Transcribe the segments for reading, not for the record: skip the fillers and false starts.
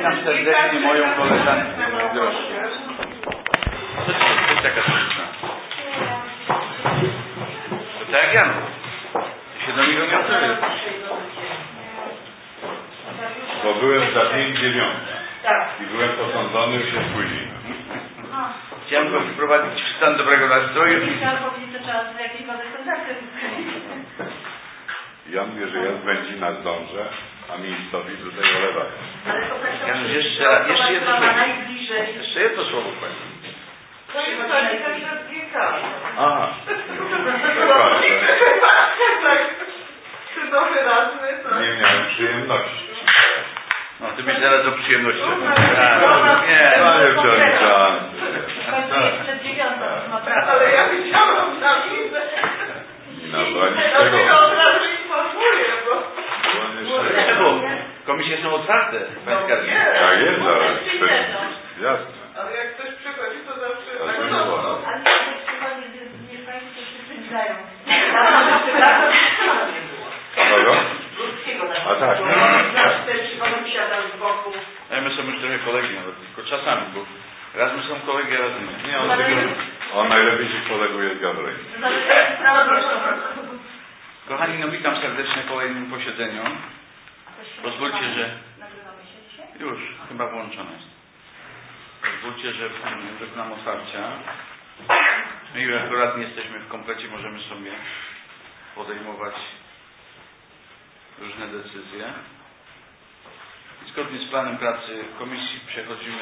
Witam serdecznie moją koleżankę droższą. Co to jest taka smutna? To tak jak Jan. Ty się do niego nie odzywasz. Bo byłem za 5:09. I byłem posądzony, już się spóźniłem. Chciałem go wprowadzić w stan dobrego nastroju. Chciałam powiedzieć, że trzeba sobie jakieś nowe kontakty. Ja mówię, że ja z Będzina zdążę, a miejscowi tutaj olewają. Ale to tak Janusz, jeszcze jedno słowo. najbliżej. Jeszcze jedno słowo pani. To jest tak, że zbiegamy. Aha. Czy to wyraźny, to... Nie miałem przyjemności. No, ty byś zaraz do przyjemności. Nie, panie przewodniczący. Przed 9, naprawdę. Ale ja widziałam na widzę. No, bo nic tego. Dlatego od razu informuję, Bo komisje są otwarte. Tak jest, ale jasne. Ale jak ktoś przychodzi, to zawsze... Ale to nie było. Ale jak przychodzi z mieszkańców, to się przyjdają. Kogo? A tak. Przychodem siadał z boku. My są już trochę kolegi nawet, tylko czasami, bo raz my są kolegi, a raz nie. Nie, on najlepiej się koleguje z Gawroń. Kochani, no witam serdecznie w kolejnym posiedzeniu. Pozwólcie, że... Już, chyba włączone jest. Pozwólcie, że dokonam otwarcia. My już akurat nie jesteśmy w komplecie, możemy sobie podejmować różne decyzje. I zgodnie z planem pracy komisji przechodzimy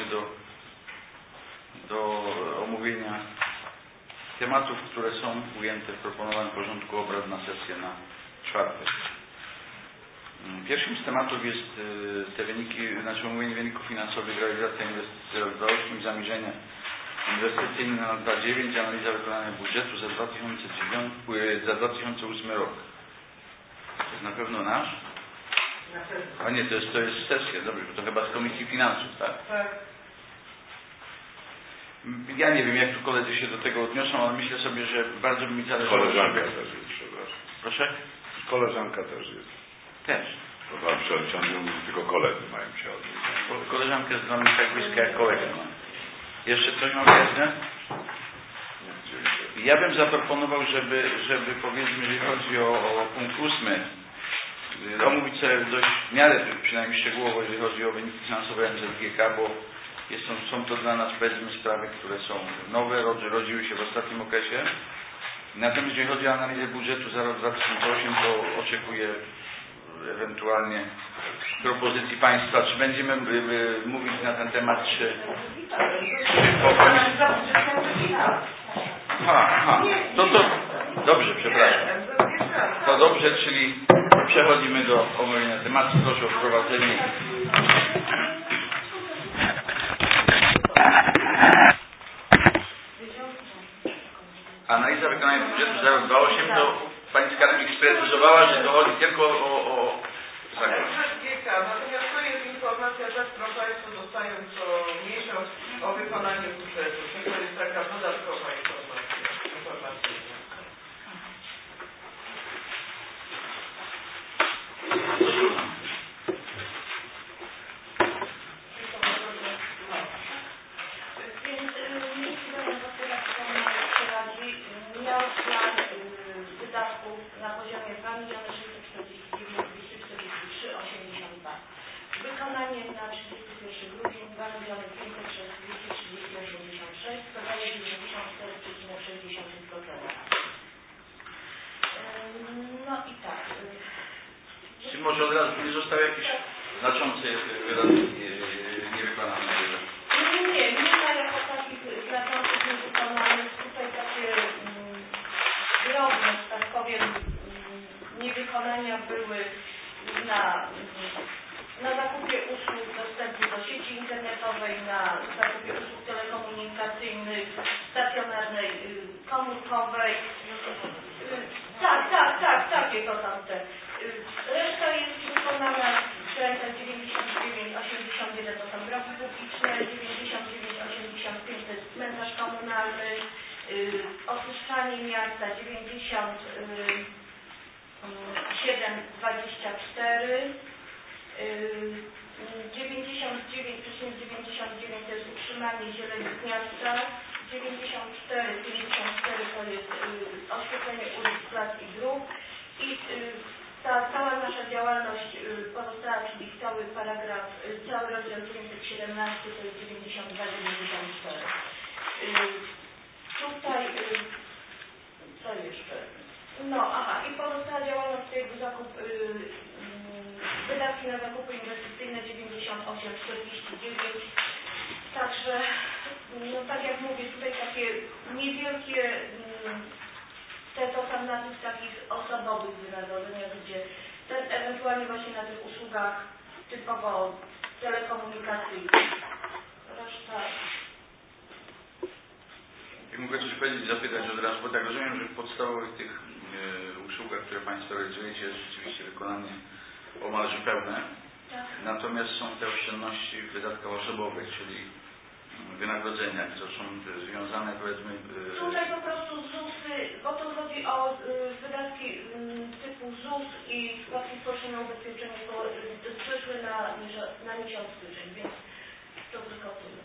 do omówienia tematów, które są ujęte w proponowanym porządku obrad na sesję na czwartek. Pierwszym z tematów jest te wyniki, omówienie wyników finansowych, realizacja inwestycji rok 2008 i zamierzenia inwestycyjne na 2009, analiza wykonania budżetu za 2008 rok. To jest na pewno nasz? A nie, to jest sesja, dobrze, bo to chyba z Komisji Finansów, tak? Tak. Ja nie wiem, jak tu koledzy się do tego odniosą, ale myślę sobie, że bardzo by mi zależało. Koleżanka też jest, przepraszam. Proszę? Koleżanka też jest. Też. Bo pan przewodniczący mówi, tylko koledzy mają się odnieść. Koleżanka jest dla mnie tak bliska jak kolega. Jeszcze coś mam jasne? Ja bym zaproponował, żeby powiedzmy, jeżeli chodzi o punkt 8, omówić sobie dość w miarę przynajmniej szczegółowo, jeżeli chodzi o wyniki finansowe NZGK, bo są to dla nas powiedzmy sprawy, które są nowe, rodziły się w ostatnim okresie. Natomiast jeżeli chodzi o analizę budżetu za rok 2008, to oczekuję ewentualnie propozycji Państwa, czy będziemy mówić na ten temat, czy po komisji. To dobrze, przepraszam. To dobrze, czyli przechodzimy do omówienia tematu. Proszę o wprowadzenie. Analiza wykonania budżetu za rok 2008 to Pani Skarbnik sprecyzowała, że to chodzi tylko o zakres. Natomiast to jest informacja, że Państwo dostają co miesiąc o wykonaniu budżetu. To jest taka dodatkowa informacja. Miał plan wydatków na poziomie 2 649 243 82. Wykonanie na 31 grudnia 2 506 230 86, to daje 94,6%. No i tak. Czy może od razu nie zostały jakieś znaczące wydatki niewykonane? Nie ma jako takich znaczących niewykonanych. Tutaj takie drobne, że tak powiem, niewykonania były na zakupie usług dostępu do sieci internetowej, na zakupie usług telekomunikacyjnych, stacjonarnej, komórkowej. Takie to tamte. Reszta jest wykonana, granica 99, 81 to są drogi publiczne, 99, 85 to jest cmentarz komunalny, oczyszczanie miasta 97, 24, 99 utrzymanie zieleni miasta, 94 to jest oświetlenie ulic, plac i dróg i ta cała nasza działalność pozostała, czyli cały paragraf, cały rozdział 917 to jest 92-94. Tutaj, co jeszcze? I pozostała działalność tego zakup, wydatki na zakupy inwestycyjne 98-49. Także, tak jak mówię, tutaj takie niewielkie to są na tych takich osobowych wynagrodzeniach, gdzie ewentualnie właśnie na tych usługach typowo telekomunikacyjnych. Reszta. Jak mogę coś powiedzieć, zapytać od razu, bo tak rozumiem, że w podstawowych tych usługach, które Państwo realizujecie, jest rzeczywiście wykonanie omalże pełne. Tak. Natomiast są te oszczędności w wydatkach osobowych, czyli wynagrodzenia, które są związane, powiedzmy... Tutaj po prostu ZUS-y, bo to chodzi o wydatki typu ZUS i składki społeczne na ubezpieczenie przyszły na miesiąc styczeń, więc to tylko tyle.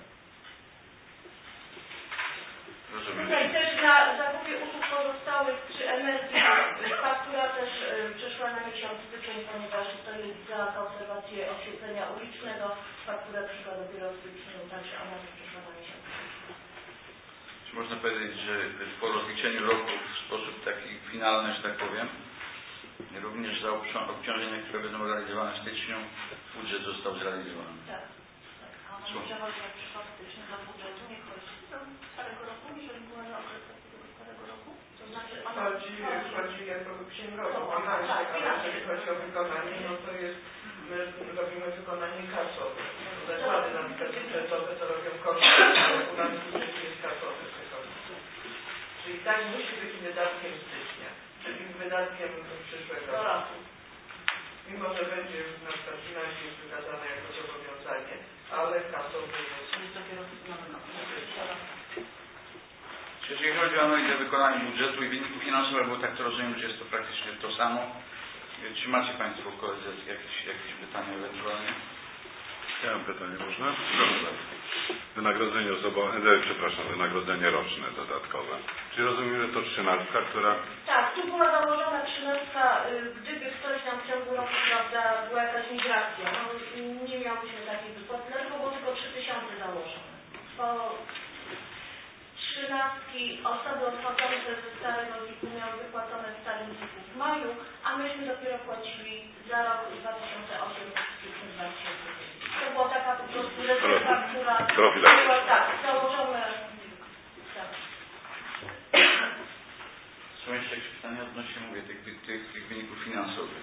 Rozumiem. Tutaj też na zakupie usług pozostałych przy energii faktura też przeszła na miesiąc styczeń, ponieważ to jest za konserwację oświetlenia ulicznego. Faktura przyszła dopiero w styczniu, także ona też przeszła na miesiąc. Czy można powiedzieć, że po rozliczeniu roku w sposób taki finalny, że tak powiem, również za obciążenia, które będą realizowane w styczniu, budżet został zrealizowany? Tak. A może chodzi na przyszła stycznia dla budżetu, nie chodzi do starego roku, jeżeli była na okres takiego starego roku? To znaczy Chodzi jako księgowo, ale jeżeli chodzi o wykonanie, no to jest, my robimy wykonanie kasowe. Zakłady na przykład budżetowe to robią koszty, ale u nas budżet jest kasowy. Czyli tak musi być wydatkiem stycznia, czyli wydatkiem przyszłego roku. Mimo, że będzie na przykład finansie wykazane jako zobowiązanie, ale kasowy jest dopiero Jeżeli chodzi o analizę wykonania budżetu i wyniku finansowego, bo tak to rozumiem, że jest to praktycznie to samo. Czy macie Państwo koledzy jakieś pytania ewentualnie? Ja mam pytanie, można? Wynagrodzenie roczne dodatkowe. Czyli rozumiem, że to 13, która... Tak, tu była założona 13, gdyby ktoś nam w ciągu roku, prawda, była jakaś migracja. No, nie miałyśmy takiej wypłaty, dlatego było tylko 3000 założone. Bo 13 osoby odchodzone ze starego ZIP-u miały wypłacone w starym ZIP-u w maju, a myśmy dopiero płacili za rok 2008 w 2009. To była taka po prostu rezerwa, która była tak założona. Tak. Są jeszcze jakieś pytania odnośnie, mówię, tych wyników finansowych?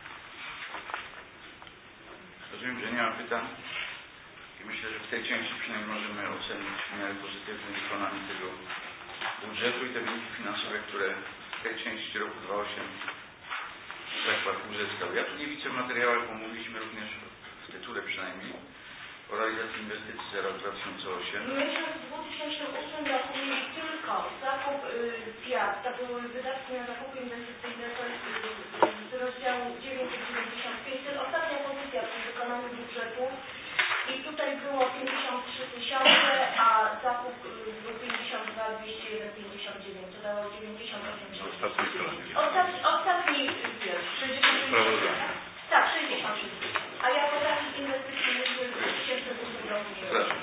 Rozumiem, że nie ma pytań i myślę, że w tej części przynajmniej możemy ocenić w miarę pozytywne wykonanie tego budżetu i te wyniki finansowe, które w tej części roku 2008 zakład uzyskał. Ja tu nie widzę w materiałach, bo mówiliśmy również w tytule przynajmniej o realizacji inwestycji za rok 2008. Myśmy w 2008 roku mieli tylko zakup PIAT, to były wydatki na zakupy inwestycyjne, to jest z rozdziału 995, to jest ostatnia pozycja przy wykonaniu budżetu i tutaj było 53 000, a zakup był 52 201 59, to dało 98 000. Ostatniej stronie. Ostatni wiersz, 66. Tak, 66. A jako takich inwestycji myśmy w 2008 roku nie Proszę.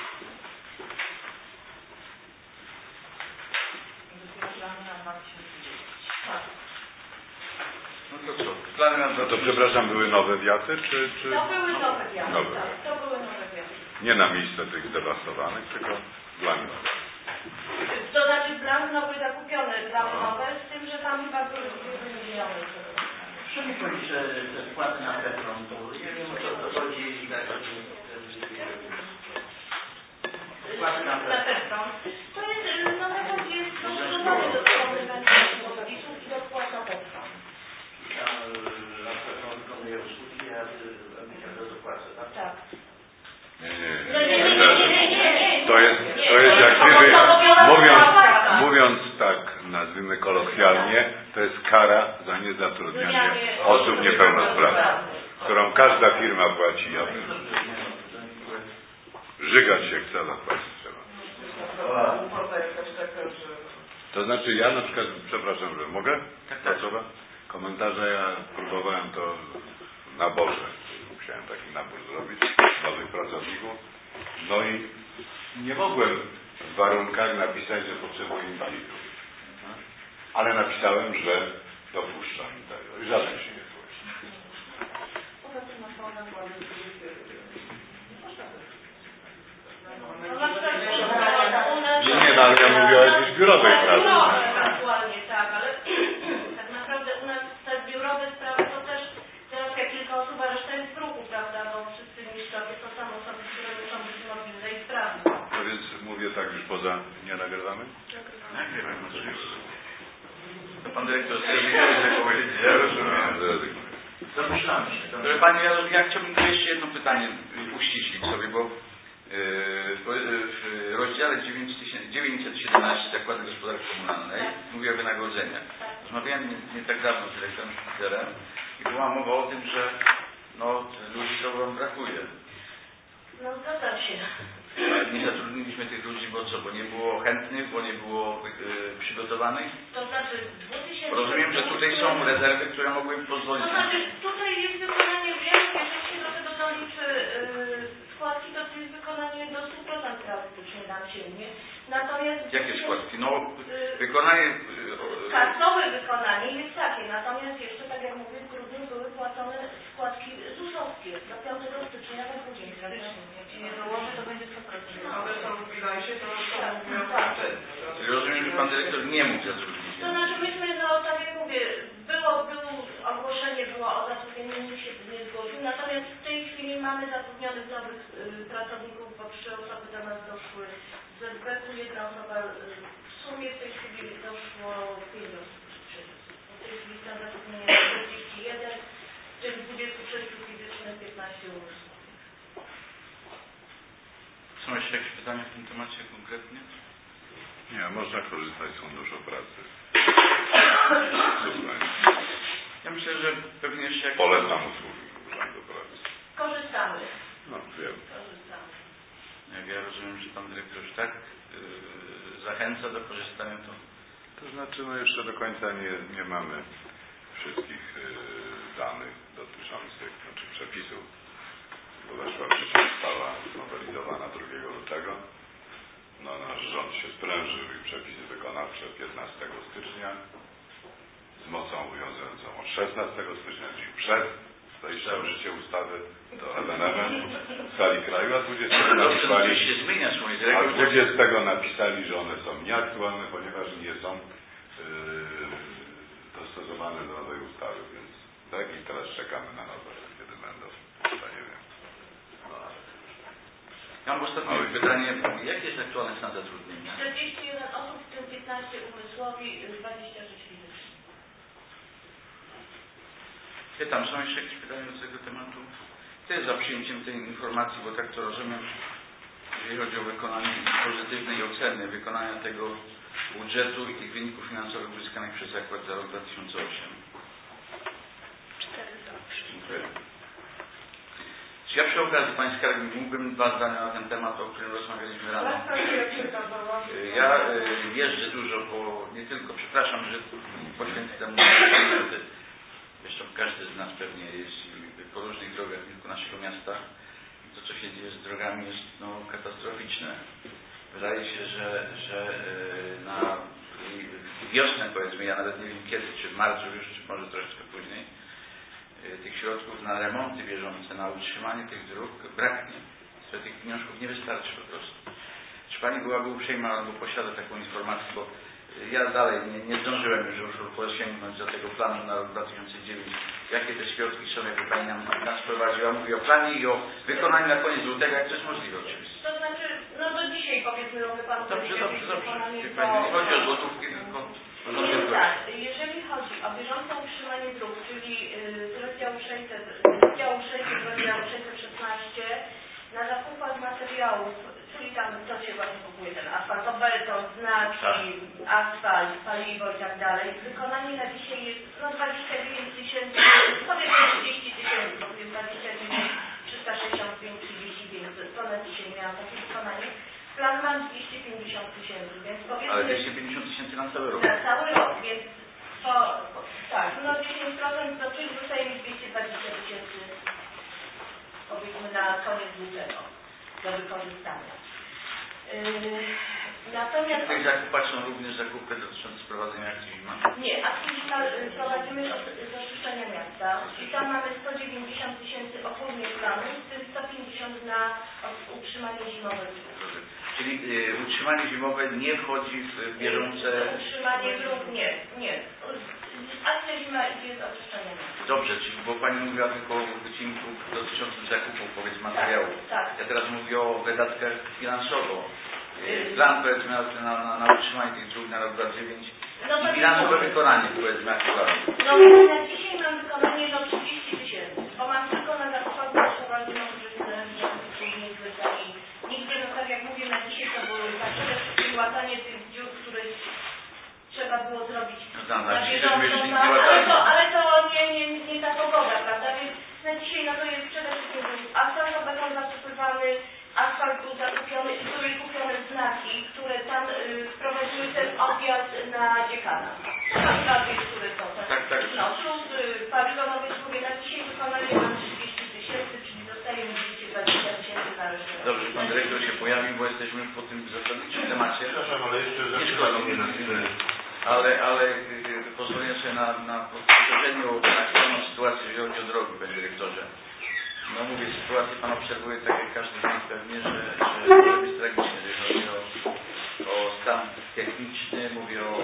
No to co? Plany na No to przepraszam, były nowe wiaty, czy... To były nowe wiaty, nowe. tak, to były nowe wiaty. Nie na miejsce tych zdewastowanych, tylko dla nich. To znaczy plany nowe zakupione, plany nowe, z tym, że tam chyba były miliony. Proszę mi powiedzieć, że te wpłaty na Petron, to nie wiem o co to chodzi. Wpłaty na Petron. To jest, no na razie jest dostosowany do tego mechanizmu podpisów i do wpłat na Petron. Na Petron wykonuje usługi, a każdy dopłaca, tak? Tak. Nie. To jest jak gdyby, mówiąc tak, nazwijmy kolokwialnie, to jest kara za niezatrudnianie osób niepełnosprawnych, którą każda firma płaci, aby żygać się chce zapłacić. To znaczy ja na przykład, przepraszam, że mogę? Tak. Komentarze ja próbowałem to w naborze. Musiałem taki nabór zrobić nowych pracowników. No i nie mogłem w warunkach napisać, że potrzebuję inwalidów. Ale napisałem, że dopuszczam tego. I żaden się nie złości. Nie, no ale ja mówię o jakiejś biurowej pracy. Aktualnie tak, ale tak naprawdę u nas te biurowe sprawy to też załatwia kilka osób, a reszta jest w ruchu, prawda, bo wszyscy mistrzowie to są osoby, które muszą być mobilne i sprawne. No więc mówię tak już poza, nie nagrywamy? Nagrywamy, oczywiście. To pan dyrektor chce powiedzieć, ja rozumiem. Zamyślamy się. Proszę Pani, ja chciałbym tu jeszcze jedno pytanie uściślić sobie, bo w rozdziale 917 Zakłady Gospodarki Komunalnej mówi o wynagrodzeniach. Rozmawiałem nie tak dawno z dyrektorem Szpicerem i była mowa o tym, że ludzi to wam brakuje. No zgadzam się. Nie zatrudniliśmy tych ludzi, bo co? Bo nie było chętnych, bo nie było przygotowanych? To znaczy 2000... Rozumiem, że tutaj są rezerwy, które mogłyby pozwolić... To znaczy tutaj jest wykonanie wielu, jeżeli się do tego doliczy składki, to jest wykonanie do 100% praktycznie nam silnie. Natomiast... Jakie składki? No wykonanie... Kasowe wykonanie jest takie, natomiast jeszcze, tak jak mówię, w grudniu były płacone składki ZUS-owskie do 5 stycznia na grudzień. Jak się nie dołoży, to będzie 100%. One są w bilansie, to mówią Czyli rozumiem, że pan dyrektor nie mógł zatrudnić. To znaczy myśmy, tak jak mówię, było ogłoszenie, było o zatrudnieniu, nikt się nie zgłosił, natomiast w tej chwili mamy zatrudnionych nowych pracowników, bo 3 osoby do nas doszły z ZBK-u, 1 osoba w sumie w tej chwili doszło 5 osób. W tej chwili są zatrudnienia 41, w tym 26 fizycznych, 15 umysłowych. Są jeszcze jakieś pytania w tym temacie konkretnie? Nie, można korzystać z Funduszu Pracy. Ja myślę, że pewnie jeszcze jakieś... Polecam usługi Urzędu Pracy. Korzystamy. No, wiem. Korzystamy. Jak ja rozumiem, że pan dyrektor już tak zachęca do korzystania, To znaczy, jeszcze do końca nie mamy wszystkich danych dotyczących, przepisów. Bo weszła w życie ustawa nowelizowana 2 lutego. Nasz rząd się sprężył i przepisy wykonawcze 15 stycznia z mocą obowiązującą od 16 stycznia, czyli przed wejściem w życie ustawy do ewenement w skali kraju, a 20 napisali, że one są nieaktualne, ponieważ nie są dostosowane do nowej ustawy, więc tak i teraz czekamy na nowe, kiedy będą, to nie wiem. Ja mam ostatnie pytanie. Jaki jest aktualny stan zatrudnienia? 41 osób, w tym 15 umysłowi, 26 fizycznych. Pytam, są jeszcze jakieś pytania do tego tematu? Kto jest za przyjęciem tej informacji, bo tak to rozumiem, jeżeli chodzi o wykonanie pozytywnej oceny wykonania tego budżetu i tych wyników finansowych uzyskanych przez zakład za rok 2008? 4 za. Dziękuję. Czy ja przy okazji, Pani Skarbnik, mógłbym 2 zdania na ten temat, o którym rozmawialiśmy rano? Ja jeżdżę dużo, bo nie tylko, przepraszam, że poświęcę temu minuty. Zresztą każdy z nas pewnie jest po różnych drogach naszego miasta. To, co się dzieje z drogami, jest katastroficzne. Wydaje się, że na wiosnę, powiedzmy, ja nawet nie wiem kiedy, czy w marcu już, czy może troszeczkę później, tych środków na remonty bieżące, na utrzymanie tych dróg braknie. Że tych pieniążków nie wystarczy po prostu. Czy Pani byłaby uprzejma albo posiada taką informację, bo ja dalej nie zdążyłem już sięgnąć do tego planu na rok 2009. Jakie te środki są, jakby Pani nam sprowadziła? Mówię o planie i o wykonaniu na koniec lutego, jak to jest możliwe oczywiście. To znaczy, do dzisiaj powiedzmy, mogę Panu Dobrze. Nie chodzi o złotówki, tylko... Tak, jeżeli chodzi o bieżące utrzymanie dróg, czyli z rozdziału 600, rozdziału 616, na zakupach materiałów, czyli tam to się właśnie kupuje ten asfaltobeton, znaki, asfalt, paliwo i tak dalej. Wykonanie na dzisiaj jest 29 tysięcy, powiedzmy 30 tysięcy, powiem 29 365 35, to na dzisiaj miałam takie wykonanie. Plan mam 250 tysięcy, więc powiedzmy... Ale 250 tysięcy na cały rok. Na cały rok, więc tak, no 10% to czyli zostaje mi 220 tysięcy, powiedzmy na koniec budżetu do wykorzystania. Natomiast... W tych zakupach są również zakupy dotyczące sprowadzenia akcji zima? Nie, akcji zima prowadzimy do oczyszczania miasta i tam mamy 190 tysięcy ogólnie planu, w tym 150 na utrzymanie zimowe. Czyli utrzymanie zimowe nie wchodzi w bieżące... Utrzymanie dróg nie. Akcja zima idzie z oczyszczania miasta. Dobrze, czyli bo Pani mówiła tylko o wycinku dotyczącym zakupów, powiedzmy, materiału. Tak. Ja teraz mówię o wydatkach finansowo. Plan, powiedzmy, na utrzymanie tych dróg na rok 2009 i finansowe wykonanie, powiedzmy, aktualnie. No więc na dzisiaj mam wykonanie 30 tysięcy, bo mam tylko na zakupach potrzebne, że później zwykle nikt nie zostawi, jak mówię, na dzisiaj to było przede wszystkim łatanie tych dziur, które trzeba było zrobić na bieżąco, ale to nie ta pogoda, prawda? Więc na dzisiaj no to jest przede wszystkim asfalt, beton zasypywany, asfalt był zakupiony i były kupione znaki, które tam wprowadziły ten odjazd na dziekana. To tam prawie, które są. Tak. No, plus pawilonowy człowiek na dzisiaj wykonali mam 30 tysięcy, czyli zostaje mi 220 tysięcy na resztę. Dobrze, Pan Dyrektor się pojawił, bo jesteśmy już po tym zasadniczym temacie. Przepraszam, ale jeszcze nie na chwilę. Ale pozwolę sobie na podkreśleniu na aktualną sytuację, jeżeli chodzi o drogi, Panie Dyrektorze. No mówię, sytuację Pan obserwuje tak jak każdy z nas pewnie, że jest tragicznie, jeżeli chodzi o stan techniczny, mówię o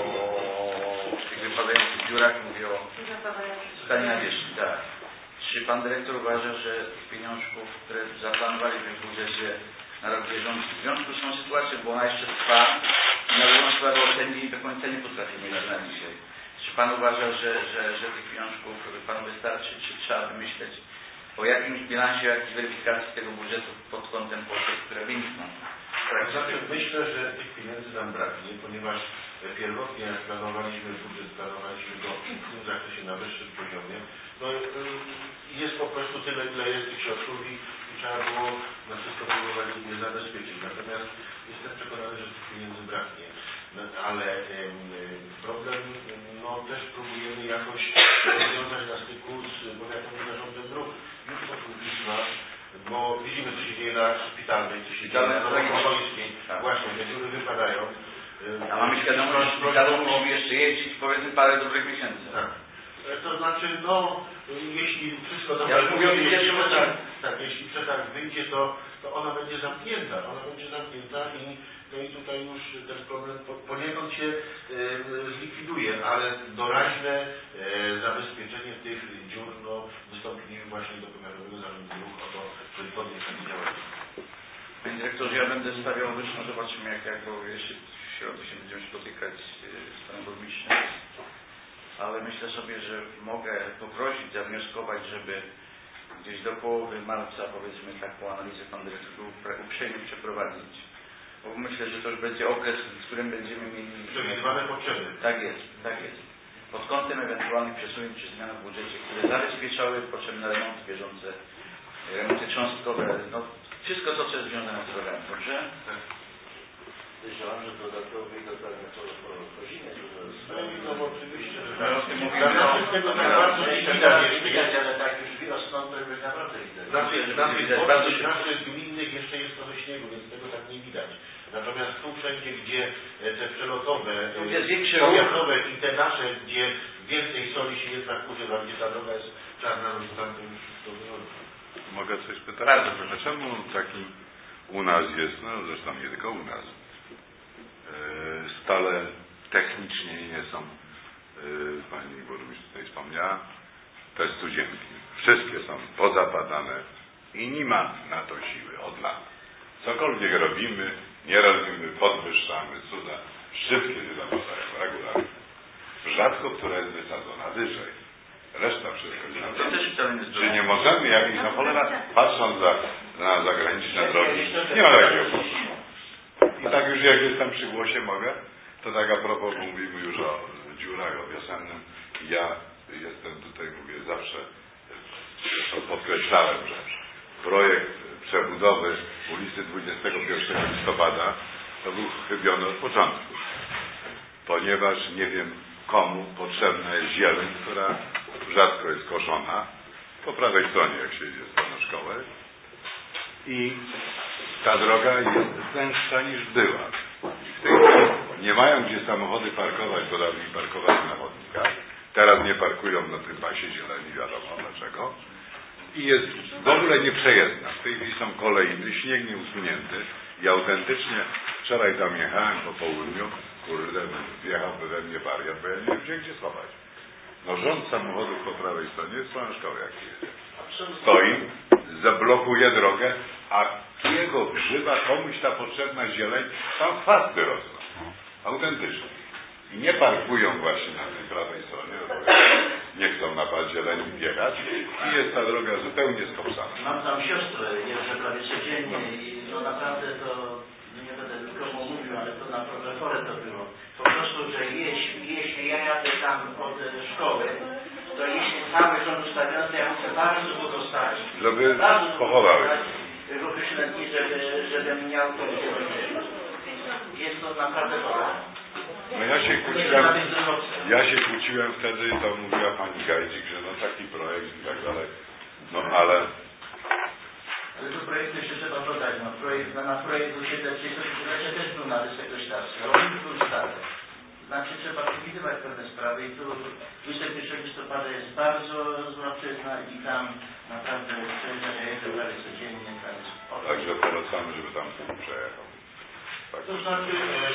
tych wypadających dziurach, mówię o stanie nawierzchni, tak. Czy Pan Dyrektor uważa, że tych pieniążków, które zaplanowaliśmy w budżecie na rok bieżący, w związku z tą sytuacją, bo ona jeszcze trwa, na drugą sprawę ocenić i do końca nie potrafimy na dzisiaj. Czy Pan uważa, że tych pieniążków Panu wystarczy, czy trzeba wymyśleć o jakimś bilansie, o jakiejś weryfikacji tego budżetu pod kątem potrzeb, które wynikną? Znaczy, myślę, że tych pieniędzy nam braknie, ponieważ pierwotnie jak planowaliśmy budżet, planowaliśmy go w tym zakresie na wyższym poziomie. No, jest po prostu tyle, ile jest tych środków i trzeba było na wszystko próbować je zabezpieczyć. Natomiast jestem przekonany, że tych pieniędzy braknie. No, ale problem też próbujemy jakoś rozwiązać na styku z powiatowym zarządem dróg. Już od publiczna, bo widzimy, co się dzieje na szpitalnej, co się dzieje na Nowokońskiej. Właśnie, te dziury wypadają. A mamy świadomość, że szpitalu musimy jeszcze jeździć, powiedzmy, parę dobrych miesięcy. Tak. To znaczy, jeśli wszystko dobrze jeśli przetarg wyjdzie, to ona będzie zamknięta. I tutaj już ten problem poniekąd się zlikwiduje, ale doraźne zabezpieczenie tych dziur wystąpiliśmy właśnie do Powiatowego Zarządu Dróg o to, żeby podjąć takie działania. Panie Dyrektorze, ja będę stawiał wyższą, zobaczymy bo jeszcze w środę się będziemy spotykać z Panem Burmistrzem. Ale myślę sobie, że mogę poprosić, zawnioskować, żeby gdzieś do połowy marca, powiedzmy, taką analizę Pan Dyrektor uprzejmie przeprowadzić. Bo myślę, że to już będzie okres, w którym będziemy mieli... Przewidywane potrzeby. Tak jest. Pod kątem ewentualnych przesunięć czy zmian w budżecie, które zabezpieczały potrzebne remonty bieżące, remonty cząstkowe, wszystko to, co jest związane z drogami, dobrze? Tak. Myślałem, że dodatkowy i dokładnie po zimie. No oczywiście, że tak. O tym mówimy. Widać, ale tak już wiosną to już naprawdę widać. Naszych gminnych jeszcze jest trochę śniegu, więc tego tak nie widać. Natomiast tu wszędzie, gdzie te przelotowe, powiatowe i te nasze, gdzie więcej soli się jednak używa, gdzie ta droga jest czarna, no to tam to już wszystko wygląda. Mogę coś pytać? Bardzo proszę. Czemu taki u nas jest, zresztą nie tylko u nas, stale technicznie nie są, Pani Burmistrz tutaj wspomniała, te studzienki. Wszystkie są pozapadane i nie ma na to siły od lat. Cokolwiek robimy, nie robimy, podwyższamy, cuda. Wszystkie zapadają regularnie. Rzadko która jest wysadzona wyżej. Reszta wszystko jest na wyżej. Czy nie możemy jakiejś, cholera, patrząc na zagraniczne drogi, nie ma takiego problemu. I tak już jak jestem przy głosie mogę, to tak a propos, bo mówimy już o dziurach, o wiosennym. Ja jestem tutaj, mówię zawsze, zresztą podkreślałem, że projekt przebudowy ulicy 21 listopada to był chybiony od początku, ponieważ nie wiem komu potrzebna jest zieleń, która rzadko jest koszona, po prawej stronie jak się idzie na szkołę, i ta droga jest węższa niż była. W tej chwili nie mają gdzie samochody parkować, bo dawniej parkowali na chodnikach. Teraz nie parkują na tym pasie zieleni, wiadomo dlaczego. I jest w ogóle nieprzejezdna. W tej chwili są kolejny, śnieg nieusunięty. I autentycznie wczoraj tam jechałem po południu, kurde, wjechałby we mnie wariat, bo ja nie wiem gdzie schować. No rząd samochodów po prawej stronie jest pełen szkoły, jak jedzie. Stoi, zablokuje drogę, a jego grzyba komuś ta potrzebna zieleń, tam chwasty rosną. Autentycznie. I nie parkują właśnie na tej prawej stronie, bo nie chcą na pas zieleni wjechać i jest ta droga zupełnie skopsana. Mam tam siostrę, jeżdżę prawie codziennie i no naprawdę to, nie będę nikomu mówił, ale to naprawdę chore to było. Po prostu, że jeśli ja jadę tam od szkoły, to jeśli cały rząd ustawiony, to ja muszę bardzo długo stać. Żeby pochowały. W określone dni, żebym miał to udzielenie. Jest to naprawdę chore. No ja się kłóciłem wtedy, to mówiła pani Gajdzik, że no taki projekt i tak dalej. No ale tu projekt jeszcze trzeba dodać, no na projekt 730 też był na sekretarstwie, ale on był stary. Znaczy trzeba przewidywać pewne sprawy i tu 21 listopada jest bardzo złapczyzna i tam naprawdę przejeżdża prawie codziennie. Także polecamy, żeby tam przejechał. Tak. To znaczy,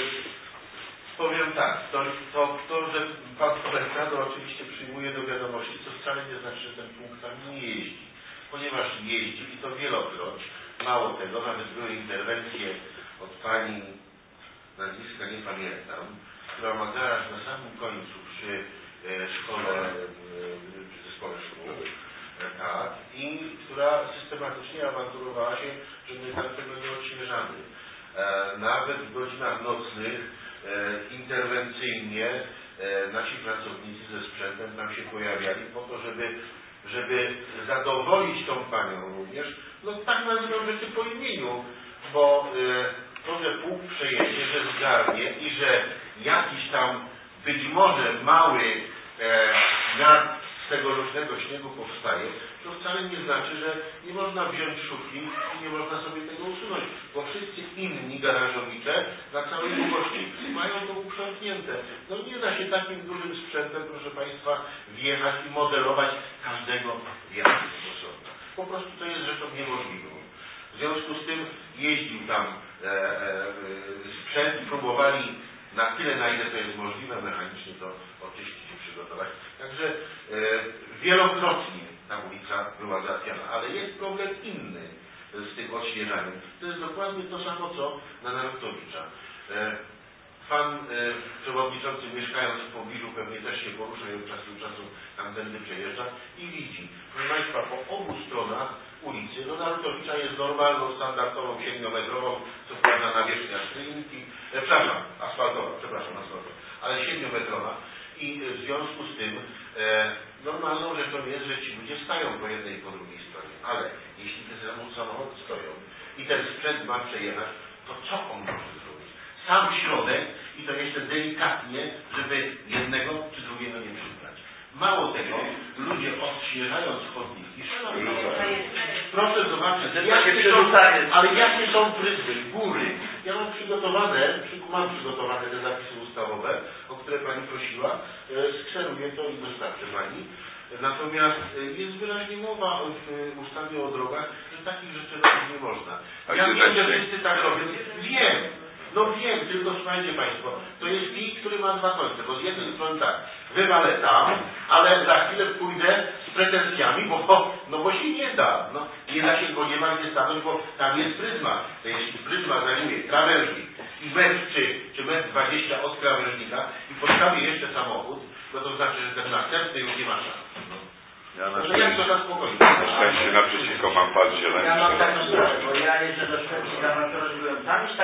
powiem tak, to że pan kolega to oczywiście przyjmuje do wiadomości, to wcale nie znaczy, że ten punkt tam nie jeździ. Ponieważ jeździ i to wielokroć, mało tego, nawet były interwencje od pani, nazwiska nie pamiętam, która ma garaż na samym końcu przy szkole, przy zespole szkół, tak, i która systematycznie awanturowała się, że my tam tego nie odświeżamy. Nawet w godzinach nocnych interwencyjnie nasi pracownicy ze sprzętem tam się pojawiali po to, żeby zadowolić tą panią również, no tak nazywam rzeczy po imieniu, bo to, że pług przejedzie, że zgarnie i że jakiś tam być może mały gard z tego rocznego śniegu powstaje, to wcale nie znaczy, że nie można wziąć szufli i nie można sobie tego usunąć, bo wszyscy inni garażowicze na całej długości mają to uprzątnięte. No nie da się takim dużym sprzętem, proszę Państwa, wjechać i modelować każdego wjazdu z osobna. Po prostu to jest rzeczą niemożliwą. W związku z tym jeździł tam sprzęt, próbowali na tyle, na ile to jest możliwe, mechanicznie to oczyścić i przygotować. Także wielokrotnie ta ulica była załatwiana, ale jest problem inny z tym odświeżaniem. To jest dokładnie to samo, co na Narutowicza. Pan przewodniczący, mieszkając w pobliżu, pewnie też się porusza i od czasu do czasu tamtędy przejeżdża i widzi. Proszę Państwa, po obu stronach ulicy, no Narutowicza jest normalną, standardową, 7-metrową, co prawda nawierzchnia sztryjniki, asfaltowa, ale 7-metrowa. I w związku z tym normalną rzeczą jest, że ci ludzie stają po jednej i po drugiej stronie. Ale jeśli te samochody stoją i ten sprzęt ma przejechać, to co on może zrobić? Sam środek i to jeszcze delikatnie, żeby jednego czy drugiego nie przybrać. Mało tego, ludzie odświeżając chodniki, proszę zobaczyć, jakie są pryzmy, góry. Ja mam przygotowane te zapisy ustawowe, o które Pani prosiła, skseruję to i dostarczę Pani. Natomiast jest wyraźnie mowa w ustawie o drogach, że takich rzeczy robić nie można. Ja wiem, że wszyscy tak robią. Wiem, tylko słuchajcie Państwo, to jest kij, który ma dwa końce, bo z jednej strony tak, wywalę tam, ale za chwilę pójdę z pretensjami, bo się nie da. No, nie da się, bo nie ma gdzie stanąć, bo tam jest pryzma. To jeśli pryzma zajmuje krawężnik i metr czy metr 20 od krawężnika i postawię jeszcze samochód, no to znaczy, że ten następny już nie ma szans. Ja na szczęście naprzeciwko mam pas zieleni. Ja mam taką sprawę, bo ja jeżdżę do Szwecji, tam byłem. Tam jest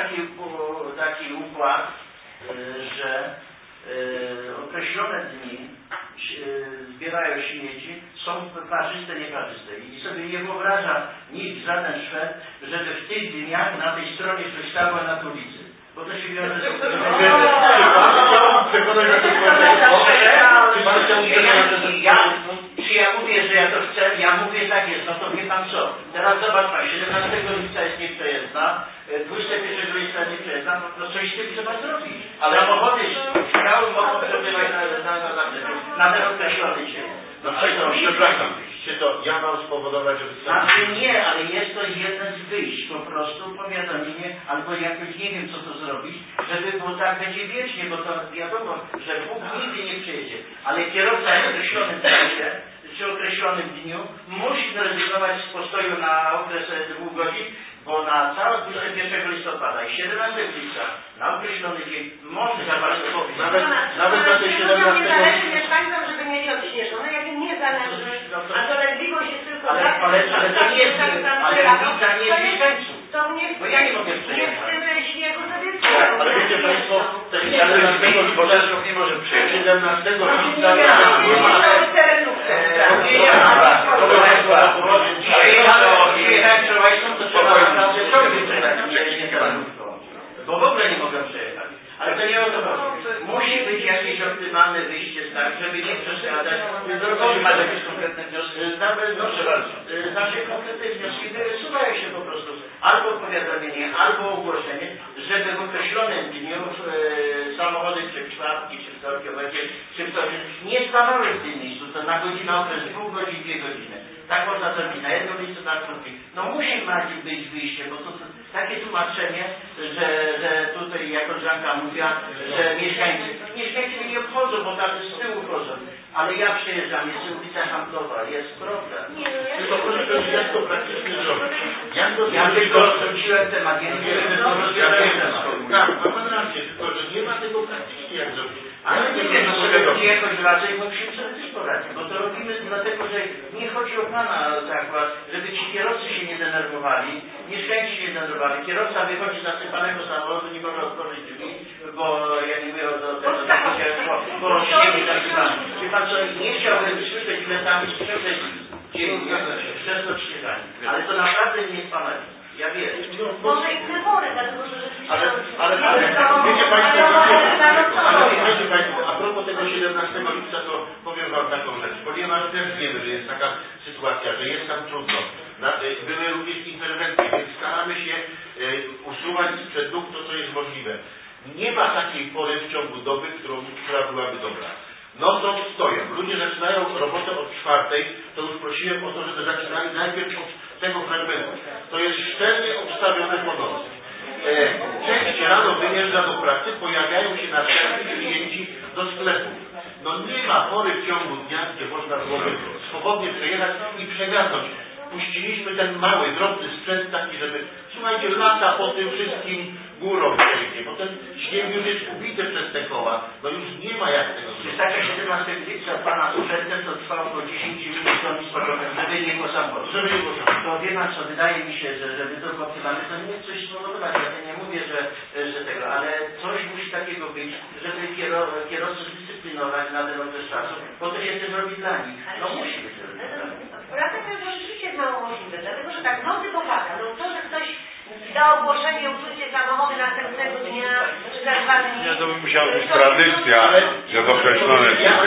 taki układ, że określone dni zbierają śmieci, są parzyste, nieparzyste. I sobie nie wyobraża nikt, żaden Szwed, żeby w tych dniach na tej stronie coś stało nad ulicy. Bo to się wiąże z... Czy ja mówię, że ja to chcę? Ja mówię, tak jest, no to wie pan co? Teraz zobacz pan, 17 lipca jest nieprzejezdna, 21 lipca jest nieprzejezdna, no coś z tym trzeba zrobić. Ale samochody śmiało mogą przebywać na ten określony dzień. No przepraszam, czy to ja mam spowodować, żeby... Znaczy nie, ale jest to jeden z wyjść, po prostu powiadomienie, albo jakoś nie wiem co to zrobić, żeby, bo tak będzie wiecznie, bo to wiadomo, że Bóg nigdy nie przyjedzie, ale kierowca w określonym czasie, czy określonym dniu musi zrezygnować z postoju na okres 2 godzin, bo na cały 21 listopada i 17 lipca na określony dzień może zapaść nawet na tej 17 nie zależy mieszkańcom, żeby mieli odśnieżone, jak im nie zależy, a dolegliwość jest tylko... Ale to nie jest, ale ulica nie jest mieszkańców. To nie Bo ja nie mogę przyjechać. w tym śniegu sobie Ale wiecie Państwo, ten 17 lipca nie może przyjechać. 17 lipca Dzisiaj wczoraj to trzeba naprawdę ciągle przejechać, bo w ogóle nie mogę przejechać. Ale to nie o to chodzi. Musi być jakieś optymalne wyjście, tak, żeby nie przeszkadzać. Masz jakieś konkretne wnioski? Proszę bardzo. Nasze konkretne wnioski wysuwają się po prostu albo powiadomienie, albo ogłoszenie, żeby w określonym dniu samochody czy czwartki, czy wtorki, czy wtorki nie stawały w tym miejscu, to na godzinę okres 2 godzin, 2 godziny. Tak można zrobić na jedno miejsce, na drugie. No musi być wyjście, bo to takie tłumaczenie, że tutaj jak koleżanka mówiła, że mieszkańcy mnie nie obchodzą, bo tam z tyłu chodzą. Ale ja przyjeżdżam, jest ulica Handlowa, jest problem. Tylko proszę powiedzieć, jak to praktycznie zrobić. Ja tylko zwróciłem temat, ja nie wiem, że to rozwiązałem temat. Tak, ma pan rację, tylko że nie ma tego praktycznie jak zrobić. Ale nie wiem, może ludzie jakoś raczej musimy sobie też poradzić, bo to robimy dlatego, że nie chodzi o pana zakład, żeby ci kierowcy się nie denerwowali, mieszkańcy się nie denerwowali. Kierowca wychodzi z zasypanego samochodu, nie może otworzyć drzwi, bo ja nie mówię o tego, bo śniegu zasypany. Wie pan co, nie chciałbym słyszeć, ile tam jest sprzątać dziennie przez to śnieganie. Ale to naprawdę nie jest pana wina. Ja wiem. Może i wybory, dlatego że rzeczywiście... Ale wiecie Państwo, a propos tego 17 lipca, to powiem Wam taką rzecz, ponieważ też wiemy, że jest taka sytuacja, że jest tam trudno. Były również interwencje, więc staramy się usuwać sprzed nóg to, co jest możliwe. Nie ma takiej pory w ciągu doby, która byłaby dobra. Nocą stoją. Ludzie zaczynają robotę od 4:00, to już prosiłem o to, żeby zaczynali najpierw od tego fragmentu. To jest szczelnie obstawione po nocy. Część rano wyjeżdża do pracy, pojawiają się następni klienci do sklepów. No nie ma pory w ciągu dnia, gdzie można byłoby swobodnie przejechać i przegarnąć. Puściliśmy ten mały, drobny sprzęt taki, żeby, słuchajcie, lata po tym wszystkim górą przejdzie, bo ten śnieg już jest ubity przez te koła, no już nie ma jak tego zrobić. Taka 17 lipca pana sprzętem to trwało około 10 minut, żeby nie było samochodu. To wie pan co, wydaje mi się, że żeby to było optymalne, to nie jest coś spowodować. Ja nie mówię, że tego, ale coś musi takiego być, żeby kierowców zdyscyplinować na ten okres czasu, bo to się też robi dla nich. No musi być robione dla nich. Poratek jest rzeczywiście mało możliwe, dlatego że tak w nocy popada. No to, że ktoś da ogłoszenie użycie samochody następnego dnia, czy za 2 dni... Nie, to by musiała być tradycja, że w określone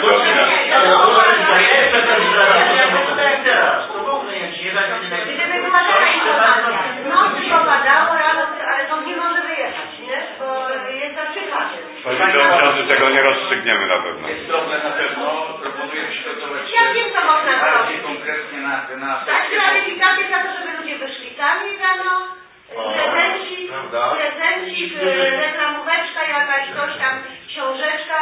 Gdyby była taka informacja, w nocy popadało, rano, ale to nie może wyjechać, nie? Bo jest na przykład. Panie Przewodniczący, tego nie rozstrzygniemy na pewno. Jest problem na pewno. Proponuję przygotować Ja wiem, co można bardziej zrobić. konkretnie na Tak, kwalifikacje za to, żeby ludzie wyszli sami rano, prezencik, reklamóweczka jakaś, coś tam, książeczka.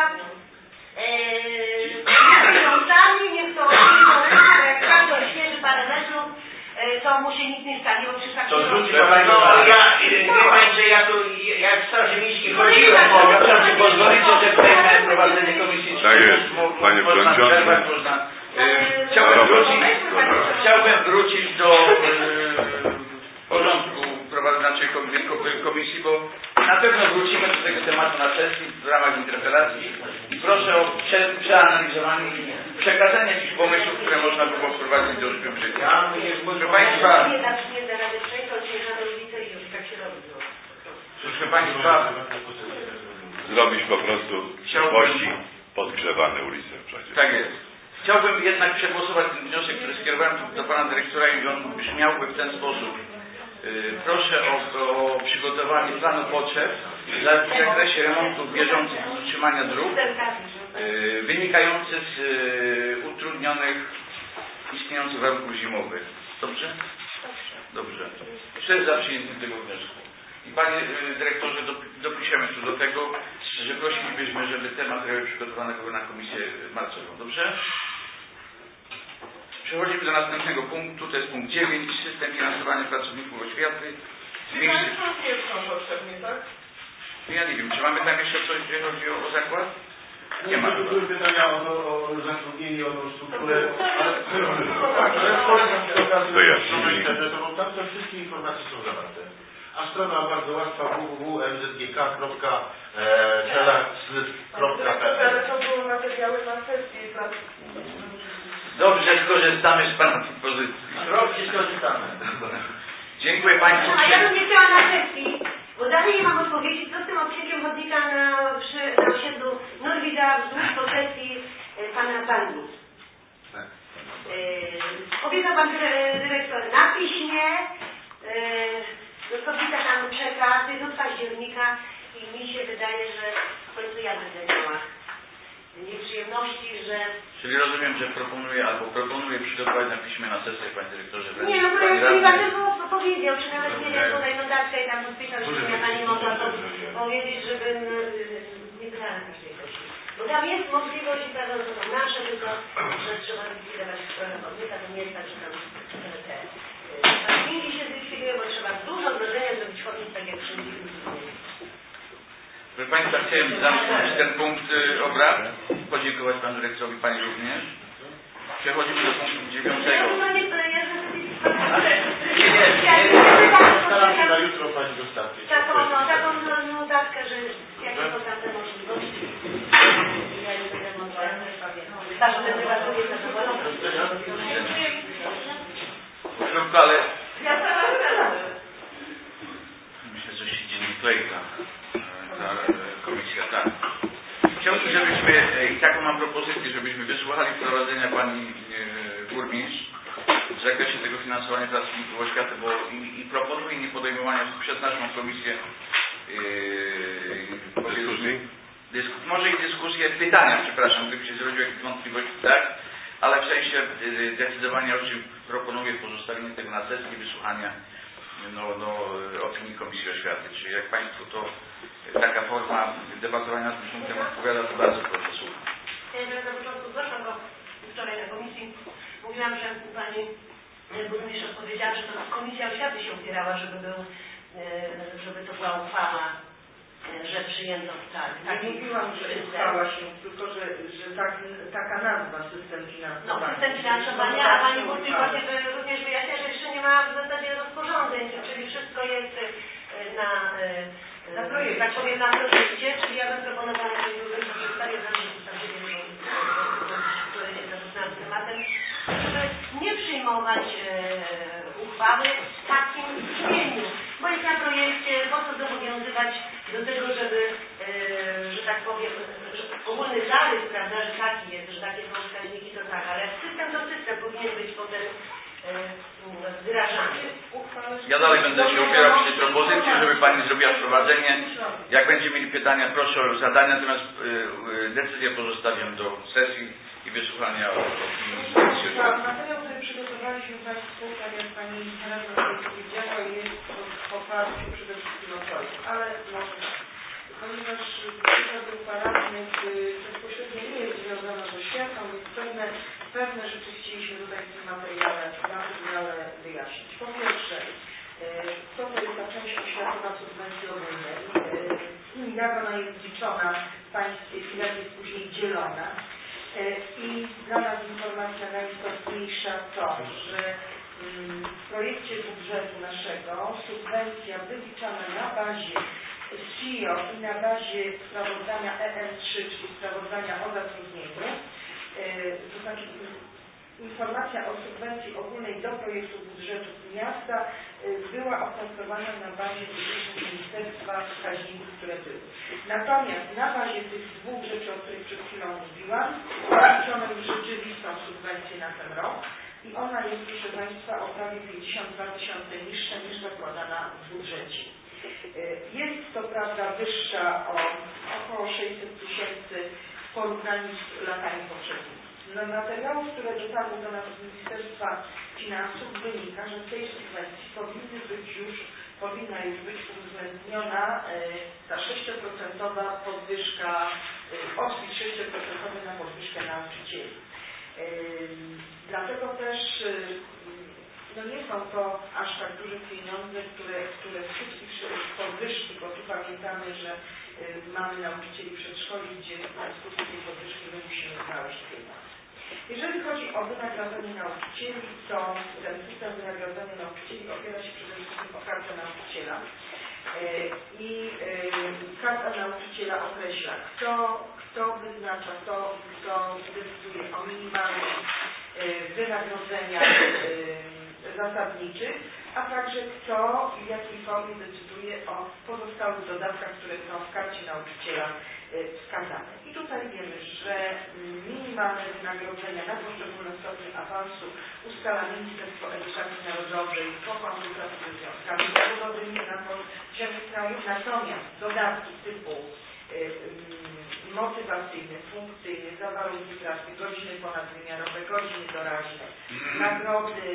Niech są sami, niech są ale jak każdy odświeży parę metrów, to mu się nic nie stanie, bo przecież tak to rzuci wie pan, że ja tu jak w Straży Miejskiej chodziłem, pozwolicie, że prowadzenie komisji komisji, bo na pewno wrócimy do tego tematu na sesji w ramach interpelacji i proszę o przeanalizowanie i przekazanie jakichś pomysłów, które można było wprowadzić do życia. Proszę Państwa, proszę Państwa, Zrobić po prostu całości podgrzewane ulice w czasie. Tak jest. Chciałbym jednak przegłosować ten wniosek, który skierowałem do Pana Dyrektora i on brzmiałby w ten sposób. Proszę o przygotowanie planu potrzeb w zakresie remontów bieżących i utrzymania dróg wynikających z utrudnionych istniejących warunków zimowych. Dobrze? Dobrze. Kto jest za przyjęciem tego wniosku? I Panie Dyrektorze, dopiszemy tu do tego, że prosilibyśmy, żeby te materiały przygotowane były na komisję marcową. Dobrze? Przechodzimy do następnego punktu, to jest punkt 9, system finansowania pracowników oświaty. Czyli Państwo nie są potrzebni, tak? Ja nie wiem, czy mamy tam jeszcze coś, jeżeli chodzi o zakład? Nie ma. Były pytania o zatrudnienie, o tą strukturę, ale polecam przy okazji, bo tam te wszystkie informacje są zawarte. A strona bardzo łatwa www.mzgk.pl. Ale to były materiały na sesji. Dobrze, skorzystamy z Pana propozycji. Dobrze, skorzystamy. Dziękuję Państwu. A ja bym nie chciała na sesji, bo dalej nie mam odpowiedzi, co z tym odcinkiem chodnika na osiedlu Norwida wzdłuż posesji Pana Bani. Obiecał Pan Dyrektor na piśmie, Kobieta tam czeka, to jest od października i mi się wydaje, że w końcu ja będę miała nieprzyjemności, że... Czyli rozumiem, że proponuję przygotować na piśmie na sesję, Panie Dyrektorze. Nie, no to jak Pani bardzo powiedział, czy nawet nie wiem, tutaj notatkę i tam podpisał, że ja Pani mogła powiedzieć, żebym nie była na każdej sesji. Bo tam jest możliwość, i prawda, to są nasze, tylko że trzeba zlikwidować chodnika, to nie jest tak, że tam te parkingi się zlikwidują, bo trzeba dużo ogrodzenia zrobić chodnik, tak jak wszędzie indziej. Proszę Państwa, chciałem zamknąć ten punkt obrad. Podziękować Panu Dyrektorowi, Pani również. Przechodzimy do punktu 9. Staram się na jutro Pani dostarczyć. Taką notatkę, że jakie są tam te możliwości. Ja nie będę mogła Krótko, ale... Myślę, że się dziennie klejka. Komisja, tak. Chciałbym, żebyśmy, i taką mam propozycję, żebyśmy wysłuchali wprowadzenia Pani Burmistrz w zakresie tego finansowania pracowników oświaty, bo i proponuję nie podejmowania przez naszą komisję może i dyskusję, pytania, przepraszam, gdyby się zrodziły jakieś wątpliwości, tak? Ale w sensie decydowania, o czym proponuję pozostawienie tego na sesji, wysłuchania opinii Komisji Oświaty. Czyli jak Państwu to taka forma debatowania nad tym punktem odpowiada, to bardzo proszę słucham. Ja na początku zgłaszam, bo wczoraj na komisji mówiłam, że Pani Burmistrz odpowiedziała, że to Komisja Oświaty się upierała, żeby to była uchwała, że przyjęto tak. Nie mówiłam, że uchwała się, tylko że taka nazwa, system finansowania. No, system finansowania, a Pani Burmistrz również wyjaśnia, że jeszcze nie ma w zasadzie rozporządzeń, czyli wszystko jest na projekcie, tak powiem, na projekcie, czyli ja bym proponowała Pani Burmistrz, że przedstawię które się zaczynają z tematem, żeby nie przyjmować uchwały w takim brzmieniu, bo jest na projekcie, po co zobowiązywać do tego, żeby, że tak powiem, że ogólny zarys, prawda, że taki jest, że takie są wskaźniki, to tak, ale system to system powinien być potem wdrażany. Ja dalej będę się opierał przy tej propozycji, żeby Pani zrobiła wprowadzenie. Jak będziemy mieli pytania, proszę o zadania, natomiast decyzję pozostawiam do sesji i wysłuchania opinii. Materiał, który przygotowaliśmy Państwu, tak jak Pani Radna powiedziała, jest w oparciu przede wszystkim o coś, ale może, ponieważ przykład uparadnych bezpośrednio nie jest związana z oświatą, więc pewne rzeczy chcieliśmy tutaj w tym materiale wyjaśnić. Po pierwsze, co to jest ta część oświatowa subwencji ogólnej, jak ona jest liczona w państwie i jak jest później dzielona. I dla nas informacja najistotniejsza to, że w projekcie budżetu naszego subwencja wyliczana na bazie SIO i na bazie sprawozdania EN3, czyli sprawozdania o zatrudnieniu, to znaczy informacja o subwencji ogólnej do projektu budżetu miasta była opracowana na bazie ministerstwa wskaźników, które były. Natomiast na bazie tych dwóch rzeczy, o których przed chwilą mówiłam, wyliczono już rzeczywistą subwencję na ten rok i ona jest, proszę Państwa, o prawie 52 000 niższa niż zakładana w budżecie. Jest to prawda wyższa o około 600 000 w porównaniu z latami poprzednimi. Z materiałów, które dotarły do nas z Ministerstwa Finansów wynika, że w tej subwencji powinna już być uwzględniona ta 6% podwyżka, odpis 6% na podwyżkę nauczycieli. Dlatego też nie są to aż tak duże pieniądze, które wszystkich podwyżki, bo tu pamiętamy, że mamy nauczycieli przedszkoli, gdzie na skutek tej podwyżki my musimy znaleźć pieniądze. Jeżeli chodzi o wynagrodzenie nauczycieli, to ten system wynagrodzenia nauczycieli opiera się przede wszystkim o kartę nauczyciela. I karta nauczyciela określa, kto wyznacza, kto decyduje o minimalnym wynagrodzenia zasadniczych, a także kto i w jakiej formie decyduje o pozostałych dodatkach, które są w karcie nauczyciela wskazane. I tutaj wiemy, że minimalne wynagrodzenia na poszczególne stopnie awansu ustala Ministerstwo Edukacji Narodowej po konsultacji ze związkami zawodowymi na poziomie kraju, natomiast dodatki typu motywacyjne, funkcyjne, za warunki pracy, godziny ponadwymiarowe, godziny doraźne, nagrody,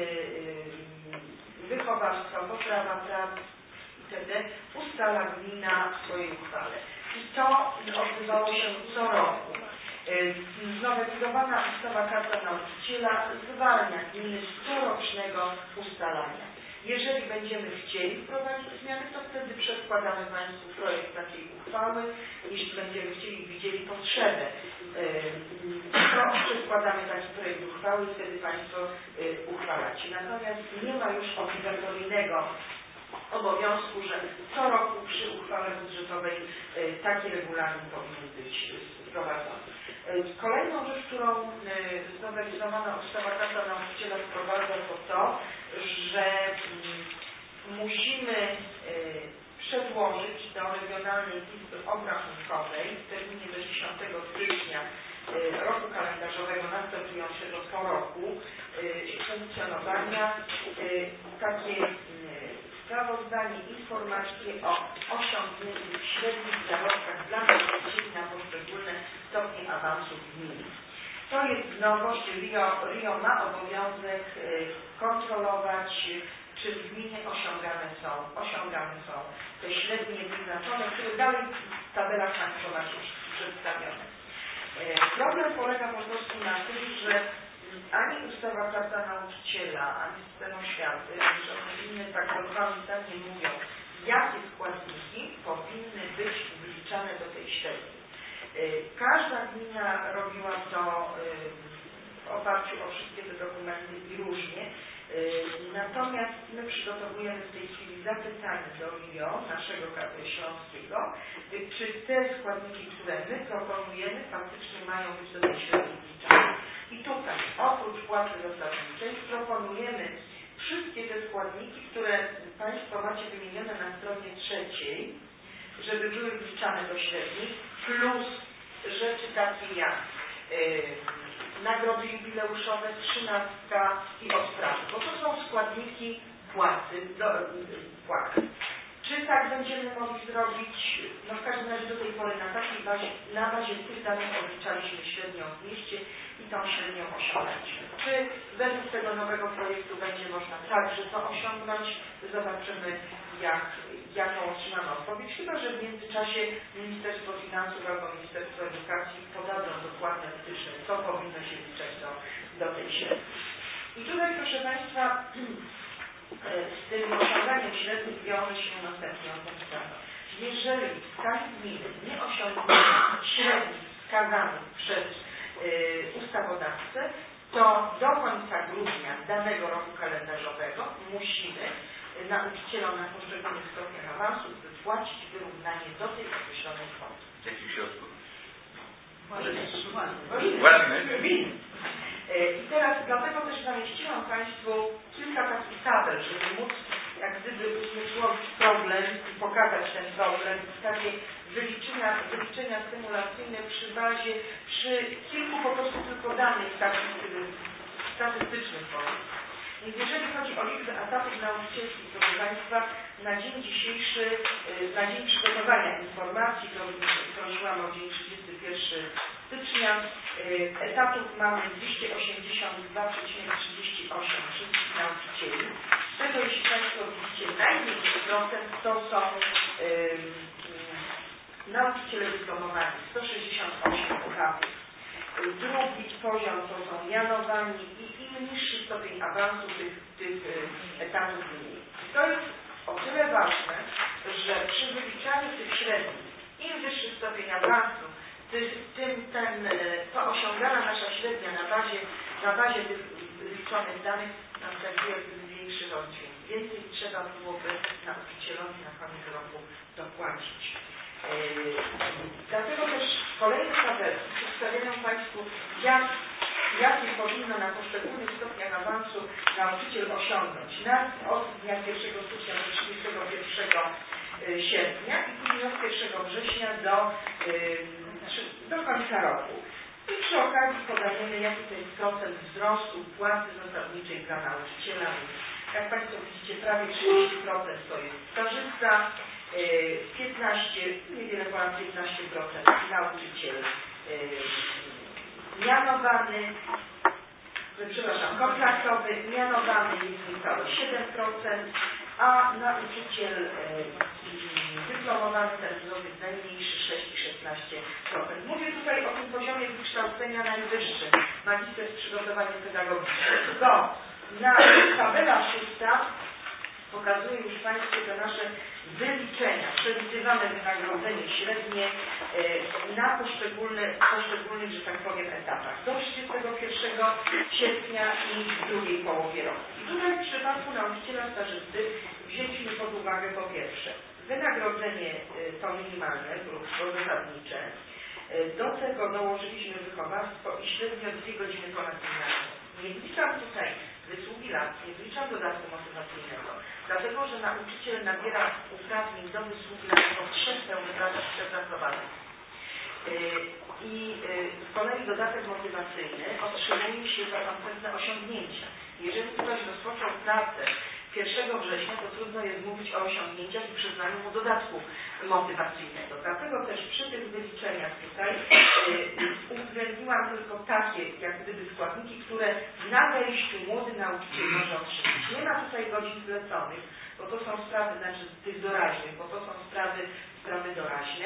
wychowawstwa, poprawa pracy itd. ustala gmina w swojej uchwale. I to odbywało się co roku. Znowelizowana ustawa Karta Nauczyciela zwalnia gminy z corocznego ustalania. Jeżeli będziemy chcieli wprowadzić zmiany, to wtedy przedkładamy Państwu projekt takiej uchwały. Jeśli będziemy chcieli i widzieli potrzebę, to przedkładamy taki projekt uchwały i wtedy Państwo uchwalacie. Natomiast nie ma już obligatoryjnego obowiązku, że co roku przy uchwale budżetowej taki regulamin powinien być wprowadzony. Kolejną rzecz, którą znowelizowana ustawa Karta Nauczyciela wprowadza, to, że musimy przedłożyć do Regionalnej Izby Obrachunkowej w terminie do 10 stycznia roku kalendarzowego następującego po roku funkcjonowania takie sprawozdanie, informacje o osiągniętych średnich zarobkach dla nauczycieli na poszczególne stopnie awansu w gminie. To jest nowość. RIO ma obowiązek kontrolować, czy w gminie osiągane są te średnie wyznaczone, które dalej w tabelach Państwo macie przedstawione. Problem polega po prostu na tym, że ani ustawa Karta Nauczyciela, ani system oświaty, ani żadne inne tak nie mówią, jakie składniki powinny być wliczane do tej średniej. Każda gmina robiła to w oparciu o wszystkie te dokumenty i różnie. Natomiast my przygotowujemy w tej chwili zapytanie do RIO, naszego śląskiego, czy te składniki, które my proponujemy, faktycznie mają być do tej średniej wliczane. I tutaj, oprócz płacy zasadniczej, proponujemy wszystkie te składniki, które Państwo macie wymienione na stronie 3, żeby były wliczane do średnich, plus rzeczy takie jak nagrody jubileuszowe, 13 i odprawy, bo to są składniki płacy. Czy tak będziemy mogli zrobić? No w każdym razie do tej pory na bazie tych danych obliczaliśmy średnią w mieście i tą średnią osiągnęliśmy. Czy według tego nowego projektu będzie można także to osiągnąć? Zobaczymy, jaką otrzymamy odpowiedź, chyba że w międzyczasie Ministerstwo Finansów albo Ministerstwo Edukacji podadzą dokładne wytyczne, co powinno się wliczać do tej średniej. I tutaj, proszę Państwa, z tym osiąganiem średnich wiąże się następującą sprawą. Jeżeli w skali gminy nie osiągniemy średnich wskazanych przez ustawodawcę, to do końca grudnia danego roku kalendarzowego musimy nauczycielom na poszczególnych stopniach awansu wypłacić wyrównanie do tej określonej kwoty. Z jakich środków? Własnych. I teraz dlatego też zamieściłam Państwu kilka takich tabel, żeby móc jak gdyby uzmysłowić problem i pokazać ten problem, takie wyliczenia symulacyjne przy bazie, przy kilku po prostu tylko danych statystycznych. Więc jeżeli chodzi o liczbę etatów nauczycielskich, proszę Państwa, na dzień dzisiejszy, na dzień przygotowania informacji, prosiłam o dzień 31 stycznia, etatów mamy 282,38 wszystkich nauczycieli. Z tego, jeśli Państwo widzicie, największy procent to są nauczyciele dyplomowani, 168 etatów. Drugi poziom to są mianowani i im niższy stopień awansu tych etatów mniej. I to jest o tyle ważne, że przy wyliczaniu tych średnich, im wyższy stopień awansu, to osiągana nasza średnia na bazie tych wyliczonych danych następuje większy rozdźwięk. Więcej trzeba byłoby nauczycielowi na koniec roku dopłacić. Dlatego też kolejne tabelki przedstawiają Państwu, jakie powinno na poszczególnych stopniach awansu nauczyciel osiągnąć od dnia 1 stycznia do 31 sierpnia i później od 1 września do końca roku. I przy okazji podajemy, jaki to jest procent wzrostu płacy zasadniczej dla nauczyciela. Jak Państwo widzicie, prawie 30% to jest stażysta, 15, niewiele ponad 15% nauczyciel mianowany, kontraktowy, mianowany jest niecałe 7%, a nauczyciel dyplomowany terminowy najmniejszy 6,16%. Mówię tutaj o tym poziomie wykształcenia najwyższym, magister w przygotowaniu pedagogicznym, bo tabela 6 pokazuje już Państwu te nasze wyliczenia, przewidywane wynagrodzenie średnie na poszczególnych, że tak powiem, etapach do 31 sierpnia i w drugiej połowie roku. I tutaj w przypadku nauczyciela stażysty wzięliśmy pod uwagę po pierwsze wynagrodzenie to minimalne lub zasadnicze, do tego dołożyliśmy wychowawstwo i średnio 2 godziny ponadpłynne. Nie wliczam tutaj wysługi lat, nie wliczam dodatku motywacyjnego, dlatego że nauczyciel nabiera uprawnień do wysługi lat po 3 pełnych latach przepracowanych. I z kolei dodatek motywacyjny otrzymuje się za konkretne osiągnięcia. Jeżeli ktoś rozpoczął pracę 1 września, to trudno jest mówić o osiągnięciach i przyznaniu mu dodatku motywacyjnego. Dlatego też przy tych wyliczeniach tutaj uwzględniłam tylko takie, jak gdyby składniki, które na wejściu młody nauczyciel może otrzymać. Nie ma tutaj godzin zleconych, bo to są sprawy, znaczy tych doraźnych, bo to są sprawy doraźne.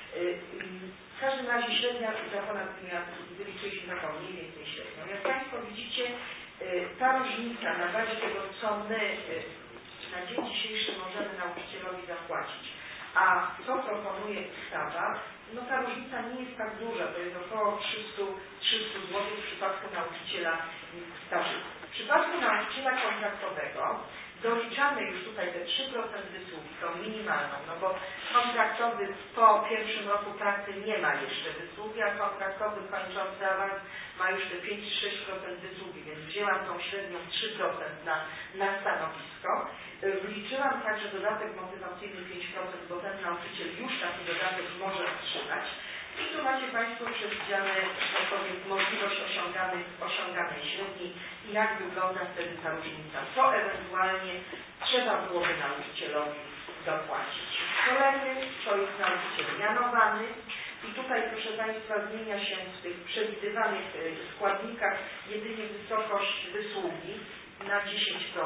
W każdym razie średnia za ponad wyliczyliśmy taką mniej więcej średnią. Jak Państwo widzicie, ta różnica na bazie tego, co my na dzień dzisiejszy możemy nauczycielowi zapłacić, a co proponuje ustawa, no ta różnica nie jest tak duża, to jest około 300 zł w przypadku nauczyciela stażysty. W przypadku nauczyciela kontraktowego doliczamy już tutaj te 3% wysługi, tą minimalną, no bo kontraktowy po pierwszym roku pracy nie ma jeszcze wysługi, a kontraktowy kończący awans ma już te 5-6% wysługi, więc wzięłam tą średnią 3% na stanowisko. Wliczyłam także dodatek motywacyjny 5%, bo ten nauczyciel już taki dodatek może otrzymać. I tu macie Państwo przewidziane, że tak powiem, możliwość osiąganej średniej i jak wygląda wtedy ta różnica. Co ewentualnie trzeba byłoby nauczycielowi dopłacić. Kolejny to jest nauczyciel mianowany. I tutaj, proszę Państwa, zmienia się w tych przewidywanych składnikach jedynie wysokość wysługi na 10%.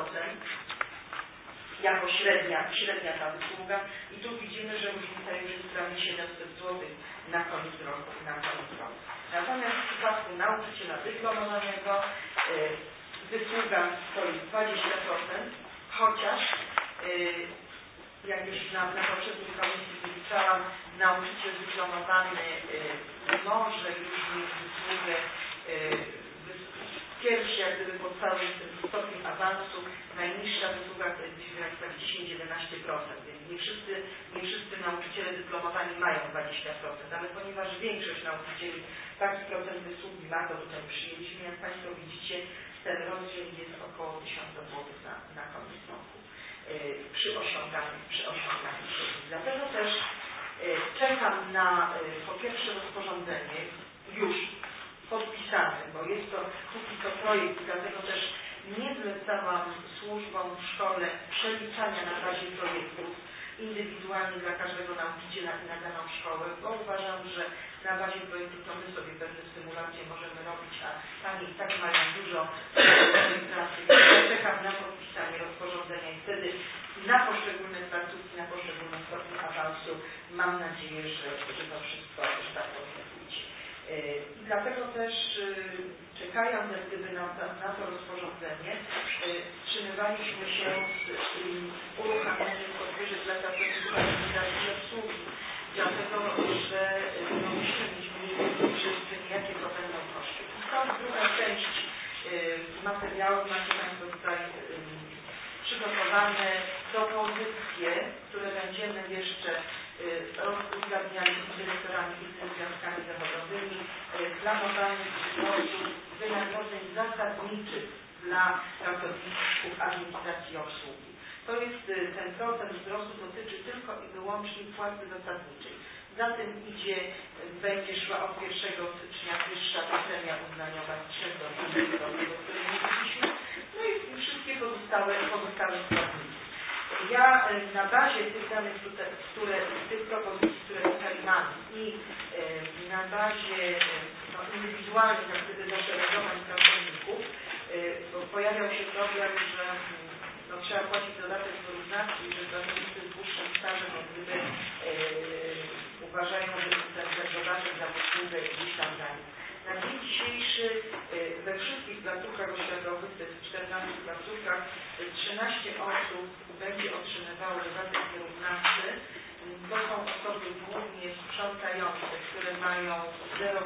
Jako średnia ta wysługa i tu widzimy, że różnica już jest prawie 700 zł na koniec roku. Natomiast w przypadku nauczyciela dyplomowanego wysługa to jest 20%, chociaż jak już na poprzedniej komisji wyliczałam, nauczyciel dyplomowany może już mieć wysługę pierwszy, jak gdyby podstawowym stopniu awansu, najniższa wysługa to jest gdzieś w granicach 10-11%, więc nie wszyscy nauczyciele dyplomowani mają 20%, ale ponieważ większość nauczycieli taki procent wysługi ma, to tutaj przyjęliśmy, jak Państwo widzicie, ten rozdział jest około 1000 zł na koniec roku przy osiąganych Dlatego też czekam na po pierwsze rozporządzenie już podpisane, bo jest to póki co projekt, dlatego też nie zlecałam służbom w szkole przeliczania na bazie projektów indywidualnie dla każdego nauczyciela i na daną szkołę, bo uważam, że na bazie projektu to my sobie pewne symulacje możemy robić, a Pani i tak mają dużo pracy. Ja czekam na podpisanie rozporządzenia i wtedy na poszczególne placówki, na poszczególne stopnie awansu mam nadzieję, że to wszystko, że tak powiem, pójdzie. I dlatego też czekając jak gdyby na to rozporządzenie, wstrzymywaliśmy się z uruchamianiem podwyżek dla pracowników administracji i obsługi, dlatego że musimy mieć mniej więcej jakie to będą koszty. I stąd druga część materiału macie Państwo tutaj przygotowane propozycje, które będziemy jeszcze uzgadniali z dyrektorami i z związkami zawodowymi, planowanych wzrostów wynagrodzeń zasadniczych dla pracowników administracji i obsługi. To jest ten procent wzrostu dotyczy tylko i wyłącznie płacy zasadniczej. Za tym idzie, będzie szła od 1 stycznia wyższa premia uznaniowa z 3 do 5%, o której mówiliśmy, no i wszystkie pozostałe składniki. Ja na bazie tych danych, tych propozycji, które tutaj mam i na bazie indywidualnych jak gdyby zaszeregowań pracowników, bo pojawiał się problem, że trzeba płacić dodatek wyrównawczy i że pracownicy z dłuższym stażem jak gdyby uważają, że ten dodatek za usługę gdzieś tam za nich. Na dzień dzisiejszy we wszystkich placówkach oświatowych, to jest w 14 placówkach, 13 osób będzie otrzymywało dodatek wyrównawczy. To są osoby głównie sprzątające, które mają zero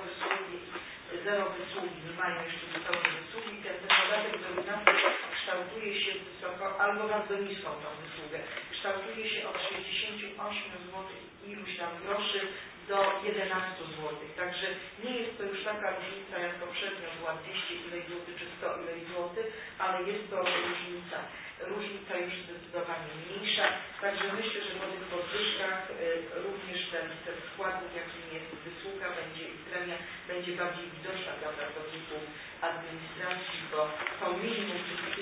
wysługi, nie mają jeszcze zupełnie wysługi. Ten dodatek wyrównawczy kształtuje się wysoko, albo bardzo niską tą wysługę. Kształtuje się od 68 zł iluś tam groszy do 11 zł. Także nie jest to już taka różnica, jak poprzednio była 200 ileś złotych czy 100 ileś złotych, ale jest to różnica. Różnica już zdecydowanie mniejsza. Także myślę, że po tych podwyżkach również ten składnik, jakim jest wysługa i premia, będzie bardziej widoczna dla pracowników administracji, bo to minimum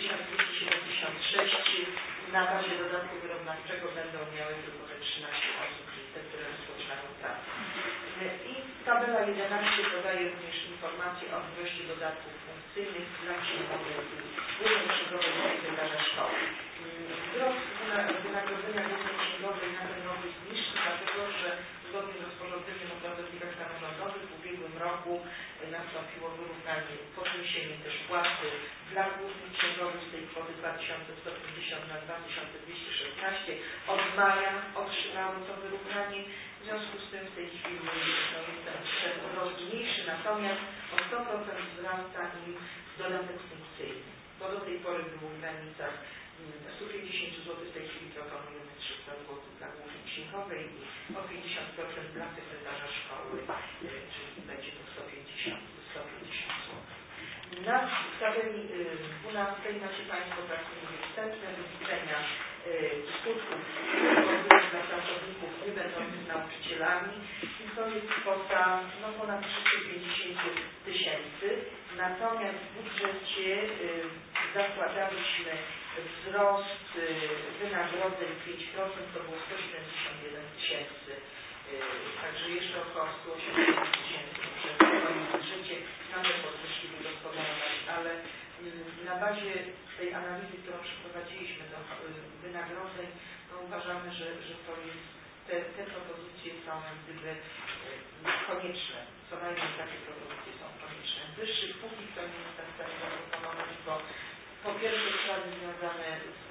1276 na bazie dodatku wyrównawczego będą miały tylko te 13 osób, czyli te, które rozpoczynają pracę. I tabela 11 podaje również informacje o wzroście dodatków funkcyjnych dla księgowej i głównej księgowej sekretarza szkoły. Wzrost wynagrodzenia głównej księgowej na ten rok jest niższy, dlatego że zgodnie z rozporządzeniem o pracownikach samorządowych w ubiegłym roku nastąpiło wyrównanie, podniesienie też płacy dla głównych księgowych z tej kwoty 2150 na 2216. Od maja otrzymały to wyrównanie. W związku z tym w tej chwili jest ten wzrost mniejszy, natomiast o 100% wzrasta im dodatek funkcyjny. To do tej pory było w granicach 150 zł, w tej chwili proponujemy 300 zł dla głównej księgowej i o 50% dla sekretarza szkoły, czyli będzie to 150 zł. Na tabeli 12 macie Państwo takie wstępne wyliczenia skutków podwyżek dla pracowników nie będących nauczycielami i to jest kwota ponad 350 000. Natomiast w budżecie zakładaliśmy wzrost wynagrodzeń 5%, to było 171 000. Także jeszcze około 180 000 w swoim budżecie na te podwyżki wygospodarować, ale na bazie tej analizy, którą przeprowadziliśmy do wynagrodzeń, uważamy, że to jest, te propozycje są gdyby konieczne. Co najmniej takie propozycje są konieczne. Wyższych póki co nie jestem w stanie zaproponować, bo po pierwsze sprawy związane z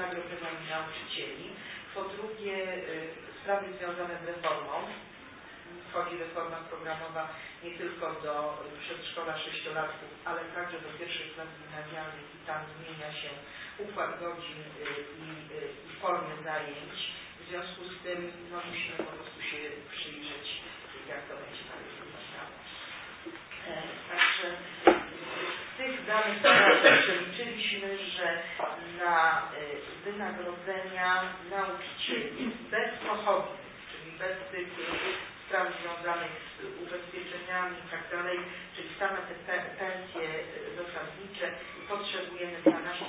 wynagrodzeniami nauczycieli, po drugie sprawy związane z reformą, wchodzi reforma programowa nie tylko do przedszkola 6-latków, ale także do pierwszych klas gimnazjalnych i tam zmienia się układ godzin i formy zajęć. W związku z tym no, musimy po prostu się przyjrzeć, jak to będzie dalej wyglądało. Także z tych danych przeliczyliśmy, że na wynagrodzenia nauczycieli bezpochodnych, czyli bez tych spraw związanych z ubezpieczeniami i tak dalej, czyli same te pensje zasadnicze, potrzebujemy 12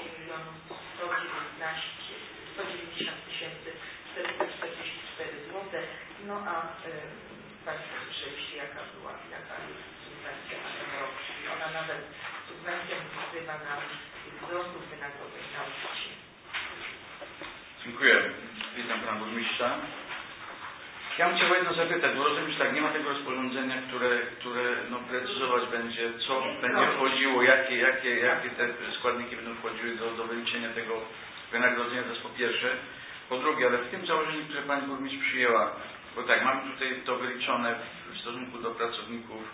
190 444 zł. No a Państwo słyszeliście, jaka jest subwencja na ten rok, czyli ona nawet subwencja nie wpływa na wzrost wynagrodzeń nauczycieli. Dziękuję. Witam Pana Burmistrza. Ja bym chciał jedno zapytać, bo rozumiem, że tak, nie ma tego rozporządzenia, które no, precyzować będzie, co będzie wchodziło, jakie te składniki będą wchodziły do wyliczenia tego wynagrodzenia, to jest po pierwsze. Po drugie, ale w tym założeniu, które Pani Burmistrz przyjęła, bo tak, mamy tutaj to wyliczone w stosunku do pracowników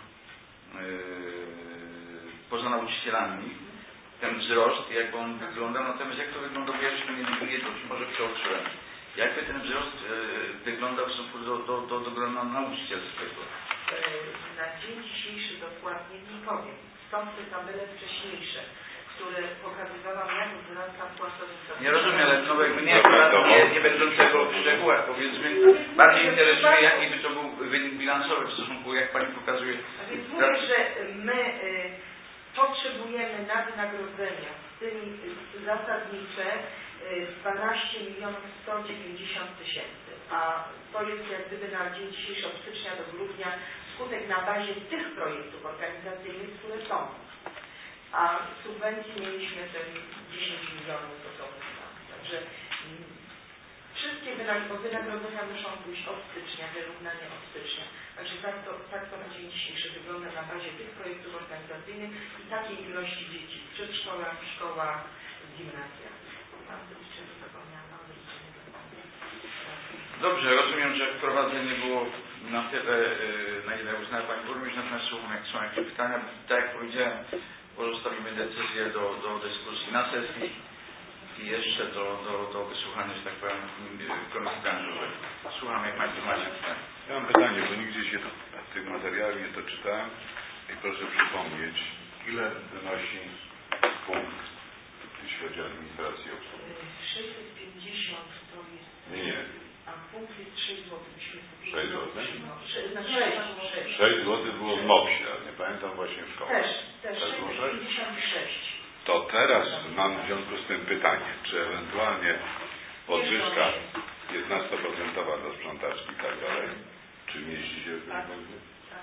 poza nauczycielami, ten wzrost, jak on wygląda, natomiast jak to wygląda, bo ja jeszcze nie wiedział, czy może przeoczyłem. Jakby ten wzrost wyglądał w stosunku do grona nauczycielskiego? Na dzień dzisiejszy dokładnie nie powiem. Są te tabele wcześniejsze, które pokazywałam, jak wzrasta płaca zasadnicza. Nie rozumiem, ale no jakby nie będącego w szczegółach, powiedzmy, bardziej interesuje, jaki by to był wynik bilansowy w stosunku, jak Pani pokazuje. A więc mówię, że my potrzebujemy na wynagrodzenia z tymi zasadnicze 12 190 000, a to jest jak gdyby na dzień dzisiejszy od stycznia do grudnia skutek na bazie tych projektów organizacyjnych, które są. A subwencji mieliśmy te 10 milionów gotowych. Także wszystkie wynagrodzenia muszą pójść od stycznia, wyrównanie od stycznia. Także tak to na dzień dzisiejszy wygląda na bazie tych projektów organizacyjnych i takiej ilości dzieci w przedszkolach, w szkołach, w gimnazjach. Dobrze, rozumiem, że wprowadzenie było na tyle, na ile uznała Pani Burmistrz, natomiast słucham, jak są jakieś pytania. Tak jak powiedziałem, pozostawimy decyzję do dyskusji na sesji i jeszcze do wysłuchania, że tak powiem, komisji branżowej. Słucham, jak Państwo macie pytania. Ja mam pytanie, bo nigdzie się w tych materiałach nie to czytałem i proszę przypomnieć, ile wynosi punkt, jeśli chodzi o administrację obsługi? 650 to jest... Nie. A punkt jest 6 zł. 6 zł? 6 zł było w MOPS-ie, ale nie pamiętam właśnie w szkole. Też 656. To teraz mam w związku z tym pytanie, czy ewentualnie podwyżka 15% do sprzątaczki i tak dalej, czy mieści się w tym punkcie? Tak.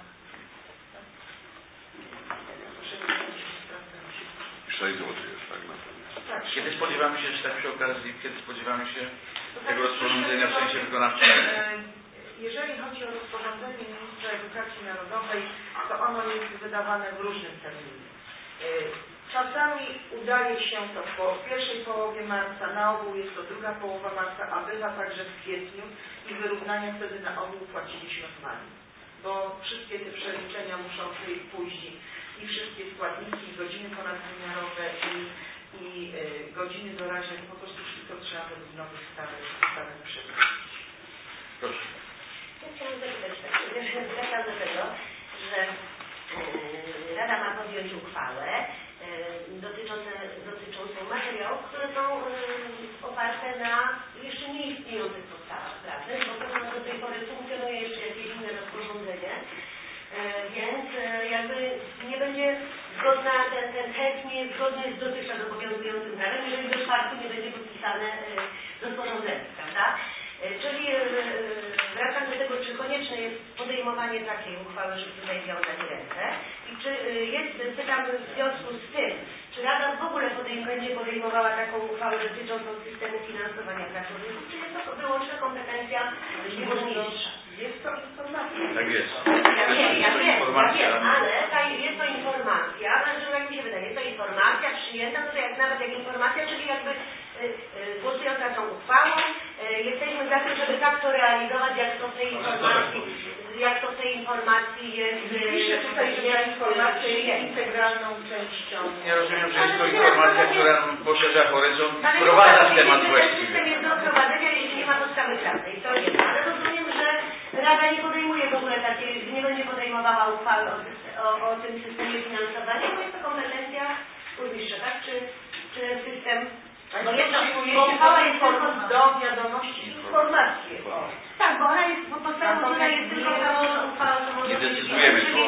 6 zł jest tak naprawdę. Tak. Kiedy spodziewamy się, że tak przy okazji, tego rozporządzenia w sensie wykonawczym? Jeżeli chodzi o rozporządzenie Ministra Edukacji Narodowej, to ono jest wydawane w różnym terminie. Czasami udaje się to w pierwszej połowie marca, na ogół jest to druga połowa marca, a bywa także w kwietniu i wyrównania wtedy na ogół płaciliśmy w maju. Bo wszystkie te przeliczenia muszą pójść i wszystkie składniki, i godziny ponadwymiarowe i godziny doraźne, to po prostu wszystko trzeba według nowych stawek przywrócić. Proszę. Ja chciałam zapytać, zwracam do tego, że Rada ma podjąć uchwałę dotyczącą materiałów, które są oparte na jeszcze nie istniejących podstawach prawnych, bo pewno do tej pory funkcjonuje jeszcze jakieś inne rozporządzenie, więc jakby nie będzie zgodna, ten tekst nie jest zgodny z dotychczas obowiązującym prawem, jeżeli do czwartku nie będzie podpisane rozporządzenie, prawda? Czyli wracam do tego, czy konieczne jest podejmowanie takiej uchwały, żeby tutaj wiązać ręce i czy pytam w związku z tym, czy Rada w ogóle będzie podejmowała taką uchwałę dotyczącą systemu finansowania pracowników, czy jest to wyłączna kompetencja burmistrza? Jest to informacja. Tak jest. Ja wiem, ale jest to informacja, że jak mi się wydaje, jest to informacja przyjęta, no to nawet jak informacja, czyli jakby głosując na tą uchwałą, jesteśmy za tym, żeby tak to realizować, jak to w tej informacji jest... Piszę tutaj, że ja informację jest integralną częścią. Ja rozumiem, że jest to informacja, która poszerza horyzont i wprowadza w temat właściwy. System jest do wprowadzenia, jeśli nie ma podstawy prawnej. To jest. Ale rozumiem, że Rada nie podejmuje w ogóle takiej, nie będzie podejmowała uchwały o tym systemie finansowania, bo jest to kompetencja burmistrza, tak? Czy ten system... Bo uchwała jest tylko do wiadomości informacji. Tak, bo ona jest, bo podstawowa jest tylko uchwała samorządu. Nie decydujemy, bo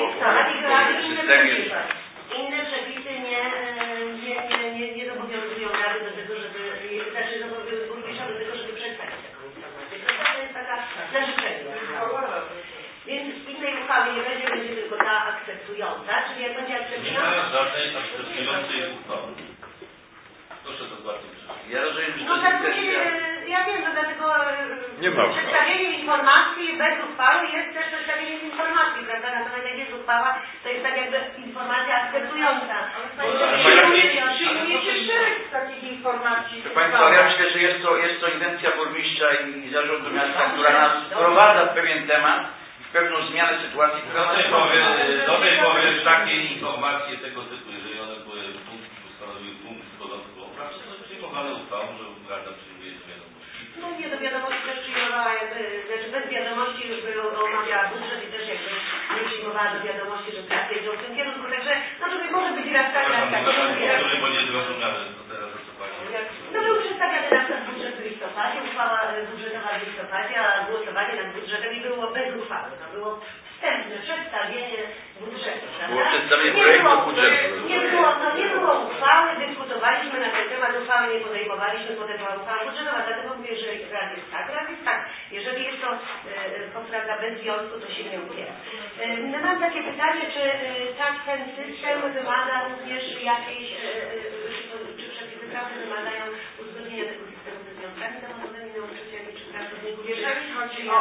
inne przepisy nie zobowiązują Rady do tego, żeby, znaczy zobowiązują burmistrza do tego, żeby przedstawić taką informację. To jest taka na życzenie. Więc innej uchwały nie będzie, będzie tylko ta akceptująca, czyli jak będzie akceptująca... Nie ma żadnej akceptującej uchwały. Proszę dokładnie przeczytać. Ja rozumiem, że no tak, ja wiem, że dlatego nie ma przedstawienie informacji bez uchwały jest też przedstawieniem informacji, prawda? Natomiast jak jest uchwała, to jest tak jakby informacja akceptująca. Przyjmujecie szereg takich informacji. Państwo, ja myślę, że jest to intencja burmistrza i zarządu miasta, która nas wprowadza w pewien temat, w pewną zmianę sytuacji, która nas do tej pory takiej informacji tego typu, jeżeli one były stanowiły punkt w porządku obrad, to przyjmowane uchwałą, że Rada przyjmuje do wiadomości. No nie do wiadomości też przyjmowała, znaczy bez wiadomości już by omawiała budżet i też jakby nie przyjmowała do wiadomości, że praca idzie w tym kierunku, także no to może być raz tak, raz tak. Bo nie zrozumiałem, to teraz o co pani. No był przedstawiany na przykład budżet w listopadzie, uchwała budżetowa w listopadzie, a głosowanie nad budżetem i było bez uchwały. No było wstępne przedstawienie budżetu, prawda? Było przedstawienie projektu budżetu. Nie było uchwały, dyskutowaliśmy na ten temat, uchwały nie podejmowaliśmy, potem była uchwała budżetowa, dlatego mówię, że raz jest tak. Jeżeli jest to poprawka bez związku, to się nie ubiera. Mam takie pytanie, czy ten system wymaga również jakiejś, czy przepisy prawne wymagają uzgodnienia tego systemu ze związkami zawodowymi, nauczycieli czy pracowników? Jeżeli chodzi o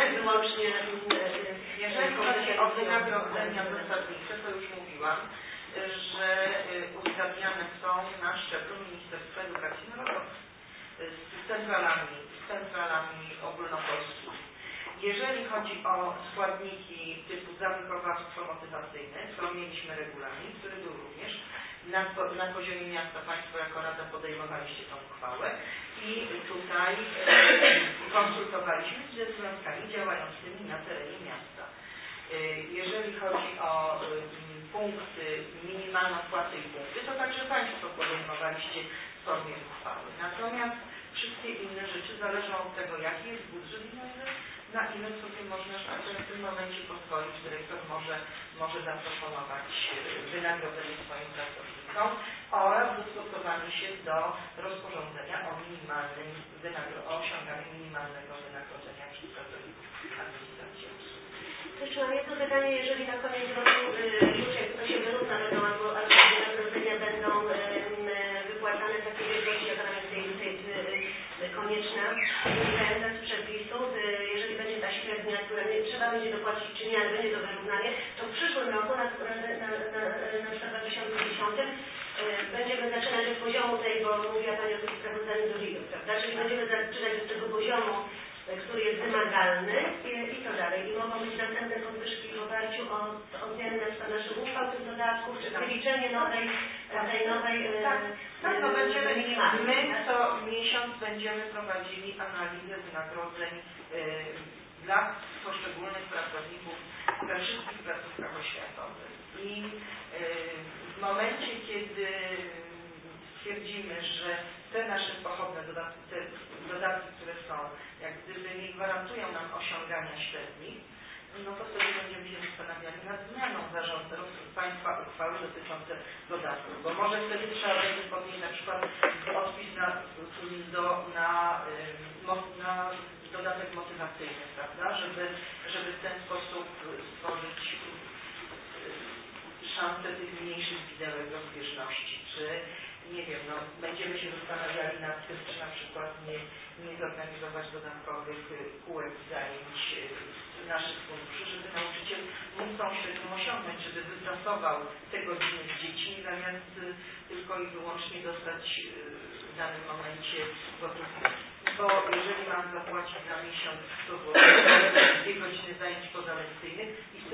wynagrodzenia zasadnicze, to już mówiłam, że uzgadniane są na szczeblu Ministerstwa Edukacji Narodowej z centralami ogólnopolskimi. Jeżeli chodzi o składniki typu zawychowawstwo motywacyjne, to mieliśmy regulamin, który był również na poziomie miasta. Państwo jako Rada podejmowaliście tą uchwałę i tutaj konsultowaliśmy ze związkami działającymi na terenie miasta. Jeżeli chodzi o punkty, minimalną płacę i punkty, to także Państwo podejmowaliście w formie uchwały. Natomiast wszystkie inne rzeczy zależą od tego, jaki jest budżet i na ile sobie można w tym momencie pozwolić. Dyrektor może zaproponować wynagrodzenie swoim pracownikom oraz dostosowanie się do rozporządzenia o osiąganiu minimalnego wynagrodzenia przez pracowników administracji. Jeszcze mam jedno pytanie, jeżeli na koniec roku już jak to się wyrówna będą albo wynagrodzenia będą wypłacane w takiej wielkości, jaka nam jest konieczna, wynikająca z przepisów, jeżeli będzie ta średnia, która nie trzeba będzie dopłacić, czy nie, ale będzie to wyrównanie, to w przyszłym roku, na przykład w 2010, będziemy zaczynać od poziomu tej, bo mówiła Pani o tym sprawozdaniu do RIO, prawda? Czyli będziemy zaczynać od tego poziomu, który jest wymagalny i co dalej. I mogą być następne podwyżki w oparciu o zmiany na przykład naszych uchwał, tych dodatków, czy wyliczenie nowej no będziemy minimalnej. My co miesiąc będziemy prowadzili analizę wynagrodzeń dla poszczególnych pracowników we wszystkich placówkach oświatowych. I w momencie, kiedy stwierdzimy, że te nasze pochodne dodatki, które są, jak gdyby nie gwarantują nam osiągania średnich, no to wtedy będziemy się zastanawiali nad zmianą Państwa uchwały dotyczące dodatków, bo może wtedy trzeba będzie podnieść na przykład odpis na dodatek motywacyjny, prawda, żeby w ten sposób stworzyć szansę tych mniejszych widełek rozbieżności, czy nie wiem, no będziemy się zastanawiali nad tym, czy na przykład nie zorganizować dodatkowych kółek zajęć z naszych funduszy, żeby nauczyciel mógł tą średnią osiągnąć, żeby wypracował te godziny z dziećmi, zamiast tylko i wyłącznie dostać w danym momencie gotówkę. Bo jeżeli mam zapłacić za miesiąc 100 zł, 2 godziny zajęć pozalekcyjnych i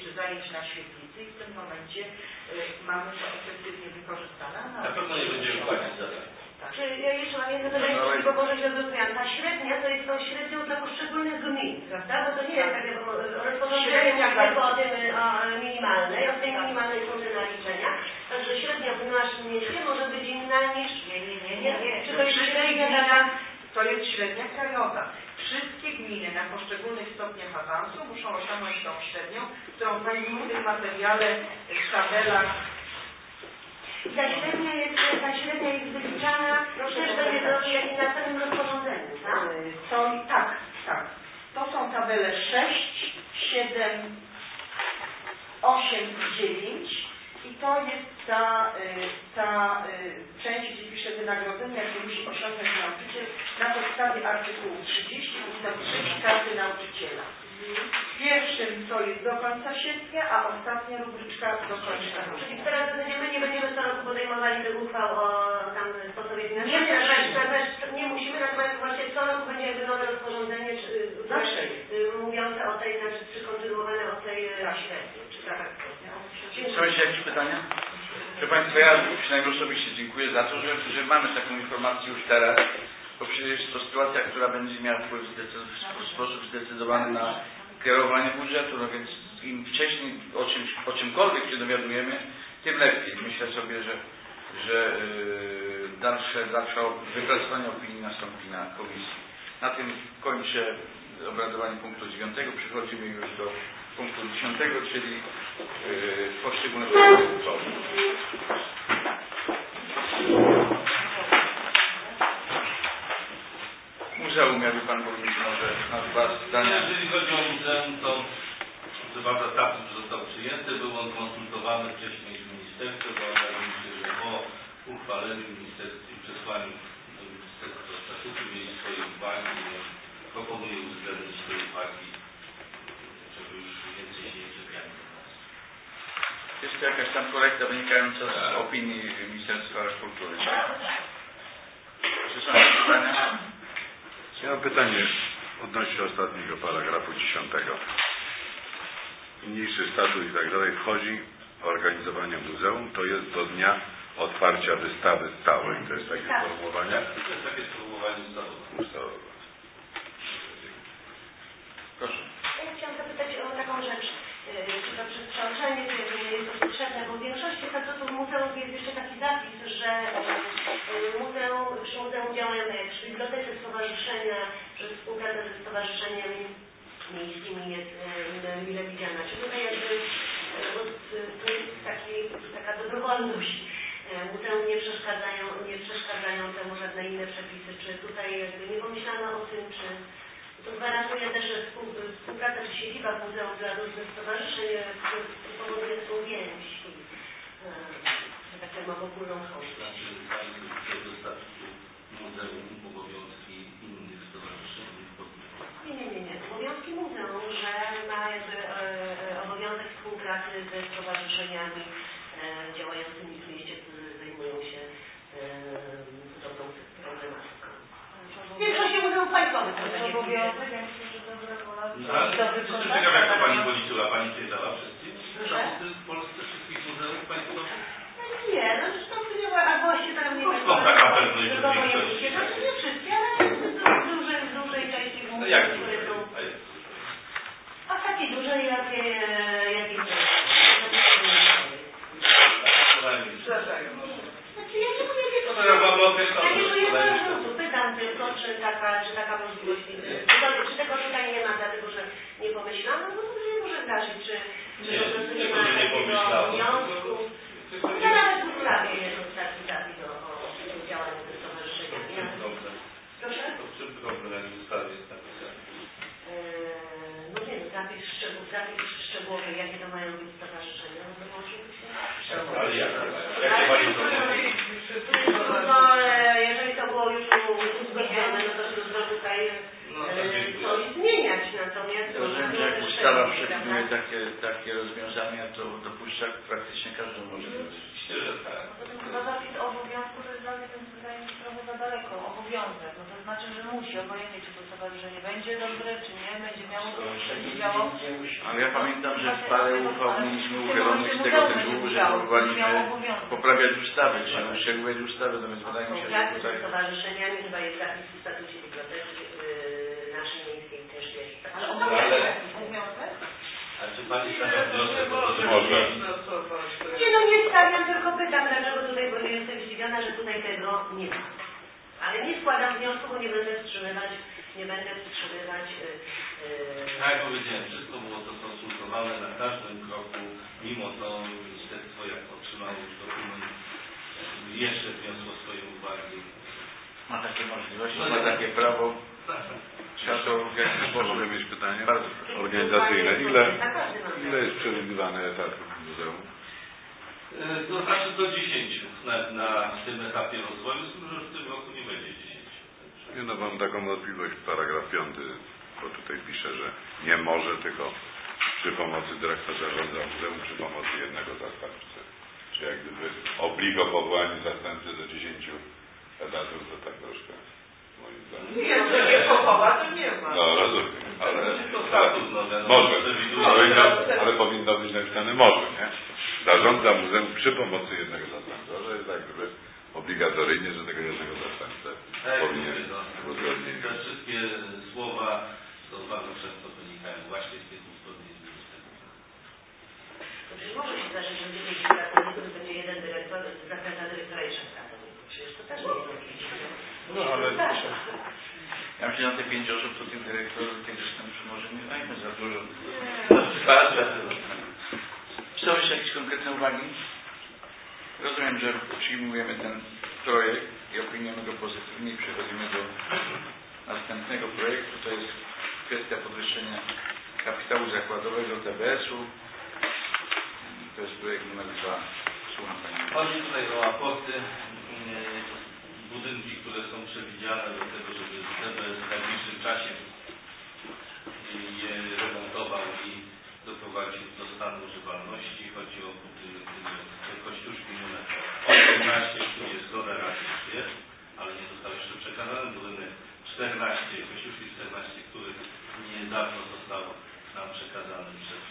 zajęć na świetlicy i w tym momencie mamy to efektywnie wykorzystane. Na pewno nie będziemy płacić za to. Tak. Czy ja jeszcze mam jedno pytanie, tylko może źle zrozumiałam. Ta średnia to jest tą średnią dla poszczególnych gmin, prawda? Bo to nie jest takie rozporządzenie tylko o tym minimalnej, o tej minimalnej kwoty naliczenia. Także średnia w naszym mieście może być inna niż... Nie. Czy to jest średnia to jest średnia krajowa. Wszystkie gminy na poszczególnych stopniach awansu muszą osiągnąć tą średnią, którą Państwo w tym materiale w tabelach. I ta średnia jest wyliczana, też będzie to jak na samym rozporządzeniu, tak? Tak. To są tabele 6, 7, 8 i 9 i to jest ta część, gdzie pisze wynagrodzenie, jakie musi osiągnąć nauczyciel na podstawie artykułu 30 ust. 3 Karty Nauczyciela. Pierwszym to jest do końca sierpnia, a ostatnia rubryczka do końca. Czyli teraz my nie będziemy co roku podejmowali tych uchwał o tam sposobie finansowania. Nie musimy, natomiast właśnie co roku będzie jakby nowe rozporządzenie mówiące o tej, znaczy przykontynuowane o tej średniej. Czy tak? Są jeszcze jakieś pytania? Proszę Państwa, ja przynajmniej osobiście dziękuję za to, że mamy taką informację już teraz, bo przecież to sytuacja, która będzie miała wpływ w sposób zdecydowany na kierowanie budżetu, no więc im wcześniej o czymkolwiek się dowiadujemy, tym lepiej. Myślę sobie, że dalsze wypracowanie opinii nastąpi na komisji. Na tym kończę obradowanie punktu 9. Przechodzimy już do punktu 10, czyli poszczególne uchwały. Muzeum, jakby Pan Burmistrz może na dwa zdania. Jeżeli chodzi o muzeum, to chyba statut został przyjęty, był on konsultowany wcześniej z ministerstwem, bo wydaje mi się, że po uchwaleniu ministerstwa i przesłaniu do ministerstwa statutu mieli swoje uwagi, proponuję uwzględnić te uwagi, żeby już więcej się nie czepiali. Jest to jakaś tam korekta wynikająca z opinii Ministerstwa Kultury. Czy są jakieś pytania? Ja mam pytanie odnośnie ostatniego paragrafu 10. Niniejszy statut i tak dalej wchodzi organizowanie muzeum, to jest do dnia otwarcia wystawy stałej. To jest takie sformułowanie? To jest takie sformułowanie ustawowe. Proszę. Ja chciałam zapytać o taką rzecz, czy to przy przełączeniu, czy jest to potrzebne, bo w większości statutów muzeów jest jeszcze taki zapis, że przy muzeum działają przy bibliotece stowarzyszenia, że współpraca ze stowarzyszeniami miejskimi jest mile widziana. Czy tutaj jakby to jest taka dobrowolność. Muzeum nie przeszkadzają temu żadne inne przepisy. Czy tutaj jakby nie pomyślano o tym, czy to gwarantuje też, że współpraca czy siedziba muzeum dla różnych stowarzyszeń powoduje tą więź i tak jak mam ogólną kosztę. Do statutu muzeum obowiązki innych stowarzyszeń. Nie. Obowiązki muzeum, że ma jakby obowiązek współpracy ze stowarzyszeniami działającymi w mieście, które zajmują się podobną problematyką. W większości muzeum państwowych to takie obowiązek, ja myślę, że dobra wola. Ciekawe, jak to Pani policzyła? Pani czytała wszystkich? W Polsce wszystkich muzeów państwowych? Nie, no zresztą nie ma, a właśnie tam nie skąd taka pewność, że większości? Znaczy nie wszystkie, ale w dużej części muzeów, które są... A takie duże, jakie Znaczy ja nie mówię, pytam tylko, czy taka możliwość, czy tego tutaj nie ma, dlatego że nie pomyślano, bo to się może zdarzyć, czy po prostu nie ma takiego obowiązku. Ja nawet w ustawie jest taki zapis o działaniu ze stowarzyszeniami. Proszę? To w czym problem w ustawie jest napisane? No nie, zapis szczegółowy, jakie to mają być stowarzyszenia. No oczywiście. Ale jakie Pani propozycje? No, jeżeli to było już uzgodnione, no to trudno tutaj coś zmieniać. Natomiast rozumiem, że jak ustawa przewiduje takie rozwiązania, to dopuszcza praktycznie każdą możliwość. Myślę, że tak. Chyba zapis o obowiązku to jest dla mnie wydaje mi się trochę za daleko. Obowiązek. No to znaczy, że musi obojętnie, czy to stowarzyszenie będzie dobre, czy nie, będzie miało to działo. Ale ja pamiętam, że parę uchwał mieliśmy uchylonych z tego tytułu, że próbowaliśmy poprawiać ustawy, czy uszczegółowiać ustawy, natomiast wydaje mi się, że tutaj... Z stowarzyszeniami chyba jest zapis w statucie biblioteki naszej miejskiej też jest. A czy Pani stawia wniosek? Może. Nie, no nie stawiam, tylko pytam, dlaczego tutaj, bo jestem zdziwiona, że tutaj tego nie ma. Ale nie składam wniosku, bo nie będę wstrzymywać. Tak jak powiedziałem, wszystko było to konsultowane na każdym kroku, mimo to ministerstwo, jak otrzymało już dokument, jeszcze wniosło swoje uwagi. Ma takie możliwości, ma takie prawo. Trzeba to w jakiś sposób... Mogę mieć pytanie? Bardzo. Organizacyjne. Ile jest przewidywane etatów w muzeum? To znaczy do 10 na tym etapie rozwoju, z tym, że w tym roku nie będzie 10. Nie, no mam taką wątpliwość, paragraf 5, bo tutaj pisze, że nie może, tylko przy pomocy dyrektora zarządza muzeum, przy pomocy jednego zastępcy. Czy jak gdyby obligo powołanie zastępcy do 10 etatów, to tak troszkę moim zdaniem. Nie, że nie powoła, to nie ma. No rozumiem, ale Może. ale powinno być napisane może, nie? Zarządza muzeum przy pomocy jednego zastępcy, że jest jak gdyby obligatoryjnie, że tego jednego zastępcę powinien uzgodnić. Te wszystkie słowa to bardzo często wynikają właśnie z tych uzgodnień z ministerstwem. Przecież może się zdarzyć, że będzie 10 pracowników, będzie jeden dyrektor, zastępca dyrektora i 6 pracowników. Przecież to też nie jest jakieś. No ale... Ja myślę, że na te 5 osób, to tych dyrektorów, tych zastępczych może nie dajmy za dużo. Są jeszcze jakieś konkretne uwagi? Rozumiem, że przyjmujemy ten projekt i opiniujemy go pozytywnie i przechodzimy do następnego projektu. To jest kwestia podwyższenia kapitału zakładowego TBS-u. To jest projekt numer 2. Słucham Pani. Chodzi tutaj o aporty, budynki, które są przewidziane do tego, żeby TBS w najbliższym czasie je remontował i doprowadził do stanu używalności. Chodzi o budynek Kościuszki numer 18, który jest zgoda rady, jest, ale nie został jeszcze przekazany. Budynek 14, Kościuszki 14, który niedawno został nam przekazany przez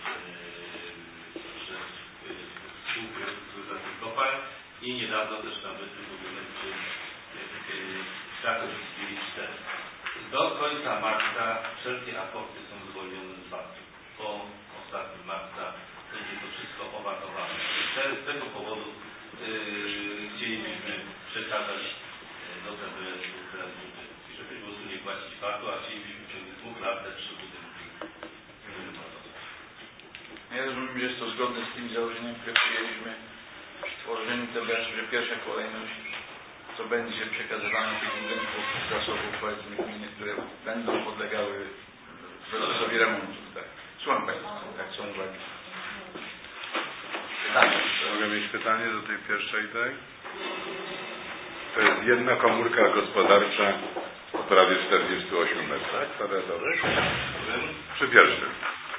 spółkę restrukturyzacji kopalń i niedawno też nabyty budynek przy Krakowickiej 4. Do końca marca wszelkie aporty są zwolnione z VAT-u. Po ostatnim marca będzie to wszystko owatowane. Z tego powodu chcielibyśmy przekazać do TBS-u te budynki, żeby po prostu nie płacić VAT-u, a chcielibyśmy w ciągu 2 lat te 3 budynki wyremontować. Ja rozumiem, że jest to zgodne z tymi założeniami, które przyjęliśmy przy tworzeniu TBS-u, że pierwsza kolejność to będzie przekazywanie tych budynków zasobów, powiedzmy, gminy, które będą podlegały procesowi remontu. Tak. Słucham Państwa, jak są uwagi. Mogę mieć pytanie do tej pierwszej, tak? To jest jedna komórka gospodarcza o prawie 48 metrach kwadratowych. Przy pierwszym.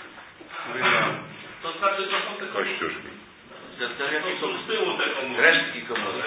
To znaczy, to są te Kościuszki. To są z tyłu te komórki. Resztki komórek.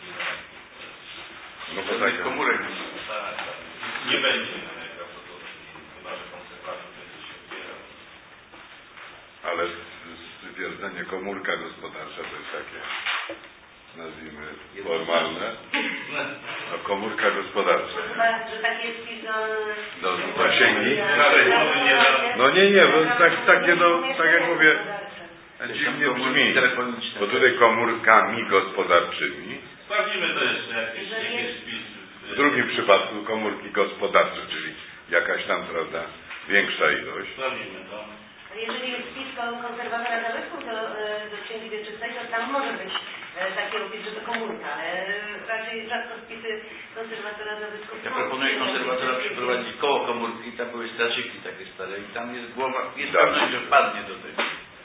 No bo tak. Komórek. Tak. Nie będzie najprawdopodobniej. Chyba, że konserwator będzie się opierał. Ale stwierdzenie komórka gospodarcza to jest takie, nazwijmy, formalne. No komórka gospodarcza. Chyba, że taki jest wpis do zasięgi. No nie, bo takie no, tak jak mówię, dziwnie brzmi. Bo tutaj komórkami gospodarczymi. Sprawdzimy to jeszcze jakiś wpis. W drugim przypadku komórki gospodarcze, czyli jakaś tam, prawda, większa ilość. Sprawdzimy to. Jeżeli jest wpis konserwatora zamysłu do księgi wieczystej, to tam może być taki opis, że to komórka, ale raczej rzadko wpisy konserwatora zamysłu. Ja proponuję konserwatora przyprowadzić koło komórki, tam były straczyki takie stare i tam jest głowa, jest pewność, że wpadnie do tego.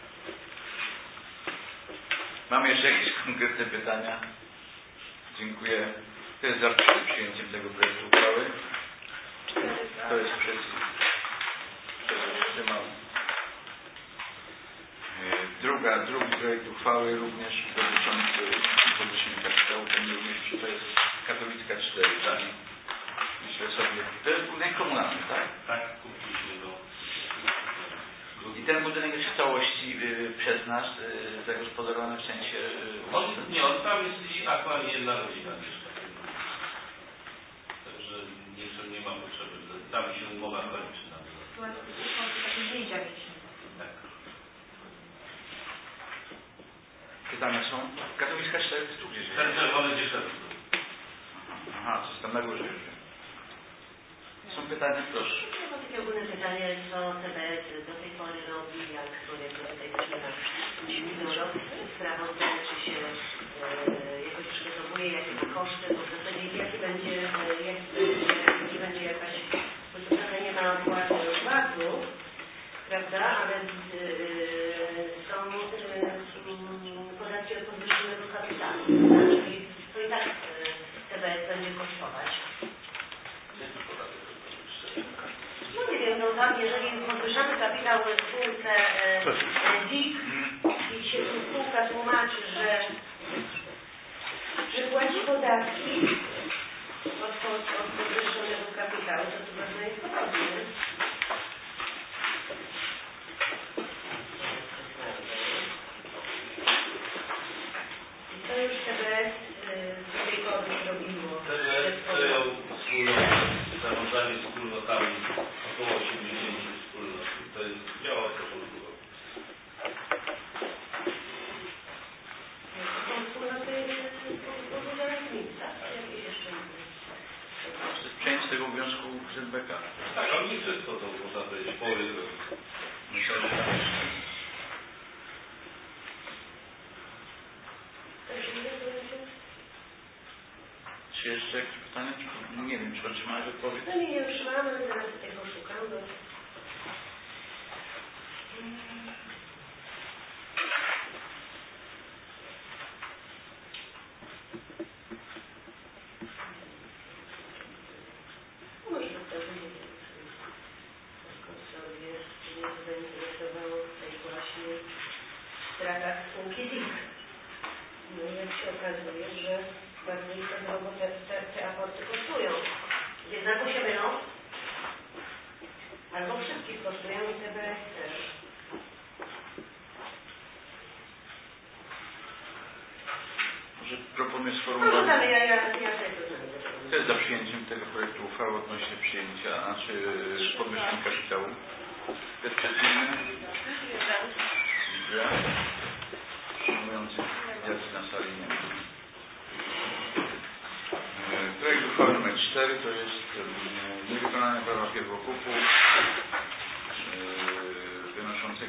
Mamy jeszcze jakieś konkretne pytania? Dziękuję. Kto jest za przyjęciem tego projektu uchwały? Kto jest przeciw? Kto się wstrzymał? Drugi projekt uchwały również dotyczący podwyższenia kapitału, ten również to jest Katowicka 4, tak? Myślę sobie, to jest budynek komunalny, tak? Tak, kupiliśmy go. ten budynek jest w całości przez nas zagospodarowany w sensie on tam jest aktualnie jedna rodzina mieszka. Także nie ma potrzeby, tam się umowa kończy. Takie zdjęcia mieć. Tak. Pytania są? Katowiska 4 tu gdzieś jest. Ten czerwony gdzieś tam. Aha, coś tam na górze już. Są pytania? Proszę. Ja mam takie ogólne pytanie, co CBS do tej pory robi, jak powiedzmy tutaj też nie ma rok sprawozdań, czy się jakoś przygotowuje, jakie ma koszty, bo w zasadzie jaki będzie jakaś, bo to trochę nie ma opłaty VAT-u, prawda, ale są podatki od podwyższonego kapitału, czyli to i tak CBS będzie kosztować. No nie wiem, no tam jeżeli podwyższamy kapitał w spółce DIK i się spółka tłumaczy, że płaci podatki od podwyższonego kapitału, to bardzo jest podobnie. I to już CBS z tej pory zrobiło. CBS przejął zarządzanie wspólnotami około 80 wspólnot. To jest działa od początku roku. Są wspólnoty z udziałem gmin, tak? Jakieś jeszcze inne. To jest przejęcie tego obowiązku ZBK. Tak, ale nie wszystko to można powiedzieć. Myślę, że tam jeszcze. Czy jeszcze jakieś pytania? Nie wiem, czy otrzymałeś odpowiedź? No nie otrzymałam, ale zaraz tego szukam. Bo... Może to nie wiem, czy sobie nie zainteresowało w tej właśnie stratach spółki DIK. No i jak się okazuje, że bardzo istotną robotę te aporty kosztują. Więc albo się mylą, albo wszystkich kosztują i CBS też. Może proponuję No sformułować. dalej, ja też to znajdę. To jest za przyjęciem tego projektu uchwały odnośnie przyjęcia, znaczy podwyższenia kapitału. To jest przeciwne. Dziękuję. Przyjmujący jest na sali nie ma. Projekt uchwały nr 4 to jest niewykonanie prawa pierwokupu wynoszącego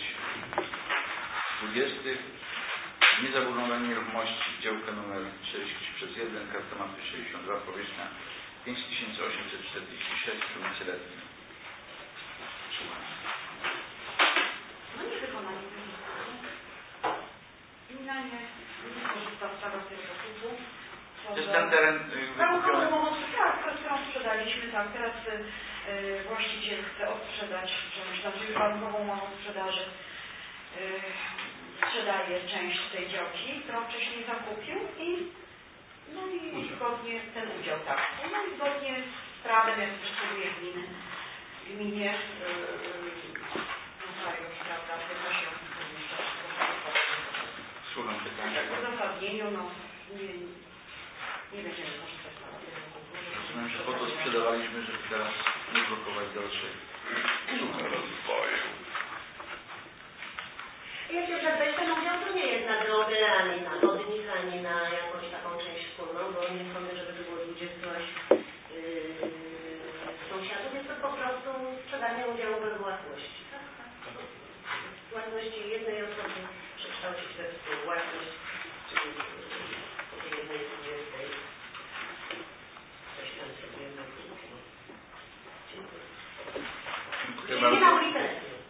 9/20. Niezabudowanie nieruchomości działka nr 60/1, karta mapy 62, powierzchnia 5846, ulicy Letniej. No nie wykonanie gmina nie korzysta z prawa pierwokupu. To jest ten teren wykupiony. Tak, którą sprzedaliśmy tam. Teraz właściciel chce odsprzedać, znaczy warunkową umową sprzedaży sprzedaje część tej działki, którą wcześniej zakupił i zgodnie ten udział, tak. No i zgodnie z prawem, jak przystępuje gminie prawda, wynosi Słucham pytania. w uzasadnieniu, nie będziemy korzystać z prawa pierwokupu. Rozumiem, że po to sprzedawaliśmy, żeby teraz nie blokować dalszej rozwoju. Ja się zapytam, ten udział to nie jest nagrodę ani na chodnik, ani na jakąś taką część wspólną, bo nie sądzę, żeby to było 20 sąsiadów. Jest to po prostu sprzedanie udziału we własności. Własności jednej osoby przekształcić we współwłasność, czyli po tej 1/20. Coś tam sobie nakupił. Dziękuję. Czyli nie na ulicę.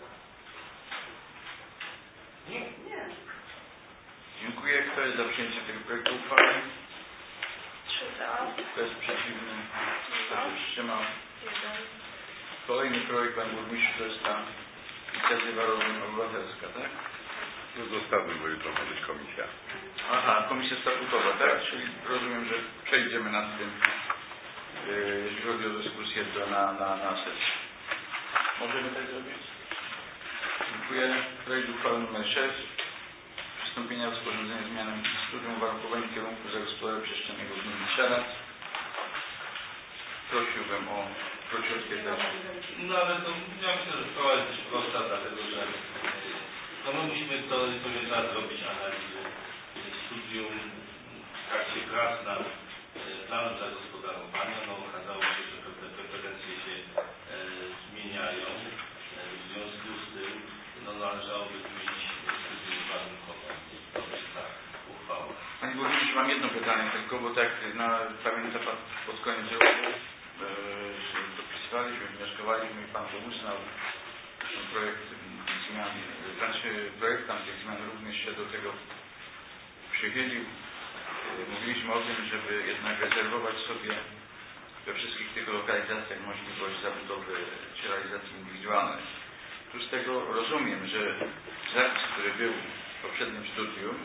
Nie. Dziękuję. Kto jest za przyjęciem tego projektu uchwały? 3 za. Kto jest przeciwny? Kto się wstrzymał? 1. Kolejny projekt, pan burmistrz, to jest ta inicjatywa obywatelska, tak? No zostawmy, bo jutro ma być komisja. Aha, komisja statutowa, tak? Czyli rozumiem, że przejdziemy nad tym, jeśli chodzi o dyskusję na sesji. Możemy tak zrobić? Dziękuję. Projekt uchwały nr 6. Przystąpienia do sporządzenia zmiany studium uwarunkowań kierunku zagospodarowania przestrzennego w gminie Sieradz. Prosiłbym o odwiedzenie. No ale to ja myślę, że sprawa jest dość prosta, dlatego że no my musimy to teraz zrobić analizę studium w trakcie prac nad planem zagospodarowania. No okazało się, że pewne preferencje się zmieniają. W związku z tym no, należałoby zmienić studium warunkowe. To jest ta uchwała. Panie Burmistrzu, mam jedno pytanie tylko, bo tak pamięta Pan pod koniec roku dopisywaliśmy, wnioskowaliśmy i Pan uznał projekt zmian, projektant tych zmian również się do tego przychylił. Mówiliśmy o tym, żeby jednak rezerwować sobie we wszystkich tych lokalizacjach możliwość zabudowy czy realizacji indywidualnej. Tu z tego rozumiem, że zapis, który był w poprzednim studium,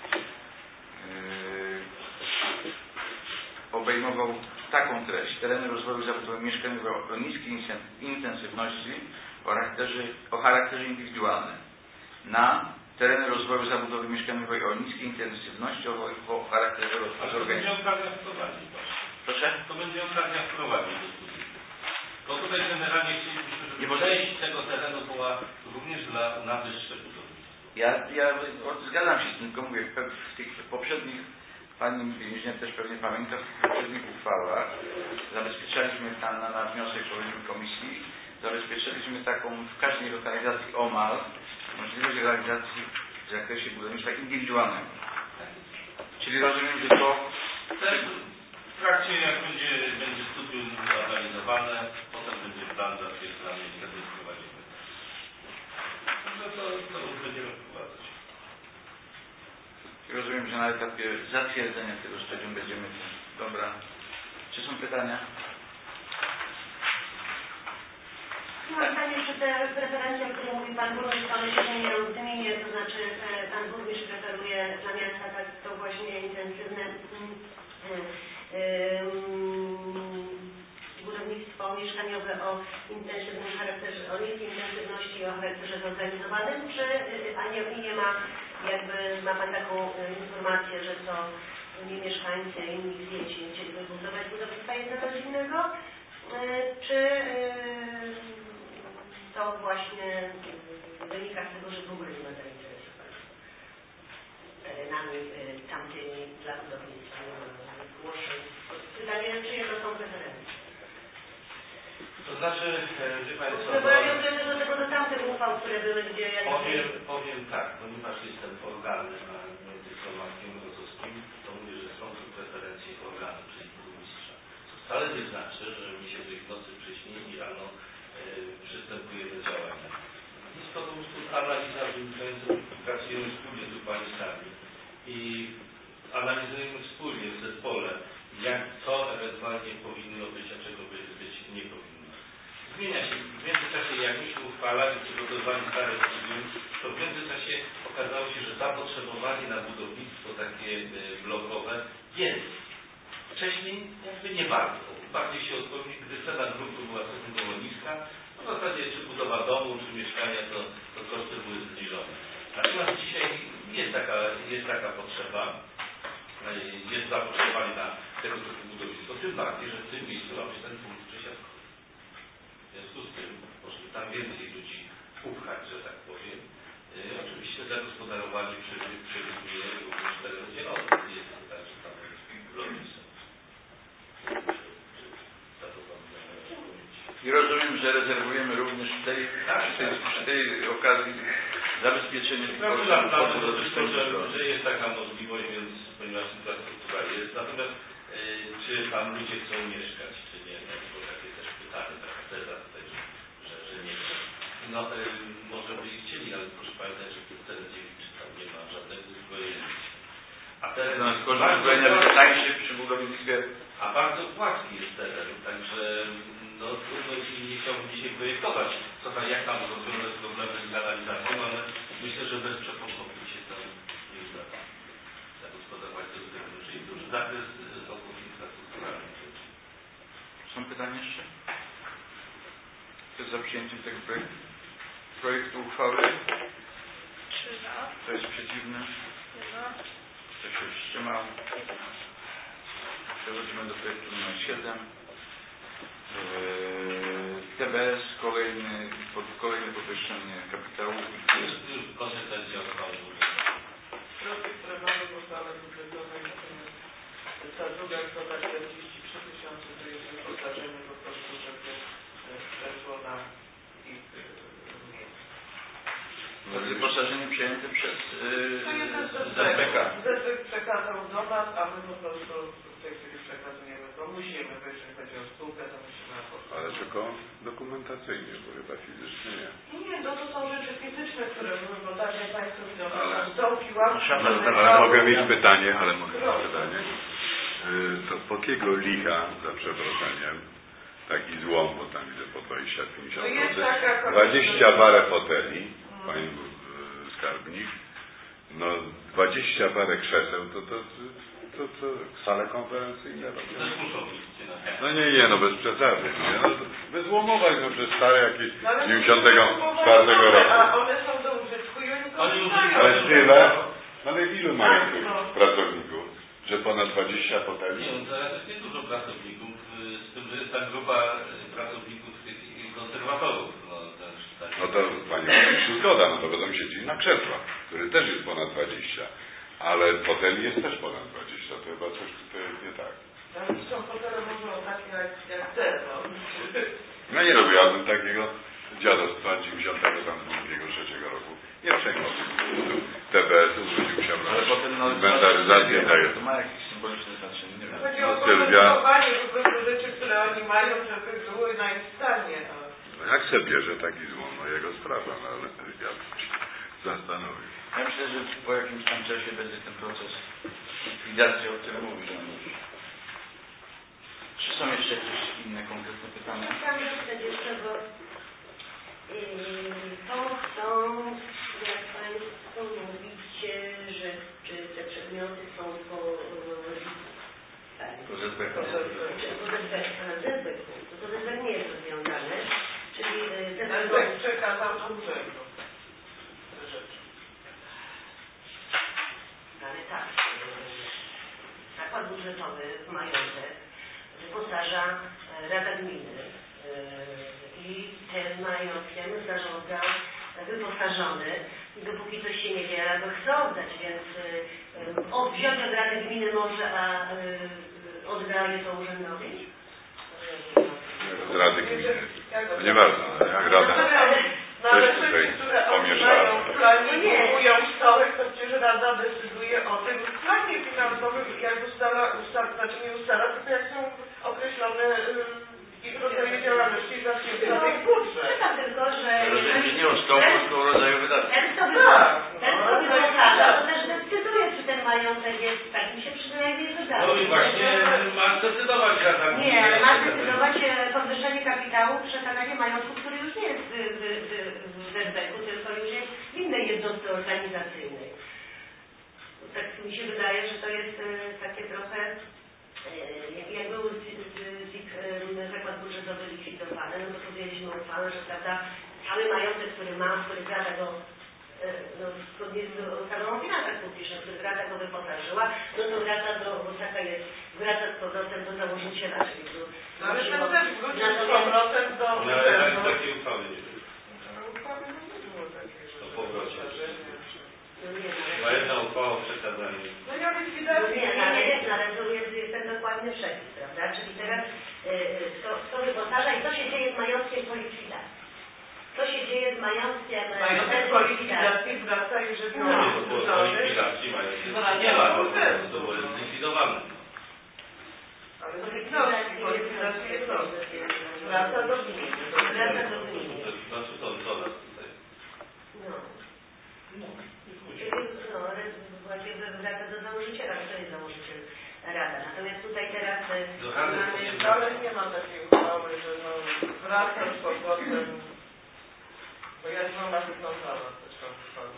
obejmował taką treść: tereny rozwoju zabudowy mieszkaniowej o niskiej intensywności o charakterze indywidualnym na tereny rozwoju zabudowy mieszkaniowej o niskiej intensywności o charakterze ale to będzie okazja wprowadzić. Proszę? To będzie okazja wprowadzić do studium. To tutaj generalnie chcielibyśmy, żeby część tego terenu była również na wyższe budownictwo. Ja zgadzam się z tym, tylko mówię, w tych poprzednich, Pani Inżynier też pewnie pamięta, w poprzednich uchwałach zabezpieczaliśmy tam na wniosek komisji, zabezpieczyliśmy taką w każdej lokalizacji omal możliwość realizacji w zakresie budownictwa indywidualnego. Czyli rozumiem, że to... W trakcie, jak będzie studium zanalizowane, potem będzie plan zatwierdzany i wtedy wprowadzimy. No to już będziemy wprowadzać. Rozumiem, że na etapie zatwierdzenia tego studium będziemy... Dobra. Czy są pytania? Mam pytanie, czy te preferencje, o których mówi Pan Burmistrz, one się zmienią, to znaczy Pan Burmistrz preferuje dla miasta tak to właśnie intensywne budownictwo mieszkaniowe o intensywnym charakterze, o niskiej intensywności i o charakterze zorganizowanym, a nie ma, jakby ma Pan taką informację, że to nie mieszkańcy inni klienci nie chcieliby budować budownictwa jednego z innego, czy to właśnie wynika z tego, że w ogóle nie ma zainteresowania terenami tamtymi dla budownictwa głoszeń. Pytanie, czyje to są preferencje? To znaczy, wie Państwo... Nawiązuję też do tamtych uchwał, które były, gdzie... Powiem tak, ponieważ jestem organem między Słowackim i Wrocławskim, to mówię, że są tu preferencje organu, czyli burmistrza. Co wcale nie znaczy, że mi się w nocy przyśni i rano przystępuje do działania. Jest to po prostu analiza wynikająca, pracujemy wspólnie tu Pani sami i analizujemy wspólnie w zespole, co ewentualnie powinno być, a czego być nie powinno. Zmienia się. W międzyczasie, jak myśmy uchwalali, przygotowywali stare studium, to w międzyczasie okazało się, że zapotrzebowanie na budownictwo takie blokowe jest. Wcześniej jakby nie bardzo. Bardziej się odpowiedzi, gdy cena gruntu była stosunkowo niska, no w zasadzie czy budowa domu, czy mieszkania, to koszty były zniżone. Natomiast dzisiaj jest taka potrzeba, jest zapotrzebowanie na tego typu budownictwo, tym bardziej, że w tym miejscu ma być ten punkt przesiadkowy. W związku z tym można tam więcej ludzi upchać, że tak powiem. Oczywiście zagospodarowanie przewiduje również teren zielony. Jest to tak, że tam bloki są. I rozumiem, że rezerwujemy również przy tej okazji zabezpieczenie tych kosztów. Że jest taka możliwość, więc ponieważ infrastruktura jest. Natomiast czy tam ludzie chcą mieszkać, czy nie? No, to takie też pytanie, taka teza tutaj, że nie chcą. No może by chcieli, ale proszę pamiętać, że w teren dziewiczy tam nie ma żadnego zbrojenia. A teren jest tańszy przy budownictwie. A bardzo płaski jest teren, także no trudno nie chciałbym dzisiaj projektować, jak tam rozwiązać problemy z kanalizacją, ale myślę, że bez przepompowni się tam nie uda zagospodarować do tego, czyli duży zakres obwód infrastrukturalnych. Są pytania jeszcze? Kto jest za przyjęciem tego projektu? projektu uchwały? 3 za. Kto jest przeciwny? 1. Kto się wstrzymał? Przechodzimy do projektu numer 7. TBS, kolejne podwyższenie kapitału. Jest już konsekwencja uchwały. Środki, które mamy w uchwale budżetowej, natomiast ta druga kwota 43 000 to jest wyposażenie po prostu, żeby przeszło na ich To jest wyposażenie przyjęte przez ZPK. ZPK przekazał do nas, a my po prostu w tej chwili przekazujemy, bo musimy, bo jeżeli chodzi o spółkę, to musimy aportować. Ale tylko dokumentacyjnie, bo chyba fizycznie nie. Nie, no to są rzeczy fizyczne, które były, bo tak jak Państwo widzą, Ale- stołki, ławki, Ale mogę mieć pytanie, To po kiego licha, za przeproszeniem, taki złom, bo tam idę po 20-50 To jest zł, taka 20 parę foteli, pani skarbnik, no 20 parę krzeseł, to sale konferencyjne robią. Też muszą być. No nie, no bez przesady. Nie? No, bez łomowań, no przez stare jakieś 94 roku. A one są do użytku i oni korzystają. Ale tyle? No ale ilu mają tych pracowników? Że ponad 20 foteli? Nie, no teraz jest niedużo pracowników, z tym, że jest ta grupa pracowników tych konserwatorów. No to pani zgoda, no to będą siedzieli na krzesłach, który też jest ponad 20. Ale foteli jest też ponad 20, to chyba coś tutaj jest nie tak. Ale są fotele może takie jak te, no. No nie robię, ja bym takiego dziadostwa 93 roku nie przejmował. TBS-u zwrócił się Ale potem inwentaryzację daje. To ma jakieś symboliczne znaczenie, nie wiem. Chodzi o konserwowanie po prostu rzeczy, które oni mają, żeby były na ich stanie. No jak se bierze taki złom, no jego sprawa, no ale ja bym się zastanowił. Ja myślę, że po jakimś tam czasie będzie ten proces likwidacji, o którym mówi Rząd. Czy są jeszcze jakieś inne konkretne pytania? Chciałam zapytać jeszcze, bo to chcą, jak Państwo mówicie, że czy te przedmioty są po ZBK. To ZBK nie jest rozwiązane, czyli ZBK przekazał do urzędu te rzeczy. Ale tak, zakład budżetowy w majątek wyposaża Rada Gminy i tym majątkiem zarządza wyposażony i dopóki coś się nie wie, go chce oddać, więc wziąć od Rady Gminy może, a oddaje to urzędowi? Z Rady Gminy. No nieważne, jak Rada Ale też tutaj rzeczy, które oni pomieszała. mają w planie, kupują stołek, to przecież Rada decyduje o tym w planie finansowym, jak znaczy nie ustala, tylko jak są określone ich rodzaje działalności i zacznięte budżet. Pytam tylko, że Nie o stołku, tylko o rodzaju wydatków. ten co wyposaża, to też decyduje, czy ten majątek jest, tak mi się przynajmniej wydaje. No i właśnie ma zdecydować Rada Gminy. Nie, ale ma zdecydować podwyższenie kapitału, przekazanie majątku, który już nie jest w ZBK-u, tylko już jest w innej jednostce organizacyjnej. Tak mi się wydaje, że to jest takie trochę, jak był zakład budżetowy likwidowany, no to podjęliśmy uchwałę, że prawda, cały majątek, który mam, który Rada go zgodnie z ustawą o finansach publicznych, który Rada go wyposażyła, no to wraca wraca z powrotem do założyciela, czyli do... No ale ten też wrócił z powrotem do... Ale takiej uchwały nie było. Uchwały nie było takiej, że... To powrocie. No nie, Była jedna uchwała o przekazaniu. No ja likwidacji... ale to jest ten dokładny przepis, prawda? Czyli teraz kto wyposaża i co się dzieje z majątkiem po likwidacji? Co się dzieje z majątkiem... Majątek po likwidacji wraca, jeżeli on jest Po zburzony. likwidacji majątek nie ma, to było zlikwidowane. Ale to likwidacji jednostki. Wraca do gminy. Wraca do gminy. Znaczy to nas tutaj. Właściwie wraca do założyciela, bo to jest założyciel Rada. Natomiast tutaj teraz mamy... Ale nie ma takiej uchwały, że wraca z powrotem. Bo ja nie mam wyglądała też ta uchwała.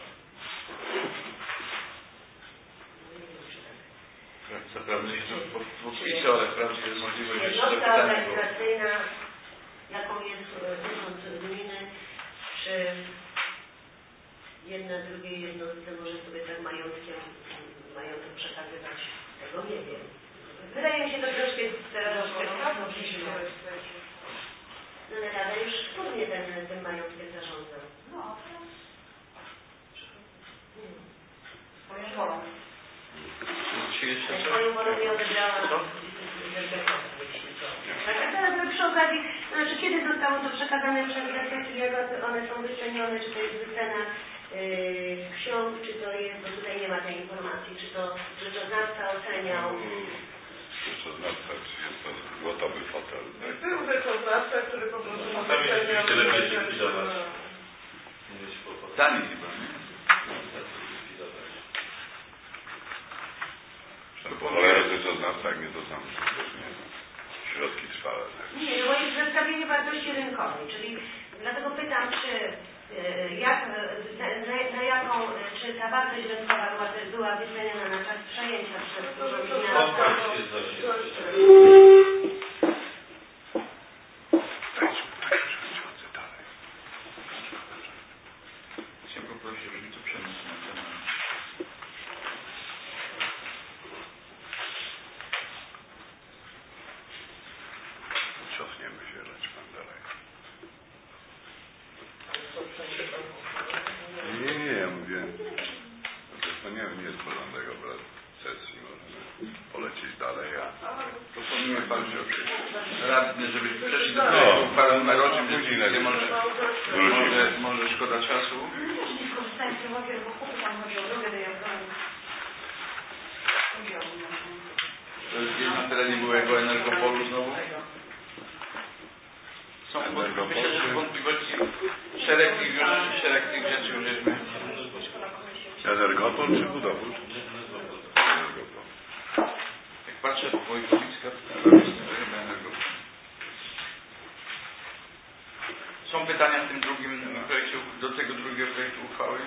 Co prawda się to podpisał, ale wprawdzie jest możliwość jeszcze jednostka pytania, organizacyjna, jaką jest urząd gminy, czy na drugiej jednostce może sobie tak majątek przekazywać. Tego nie wiem. Wydaje mi się to troszkę sprawno przyszło. No ale Rada już wspólnie tym majątkiem zarządza. No. Swoją wolą. Swoją wolą nie odebrała. Tak, a teraz przy okazji, znaczy kiedy zostało to przekazane przez Grecję, czy jak one są wycenione, czy to jest wycena ksiąg, czy to jest, bo tutaj nie ma tej informacji, czy to rzeczoznawca oceniał. Rzeczoznawca, czy jest to gotowy fotel? Tak? Był rzeczoznawca, który po prostu oceniał. Sami chyba, nie? Ale rzeczoznawca, jak nie to sam środki trwałe. Tak? Nie, no bo jest zestawienie wartości rynkowej, czyli dlatego pytam, na jaką, czy ta wartość rynkowa była wyceniona na czas przejęcia przez Urząd Miasta? Chciałem poprosić, żeby to przeniósł na temat. Cofniemy się, leć pan dalej. Nie, ja mówię, to nie jest porządek obrad sesji, możemy polecieć dalej, a Proponuję pan radny, żeby przeszli do uchwały numer 8, gdzie może szkoda czasu. Nie skorzystałem z tego kierunku, tam chodzi o drogę dojazdową. To jest gdzieś na terenie byłego Energopolu znowu. Są myślę, że wątpliwości, szereg tych rzeczy już żeśmy. Energopol czy budowór? Energopol. Jak patrzę po Wojkowicka, to chyba Energopol. Są pytania w tym drugim projekcie, do tego drugiego projektu uchwały?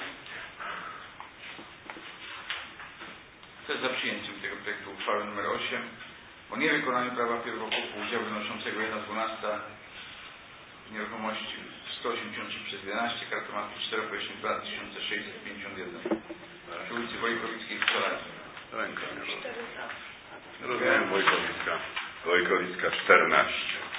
Kto jest za przyjęciem tego projektu uchwały nr 8 o niewykonaniu prawa pierwokupu udziału wynoszącego 1/12 nieruchomości 183/11, karta mapy 4/22/1651 przy ulicy Wojkowickiej w Czolacie. Ręka nie rozumiem Wojkowicka 14.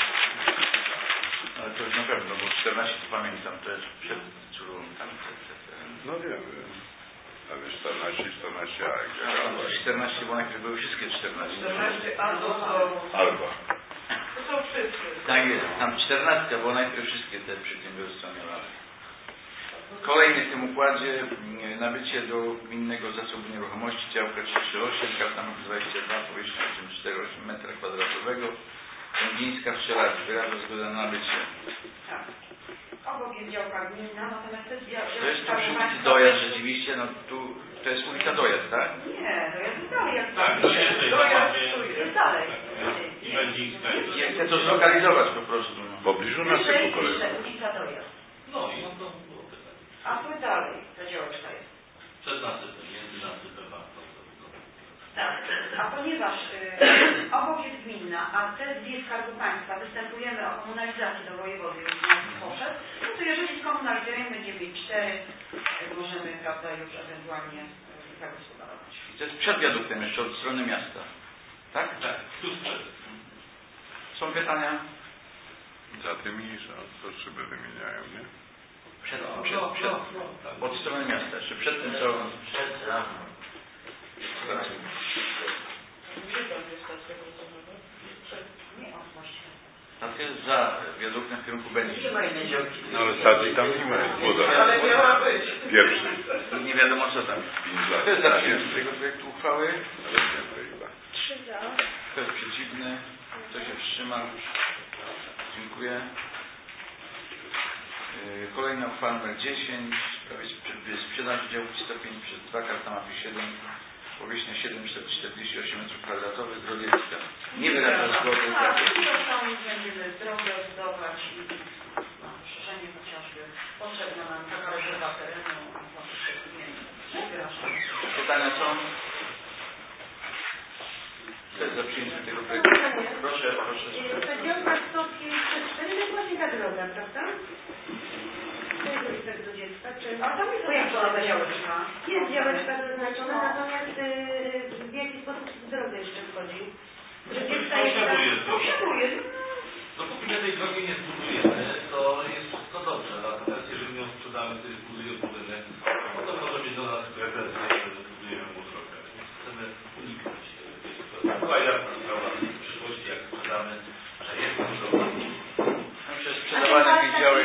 Ale to już na pewno, bo 14 to pamiętam, to jest przed Czulą tam. No wiem. A wiesz, 14, a gdzie? 14, bo najpierw były wszystkie 14. 14 Albo. To są wszystkie. Tak jest, tam 14, bo najpierw wszystkie te przedsiębiorstwa miały. Kolejny w tym układzie nabycie do gminnego zasobu nieruchomości działka 338, karta numer 22, powierzchnia 848 m2. Węgińska w Strzelacy, wyraża zgodę na nabycie. Tak. Obok jest działka gminna, natomiast to jest działka... To jest tu przy ulicy Dojazd rzeczywiście, no tu, to jest ulica Dojazd, tak? Nie, Dojazd jest dalej. Tak, Dojazd jest dalej. I Węgińska. Ja chcę to zlokalizować po prostu. W pobliżu nasypu kolejnego. Ulica Dojazd. No i no to było pytanie. A tu dalej ta działeczka jest. Przed nasypem, między nasypem a Tak, a ponieważ obok jest gminna, a te dwie Skarbu Państwa występujemy o komunalizację do wojewody, już poszedł, no to jeżeli skomunalizujemy, będziemy mieć 4, możemy, prawda, już ewentualnie zagospodarować. I to jest przed wiaduktem jeszcze od strony miasta. Tak? Tak, tu sprzed. Są pytania? Za tymi, że to szyby wymieniają, nie? Przed, od strony miasta, jeszcze przed tym co... Przed ramą. Nie, on właściwie. Stacja jest za wiaduktem w kierunku Będzie. Nie ma innej działki. No ale stacji tam nie ma, jest woda. Ale miała być. Pierwszy. Nie wiadomo co tam. Kto jest za przyjęciem tego projektu uchwały? Ale więcej chyba. 3 za. Kto jest przeciwny? Kto się wstrzymał? Dziękuję. Kolejna uchwała nr 10 w sprawie sprzedaży działki 105 przez 2, karta mapy 7, powierzchnia 748 m2, Grodziecka. Nie wyraża zgody. Tak, to tam będziemy drogę zbudować i poszerzenie chociażby potrzebna nam taka rezerwa terenu, a to nie wyrażam. Pytania są? Kto jest za przyjęciem tego projektu? Proszę. Ta działka 105 przez 4 to jest właśnie ta droga, prawda? To jest tak do dziecka, czy... A tam jest, bo jak zaznaczona działeczka. Jest działeczka zaznaczona, natomiast w jaki sposób w drodze jeszcze wchodzi? Posiaduje. Dopóki my tej drogi nie zbudujemy, to jest wszystko dobrze. Natomiast jeżeli ją sprzedamy, ktoś zbuduje budynek, no to może mieć do nas pretensje, że budujemy mu drogę. Więc chcemy uniknąć tej sytuacji. Była jasna sprawa w przyszłości, jak sprzedamy, że jest to droga. Sprzedawanie tych działek.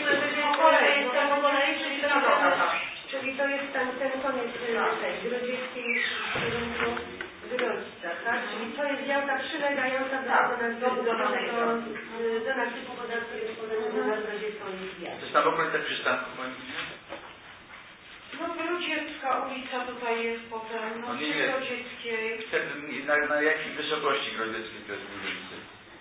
Czyli to jest ten koniec tej Grodzieckiej w kierunku Wyrodzca, tak? Czyli to jest działka przylegająca do nasypu podatku na Grodziecką Izbie. To jest tam w okolicach przystanku, pani? No Grodziecka ulica tutaj jest potem, no Grodzieckiej. Wtedy na jakiej wysokości Grodzieckiej to jest różnicy?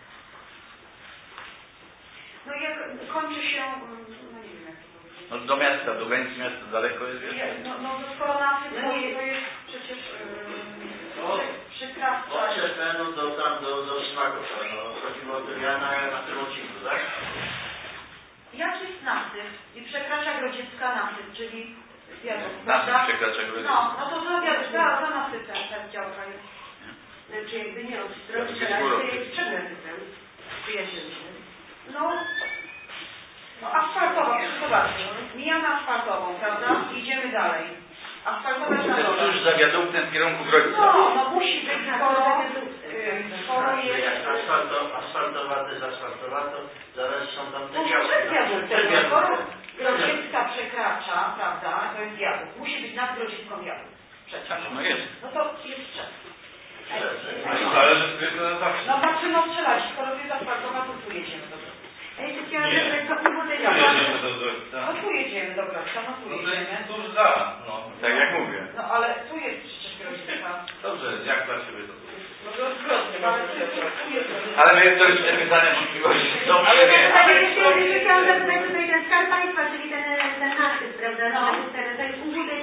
No jak kończy się, no nie wiem jak to powiedzieć. No do miasta, do granicy miasta daleko jest jeszcze? No to skoro nasyp to jest przecież przykracza. Od Czerwenu do Smakowa, no chodziło o to ja na tym odcinku, tak? Jak jest nasyp i przekracza Grodziecka nasyp, czyli wiadomo, Nasyp przekracza Grodziecka. No to za nasypem ta działka jest. Znaczy jakby nie od strony to jest przed nasypem. Przyjaciółcie. No asfaltowa, zobaczcie, mijamy asfaltową, prawda? Idziemy dalej. Asfaltowa jest na dole. Tuż za wiaduktem w kierunku Grodzica. No musi być, skoro jest... Asfaltowa, to zaraz są tam te Przed wiaduktem, skoro Grodziecka przekracza, prawda, to jest wiaduk. Musi być nad Grodzicką wiaduk. Przecież. No jest. No to jest przed. Zależy, który to zawsze. No patrzymy odstrzelać, skoro jest asfaltowa, to tu jedziemy do Grodzicka. Ja jeszcze chciałam zapytać, co u tej No tu jedziemy do Grodzicka, no tu jedziemy. Tuż za, no. Tak jak mówię. No ale tu jest przecież Grodzicka. Dobrze, jak dla Ciebie to? No to zgodnie, ale tu jest. Ale merytoryczne pytania, wątpliwości są. Ale jeszcze chciałam zapytać tutaj ten Skarb Państwa, czyli ten nasyp, prawda? To jest użytek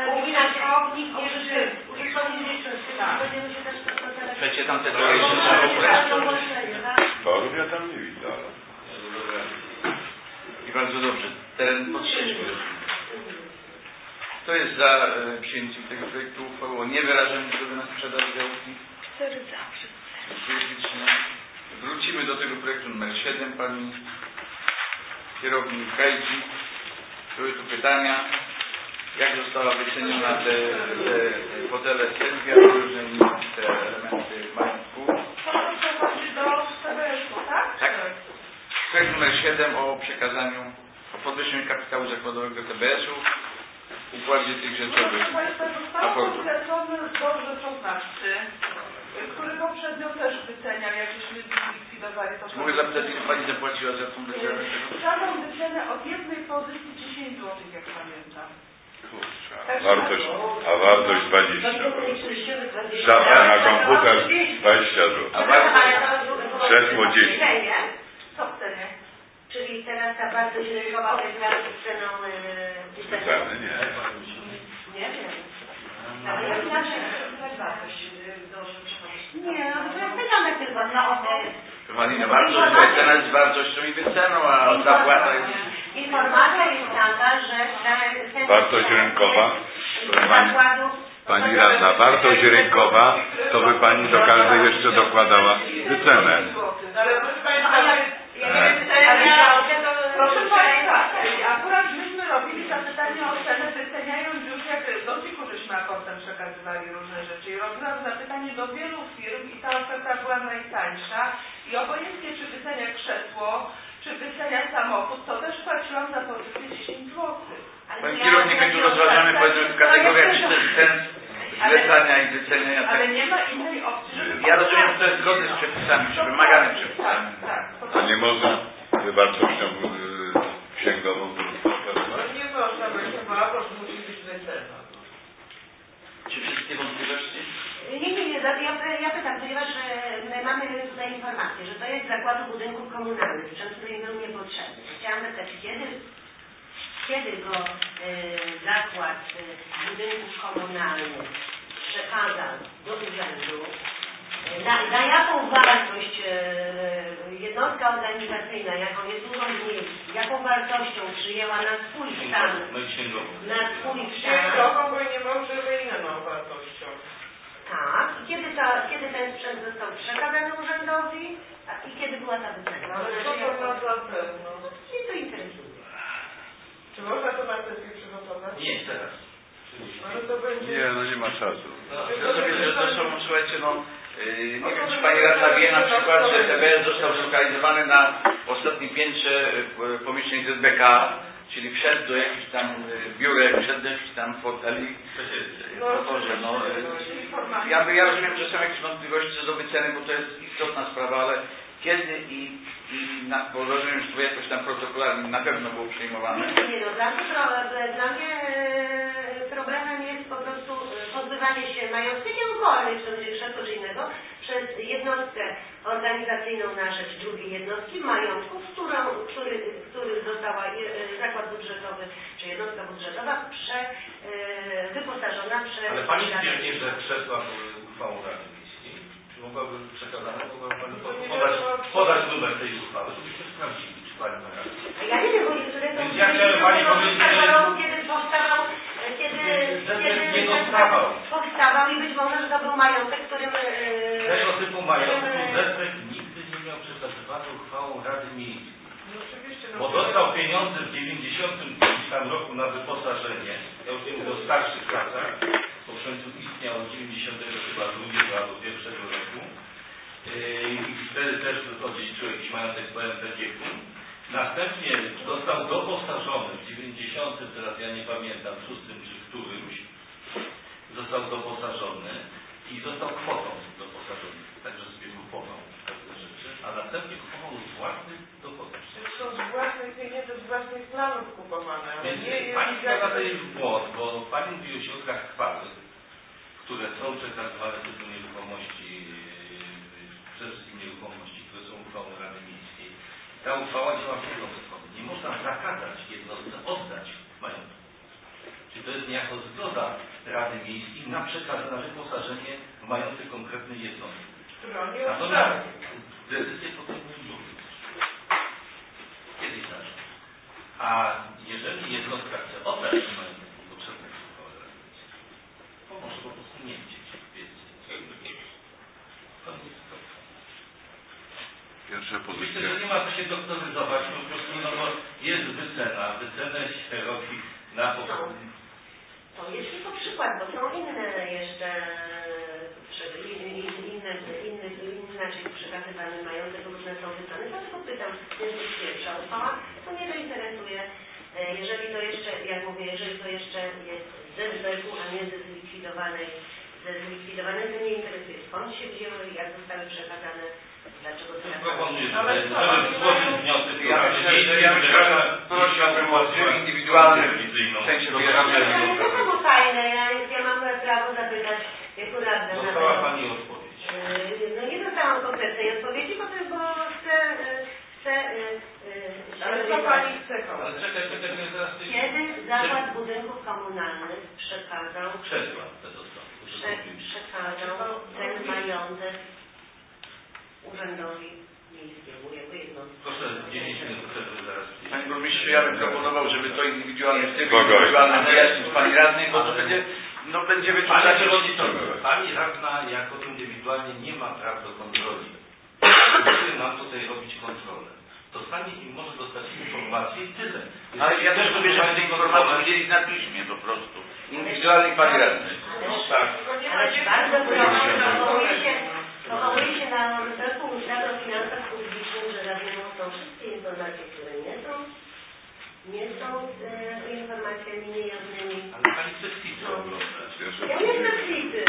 użytkownik wieczności. Będziemy się też Przecież tam te drogi są Torów ja tam nie widzę. I bardzo dobrze. Teren podszliśmy. Kto jest za przyjęciem tego projektu uchwały o niewyrażeniu zgody na sprzedaż działki? Wrócimy do tego projektu numer 7. Pani kierownik Kajdzi. Były tu pytania. Jak została wyceniona te hotele Sylwia, różne inne te elementy majątku? To chodzi do CBS-u, tak? Tak. Projekt numer 7 o przekazaniu, o podwyższeniu kapitału zakładowego TBS-u, układzie tych rzeczowych Został zlecony do rzeczoznawcy, który poprzednio też wyceniał, jak żeśmy zlikwidowali to. Mogę zapytać, ile Pani zapłaciła za tą wycenę? Żadną wycenę od jednej pozycji 10 zł, jak pamiętam. A wartość 20 zł. Szafa na komputer 20 zł. Krzesło 10. Co w cenie? Czyli teraz ta wartość rynkowa to jest razem z ceną Ceny nie. Nie wiem. Ale jak inaczej wartość do Nie, no to jest pytanie tylko na Pani, wartość, cena jest wartością i wyceną, a zapłata jest... Informacja jest taka, że Wartość rynkowa, pani radna, wartość rynkowa, to by pani do każdej jeszcze dokładała wycenę. Ale proszę Państwa, proszę Państwa, akurat myśmy robili zapytanie o cenę, wyceniając już jak do CIK-u żeśmy aportem przekazywali różne rzeczy i robiłam zapytanie do wielu firm i ta oferta była najtańsza i obojętnie czy wycenia krzesło, czy wycenia samochód, to też płaciłam za pozycję 10 zł. Pani kierownik, my tu rozważamy powiedzmy w kategoriach cen zlecania i wyceniania. Ale nie ma innej opcji. Ja rozumiem, że to jest zgodne z przepisami, czy wymagane przepisami. A nie można wywartością księgową No nie można, bo chyba musi być wycena. Czy wszystkie wątpliwości? Nie, ja pytam, ponieważ my mamy tutaj informację, że to jest zakładu budynków komunalnych, sprzęt, który był niepotrzebny. Chciałam zapytać, kiedy go zakład budynków komunalnych przekazał do urzędu, na jaką wartość jednostka organizacyjna, jaką jest urząd miejski, jaką wartością przyjęła na swój stan, była ta wycena. No, ale co to ma za ten, no? Mnie to interesuje. Czy można to na sesję przygotować? Nie, teraz. Ale to będzie... Nie, no nie ma czasu. Zresztą, słuchajcie, no, nie wiem, czy Pani Radna wie na przykład, że TBS został zlokalizowany na ostatnim piętrze pomieszczeń ZBK, czyli wszedł do jakichś tam biurek, wszedł do jakichś tam foteli. Ja rozumiem, że są jakieś wątpliwości co do wyceny, bo to jest istotna sprawa, ale kiedy bo rozumiem, że to jakoś tam protokolarnie na pewno było przyjmowane. Nie, no dla mnie problemem jest po prostu pozbywanie się majątku, nie ukłonnych czy coś innego, przez jednostkę organizacyjną na rzecz drugiej jednostki majątku, który została zakład budżetowy czy jednostka budżetowa wyposażona przez... Ale Pani twierdzi, że krzesła były uchwałą Rady Miejskiej. Czy mogłaby przekazane, mogłaby Pani podać numer tej uchwały, żebyśmy sprawdzili, czy Pani ma rację. A ja nie wiem, bo niektóre to... Więc ja chciałem Pani powiedzieć, kiedy powstawał i być może, że to był majątek, którym... Tego typu majątku ZBK nigdy nie miał przekazywany uchwałą Rady Miejskiej. Bo dostał pieniądze w 90 roku na wyposażenie. Ja już nie mówię o starszych latach, bo w końcu istniał od 92 albo 1 roku. I wtedy też odziedziczył jakiś majątek po MPG-ku. Następnie został doposażony w 90, teraz ja nie pamiętam, 6 czy którymś, został doposażony i został kwotą doposażony, także zbiegł kwotą pewne rzeczy, a następnie kupował z własnych dochodów. Są z własnych pieniędzy, z własnych planów kupowane, ale więc nie jest... Pani wkłada tutaj w błąd, bo Pani mówi o środkach chwały, które są przekazywane typu nieruchomości, przede wszystkim nieruchomości, które są uchwałą Rady Miejskiej. Ta uchwała działa w drugą stronę. Nie można zakazać jednostce oddać majątku. Czyli to jest niejako zgoda Rady Miejskiej na przekaz, na wyposażenie w majątek konkretnej jednostki. Natomiast decyzję podejmuje burmistrz. Kiedyś zdarza. A jeżeli jednostka chce oddać majątek potrzebny w uchwale Rady Miejskiej, to może po prostu nie chcieć więcej. To nie jest to. Pierwsza pozycja. Myślę, że nie ma co się doktoryzować, po prostu no bo jest wycenę się robi na To jest tylko przykład, bo są inne jeszcze inaczej przekazywany majątek, różne są wyceny. Dlatego pytam, jest pierwsza uchwała, to mnie to interesuje. Jeżeli to jeszcze, jak mówię, jeżeli to jeszcze jest ze ZBK-u, a nie ze zlikwidowanej, to mnie interesuje, skąd się wzięły, jak zostały przekazane. Dlaczego to tak? Proponuję, żeby złożyć wniosek. Ja prosiłbym o tryb indywidualny w sensie wyjaśnienia. To nie są tajne, ja mam prawo zapytać jako radna. Dostała Pani odpowiedź. No nie dostałam konkretnej odpowiedzi, bo chcę ale co Pani chce? Ale czekaj, teraz... Kiedy Zakład Budynków Komunalnych przekazał ten majątek Urzędowi Miejskiemu jako jednostce. Proszę 10 minut przerwy zaraz. Panie Burmistrzu, ja bym proponował, żeby to indywidualnie wyjaśnić Pani Radnej, bo to będzie wyciągać Pani Radna jako indywidualnie nie ma praw do kontroli. Musimy nam tutaj robić kontrolę. Dostanie i może dostać informacje i tyle. Ale ja też lubię, żeby te informacje udzielić na piśmie po prostu. Indywidualnie Pani Radnej. Ale bardzo powołuje się na taką ustawę o finansach publicznych, że zawierą są wszystkie informacje, które nie są informacjami niejawnymi. Ale Pani chce kwity oglądać. Ja nie chcę kwity.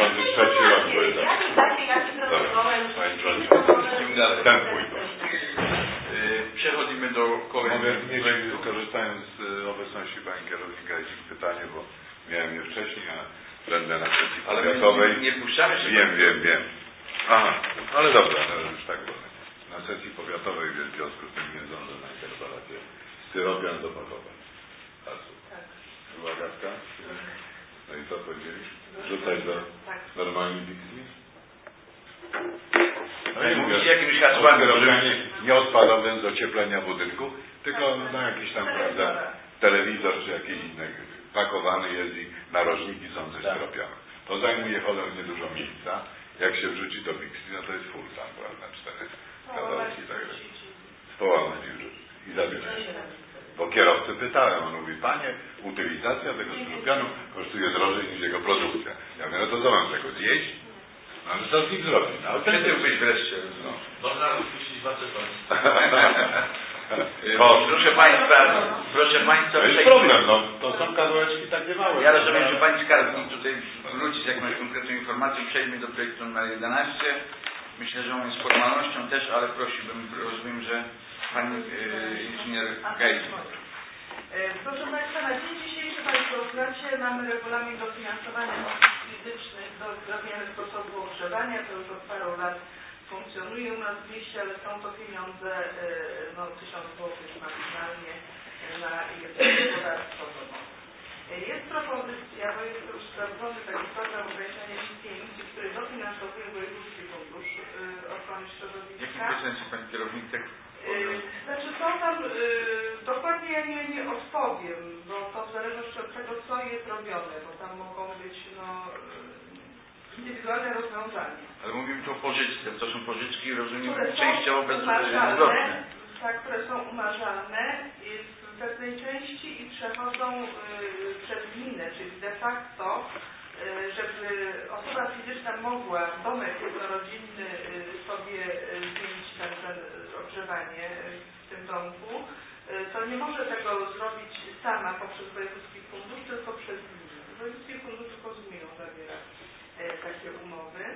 Przechodzimy do kolejnego. Korzystając z obecności Pani Kierownika, jest pytanie, bo miałem je wcześniej, a będę na sesji powiatowej. Nie puszczamy się. Wiem. Aha, ale dobra, już tak było. Na sesji powiatowej w związku z tym nie zdążę na interpelację. Styropian do pakowań. Tak. Była gadka? No i co powiedzieli? Rzucać do normalnej dykcji? No i mówię, jakimiś hasłami, nie odpadał więc do ocieplenia budynku, tylko na jakiś tam, prawda, telewizor czy jakiś inny pakowany jest i narożniki są ze styropianu. To zajmuje cholernie dużo miejsca. Jak się wrzuci do Bixi, no to jest full tam, prawda, kazałości i tak dalej. Z połamać i zabierać. Bo kierowcy pytałem, on mówi, panie, utylizacja tego skorpionu kosztuje drożej niż jego produkcja. Ja mówię, no to co mam tego zjeść? No ale co z nim zrobić? No, Przytyłbyś wreszcie. No. Można rozpuścić watykan. Proszę Państwa, To jest problem, no. To są kawałeczki takie małe. Ja rozumiem, że Pani Skarbnik tutaj wróci z jakąś konkretną informacją. Przejdźmy do projektu numer 11. Myślę, że on jest formalnością też, ale prosiłbym, rozumiem, że Pani inżynier Gajski. Proszę Państwa, na dzień dzisiejszy Państwo znacie, mamy regulamin dofinansowania osób fizycznych do zmiany sposobu ogrzewania. To już od paru lat funkcjonuje u nas w mieście, ale są to pieniądze 1000 zł maksymalnie na jedno gospodarstwo domowe. Jest propozycja, bo jest już sprawdzony taki program ograniczania emisji, który dofinansowuje Wojewódzki Fundusz Ochrony Środowiska. W jakim procencie Pani kierownik tak? Znaczy są tam, dokładnie ja nie odpowiem, bo to w zależności od tego, co jest robione, bo tam mogą być indywidualne rozwiązania. Ale mówimy tu o pożyczce, to są pożyczki, rozumiem, Które częściowo są bezzwrotne. Tak, które są umarzane w pewnej części i przechodzą przez gminę, czyli de facto, żeby osoba fizyczna mogła domek jednorodzinny sobie zmienić ten ogrzewanie w tym domku, to nie może tego zrobić sama poprzez Wojewódzki Fundusz, tylko przez gminę. Wojewódzki Fundusz tylko z gminą zawiera takie umowy.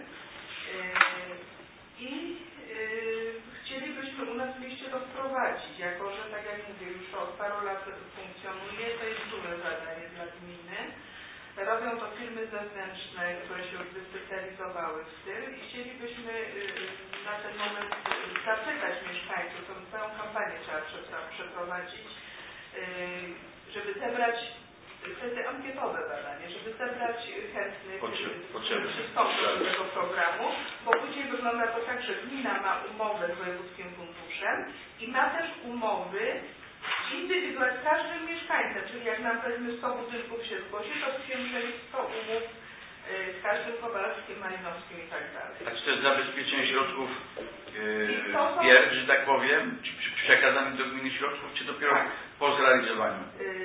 I chcielibyśmy u nas w mieście to wprowadzić, jako że, tak jak mówię, już od paru lat funkcjonuje, to jest duże zadanie dla gminy. Robią to firmy zewnętrzne, które się już wyspecjalizowały w tym i chcielibyśmy na ten moment zapytać mieszkańców, tą całą kampanię trzeba przeprowadzić, żeby zebrać, to jest ankietowe badanie, żeby zebrać chętnych, którzy przystąpią do tego programu, bo później wygląda to tak, że gmina ma umowę z Wojewódzkim Funduszem i ma też umowy indywidualnie z każdym mieszkańcem, czyli jak nam powiedzmy 100 budynków się zgłosi, to wiemy, że jest 100 umów z każdym Kowalskim, Malinowskim i tak dalej. A czy to jest zabezpieczenie środków że tak powiem, czy przekazanych do gminy środków, czy dopiero po zrealizowaniu?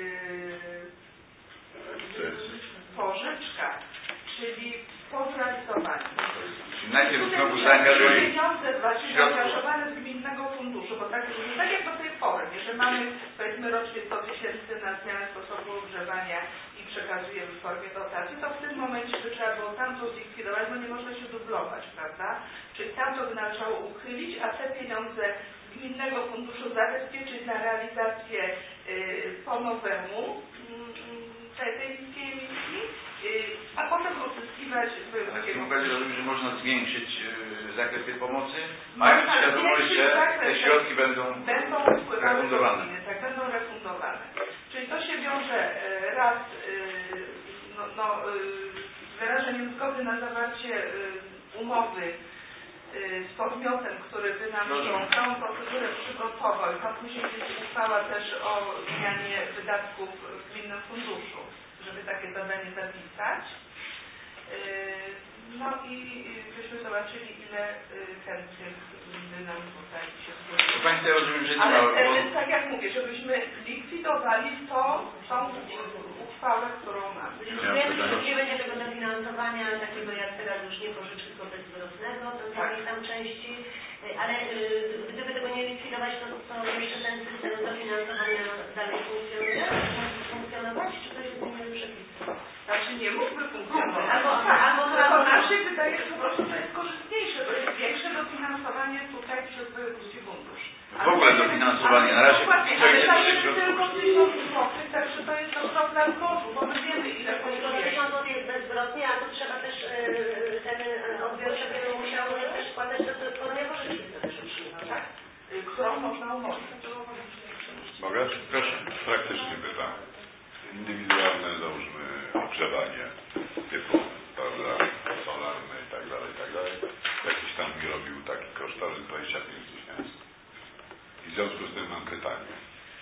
Pożyczka, czyli po zrealizowaniu. Najpierw znowu zaangażują pieniądze właśnie zaangażowane z gminnego funduszu, bo tak jak do tej pory, że mamy powiedzmy rocznie 100 000 na zmianę sposobu ogrzewania i przekazujemy w formie dotacji, to w tym momencie by trzeba było tamto zlikwidować, bo nie można się dublować, prawda? Czyli tamto by należało uchylić, a te pieniądze z gminnego funduszu zabezpieczyć na realizację po nowemu tej niskiej emisji, a potem odzyskiwać rozumiem, że można zwiększyć zakres tej pomocy, mając świadomość, że te środki będą refundowane. Tak, będą refundowane. Czyli to się wiąże raz z wyrażeniem zgody na zawarcie umowy z podmiotem, który by nam całą procedurę przygotował i tam później jest uchwała też o zmianie wydatków w gminnym funduszu, żeby takie zadanie zapisać. No i byśmy zobaczyli, ile chętnych by nam tutaj się zgłosiło. Państwo, ja rozumiem, że ale tak jak mówię, żebyśmy likwidowali tą uchwałę, którą mamy. Wiemy, że nie będzie tego dofinansowania takiego jak teraz już nie pożyczki, tylko bezzwrotnego, to jest tam części, ale gdyby tego nie likwidować, to jeszcze ten system dofinansowania dalej funkcjonować, czy to się zmieniły przepisy? Znaczy nie mógłby funkcjonować. Albo nam się wydaje, że po prostu to jest korzystniejsze, bo jest większe dofinansowanie tutaj przez Wojewódzki Fundusz. W ogóle dofinansowanie, na razie ale tam jest tylko 1000 zł, także to jest okropna w morzu, bo my wiemy, ile kosztuje. 1000 zł jest bezzwrotnie, a tu trzeba też ten odbiorca będzie musiał też składać do formie pożyczki, to też utrzymał, tak? Którą można umorzyć. Mogę? Proszę. Praktycznie pytam. Indywidualne, załóżmy, ogrzewanie typu, prawda, solarne i tak dalej. Jakiś tam mi robił taki kosztorys 25 000. I w związku z tym mam pytanie.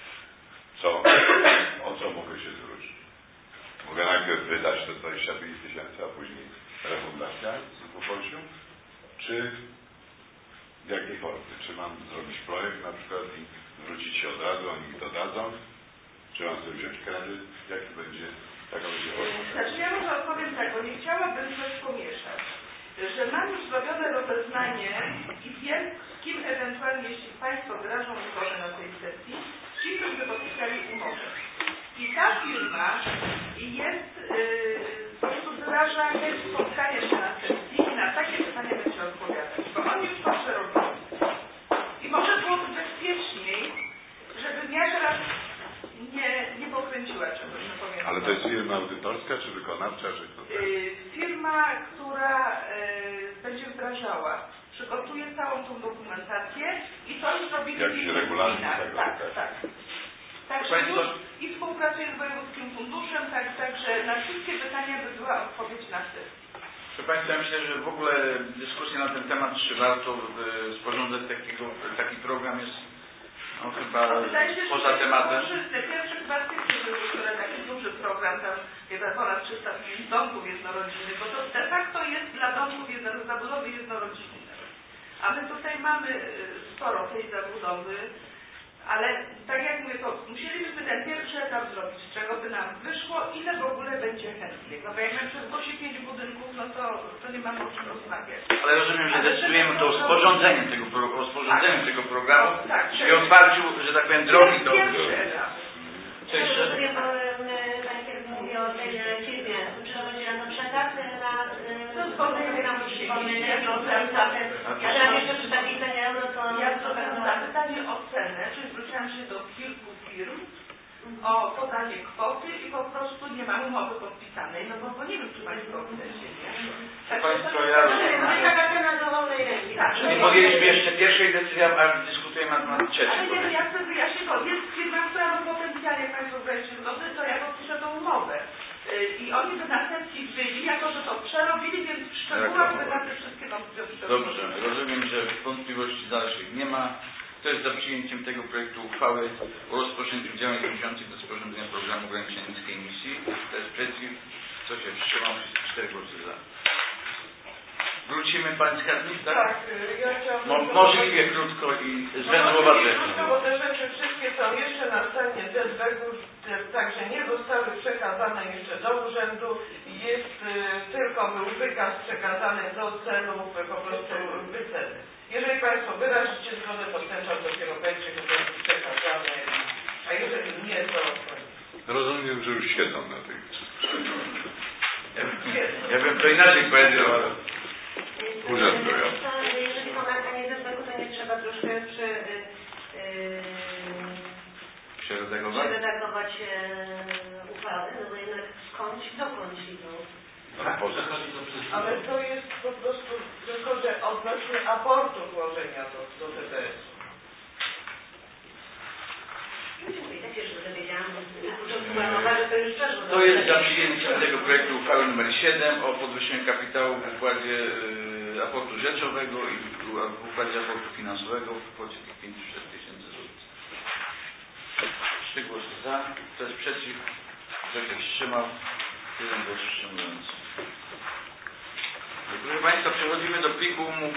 O co mogę się zwrócić? Mogę najpierw wydać te 25 000, a później refundacja z Kuposiu? Czy W jakiej formie? Czy mam zrobić projekt na przykład i zwrócić się od razu, oni mi to dadzą? Czy mam sobie wziąć kredyt? Jaka będzie forma? Znaczy ja może odpowiem tak, bo nie chciałabym coś pomieszać. Że mam już zrobione rozeznanie i wiem, z kim ewentualnie, jeśli Państwo wyrażą zgodę na tej sesji, ci, którzy by podpisali umowę. I ta firma jest, po prostu wyraża chęć spotkania się na sesji i na takie pytania będzie odpowiadać, bo oni już to przerobili. I może byłoby bezpieczniej, żebym ja teraz nie pokręciła czegoś, no powiem. Ale to jest firma audytorska, czy wykonawcza, czy kto? Firma, która będzie wdrażała, przygotuje całą tą dokumentację i to już robimy. Jakiś regulamin tego. Tak. Także już i współpracuje z Wojewódzkim Funduszem, także na wszystkie pytania by była odpowiedź na sesji. Proszę Państwa, myślę, że w ogóle dyskusja na ten temat, czy warto sporządzać taki program jest chyba poza tematem. Te pierwsze dwa stycznia były, które taki duży program, tam chyba ponad 350 domków jednorodzinnych, bo to de facto jest dla domków zabudowy jednorodzinnej. A my tutaj mamy sporo tej zabudowy, ale tak jak mówię, to musielibyśmy ten pierwszy etap zrobić, z czego by nam wyszło, ile w ogóle będzie chętnych. No bo jak nam się zgłosi 5 budynków, no to nie mamy o czym rozmawiać. Ale rozumiem, że decydujemy to o sporządzeniu tego programu i otwarciu, że tak powiem, drogi do... Pierwszy etap. Co jeszcze? Pani kiedyś mówi o tej firmie, czy to będzie na przetarg, na ja tam jeszcze przy takich cenach, no to... Ja zadałam zapytanie o cenę, czyli zwróciłam się do kilku firm o podanie kwoty i po prostu nie mam umowy podpisanej, no bo nie wiem, czy Państwo chcecie, nie? Państwo, ja rozumiem. Taka cena do wolnej ręki. Nie podjęliśmy jeszcze pierwszej decyzji, a dyskutujemy na temat trzeciej. Ale nie, ja chcę wyjaśnić, bo jest firma, która ma potencjalnie, jak Państwo zdajecie zgody, to ja podpiszę tą umowę. I oni by na sesji byli, jako że to przerobili, więc w szczegółach by na te wszystkie wątpliwości. Dobrze, rozumiem, że wątpliwości dalszych nie ma. Kto jest za przyjęciem tego projektu uchwały o rozpoczęciu działań zmierzających do sporządzenia programu ograniczenia niskiej emisji? Kto jest przeciw? Kto się wstrzymał? Wszyscy 4 głosy za. Wrócimy Pani Skarbnik, tak? Tak, ja chciałabym... Możliwie krótko i zwędrowaty. Bo te rzeczy wszystkie są jeszcze na scenie ZBG-u, także nie zostały przekazane jeszcze do urzędu. Jest tylko był wykaz przekazany do celów po prostu wyceny. Jeżeli Państwo wyrazicie zgodę, to ten czas dopiero będzie przekazany, a jeżeli nie, to... Rozumiem, że już siedzą na tych. Ja bym to inaczej powiedział, ale... Urzędują. Jeżeli są na stanie ZBG-u, to nie trzeba troszkę przeredagować uchwałę, no bo jednak dokąd idą. Ale to jest po prostu tylko, że odnośnie aportu włożenia do TDS-u. To jest za przyjęciem tego projektu uchwały nr 7 o podwyższeniu kapitału w układzie aportu rzeczowego i w układzie aportu finansowego w kwocie 500 000 złotych. 3 głosy za, kto jest przeciw, kto się wstrzymał, 1 głos wstrzymujący. Proszę Państwa, przechodzimy do pliku umów,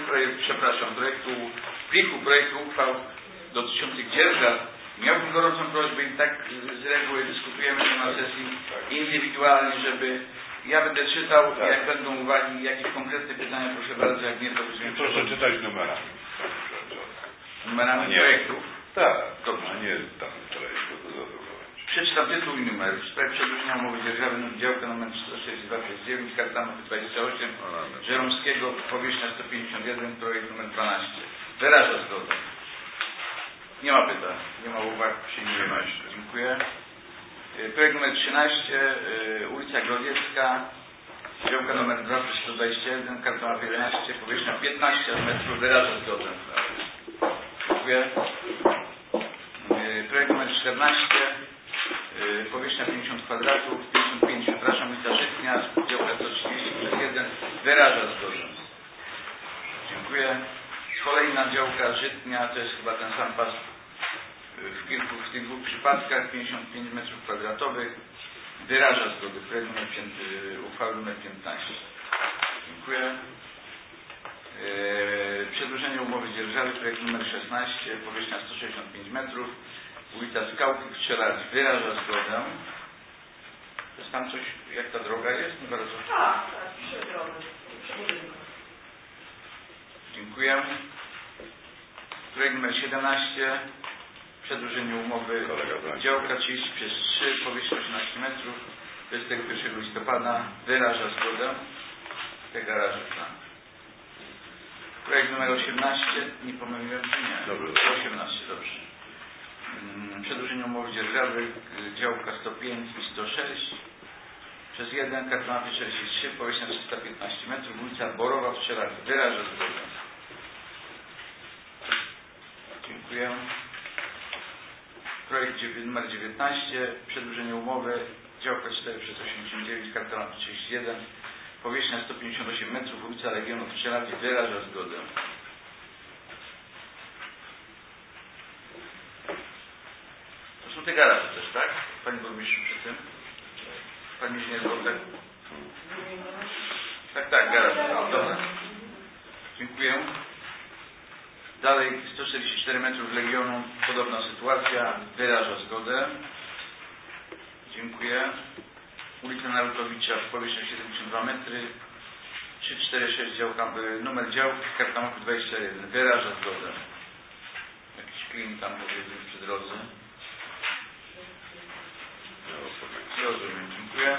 projektu uchwał dotyczących dzierżaw. Miałbym gorącą prośbę i tak z reguły dyskutujemy na sesji indywidualnie, żeby ja będę czytał, jak będą uwagi, jakieś konkretne pytania, proszę bardzo, jak nie to byśmy... Proszę czytać numerami. Numerami projektów? Tak, dobrze. A nie tam treść, bo to za dużo będzie. Przeczytam tytuł i numer. W sprawie przedłużenia umowy dzierżawy działka nr 162 przez 9, karta nr 28, Żeromskiego, powierzchnia 151, projekt nr 12. Wyraża zgodę. Nie ma pytań, nie ma uwag, przyjmujemy. Dziękuję. Projekt nr 13, ulica Grodziecka, działka nr 2 przez 121, karta nr 11, powierzchnia 15 metrów, wyraża zgodę. Dziękuję. Projekt nr 14, powierzchnia 50 kwadratów, 55, przepraszam, ulica Żytnia, działka 130 przez 1, wyraża zgodę. Dziękuję. Kolejna działka Żytnia, to jest chyba ten sam pas w tych dwóch przypadkach, 55 m2, wyraża zgodę. Projekt uchwały nr 15. Dziękuję. Przedłużenie umowy dzierżawy, projekt numer 16, powierzchnia 165 metrów, ulica Skałki w Strzelarni. Wyraża zgodę. Jest tam coś, jak ta droga jest? Nie bardzo. Tak, przy drodze. Dziękuję. Projekt numer 17, przedłużenie umowy działka 30 przez 3, powierzchnia 18 metrów, 21 listopada. Wyraża zgodę. Te garaże tam. Projekt numer 18, nie pomyliłem czy nie? Dobrze. 18, dobrze. Przedłużenie umowy dzierżawy, działka 105 i 106 przez 1, kartonaty 43, powierzchnia 315 metrów, ulica Borowa w Strzelarni. Wyraża zgodę. Dziękuję. Projekt numer 19, przedłużenie umowy, działka 4 przez 89, kartonaty 31, powierzchnia 158 metrów, ulica Legionów w Strzelarni. Wyraża zgodę. To są te garaże też, tak? Pani burmistrz przy tym? Pani inżynier Bortek? Tak, garaże. Dobra. Dziękuję. Dalej 144 metrów Legionu, podobna sytuacja. Wyraża zgodę. Dziękuję. Ulica Narutowicza, powierzchnia 72 metry, 346 działka, numer działki, kartonaty 21. Wyraża zgodę. Jakiś klin tam powiedzmy przy drodze. Rozumiem, dziękuję.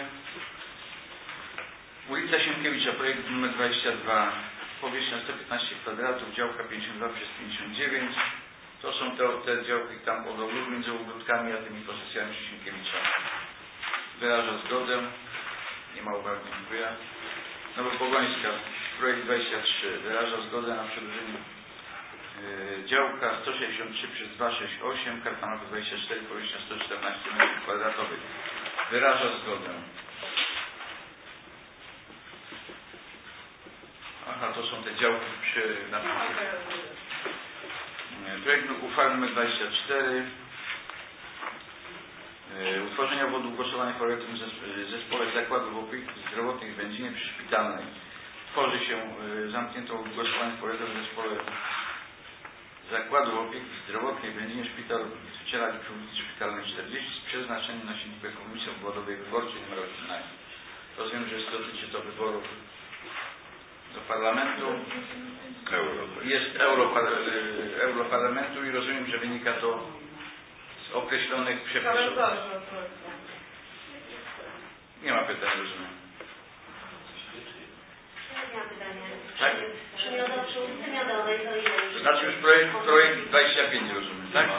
Ulica Sienkiewicza, projekt numer 22, powierzchnia 115 kwadratów, działka 52 przez 59. To są te działki tam od ogród między ogródkami a tymi posesjami Sienkiewicza. Wyraża zgodę. Nie ma uwag, dziękuję. Nowopogońska, projekt 23. Wyraża zgodę na przedłużenie działka 163 przez 268, kartonaty 24, powierzchnia 114 m2. Wyraża zgodę. Aha, to są te działki przy projekt uchwały nr 24. Utworzenie obwodu głosowania w powiatowym zespole zakładów opieki zdrowotnej w Będzinie Przyszpitalnej. Tworzy się zamknięte głosowanie w powiatowym zespole zakładów opieki zdrowotnej w Będzinie Szpital w Strzelarni przy ulicy Szpitalnej 40 z przeznaczeniem na siedzibę Komisji Obwodowej Wyborczej nr 18. Rozumiem, że dotyczy to wyborów do Parlamentu. Jest Europarlamentu i rozumiem, że wynika to z określonych przepisów. Nie ma pytań, rozumiem. Ja mam pytanie. Tak? Przy ulicy Miodowej to ile? To znaczy już projekt 25, rozumiem, tak?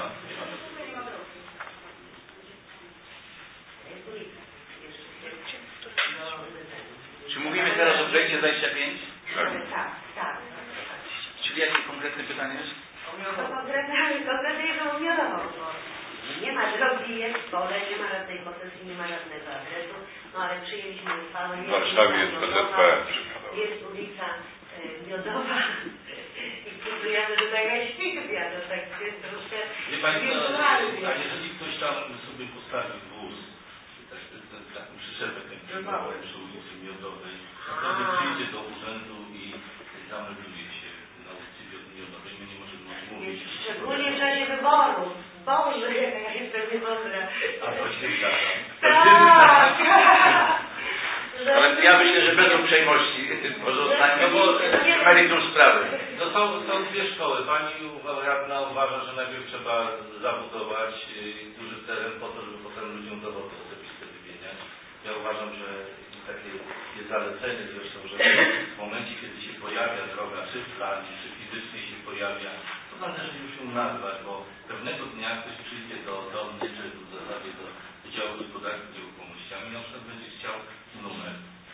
Czy mówimy teraz o projekcie 25? Tak. Czyli jakie konkretne pytanie jest? Konkretnie jest o Miodową. Nie ma drogi, jest pole, nie ma żadnej posesji, nie ma żadnego adresu, no ale przyjęliśmy uchwałę. W Warszawie jest PZP. Jest ulica Miodowa i próbujemy do tego świetnia, to tak jest troszkę wirtualnie. A jeżeli ktoś tam sobie postawi wóz, taką przyczepę przy ulicy Miodowej, wtedy przyjdzie do urzędu i zamelduje się na ulicy Miodowej, my nie możemy mówić. Szczególnie w czasie wyborów. Boże, jaka ja jestem niemądra. A to się zgadza. Tak. Ale ja myślę, że będą uprzejmości pozostańmy w meritum sprawy. No są dwie szkoły. Pani radna uważa, że najpierw trzeba zabudować duży teren po to, żeby potem ludziom dowody osobiste wymieniać. Ja uważam, że takie jest zalecenie zresztą, że w momencie, kiedy się pojawia droga, czy w planie, czy fizycznie się pojawia, to należy już ją nazwać, bo pewnego dnia ktoś przyjdzie do mnie, czy w zasadzie do Wydziału Gospodarki Nieruchomościami, na przykład będzie chciał numer,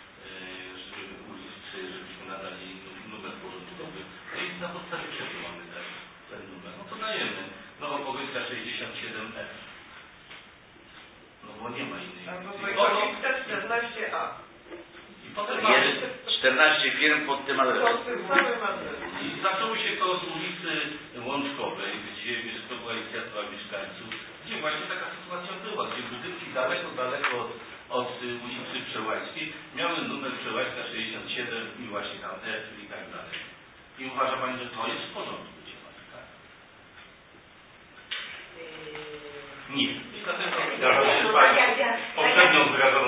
żebyśmy nadali numer porządkowy. No i na podstawie czego mamy ten numer? No to dajemy. Nowopogońska 67F. No bo nie ma innej. Wojkowicka 14A. I potem mamy... Jest 14 firm pod tym adresem. Pod tym samym adresem. I zaczęło się to z ulicy Łączkowej, gdzie to była inicjatywa mieszkańców, gdzie właśnie taka sytuacja była, gdzie budynki daleko od ulicy Przełańskiej miały numer Przełańska 67 i właśnie tam F i tak dalej. I uważa Pani, że to jest w porządku, tak? Nie. I dlatego poprzednią wyrażoną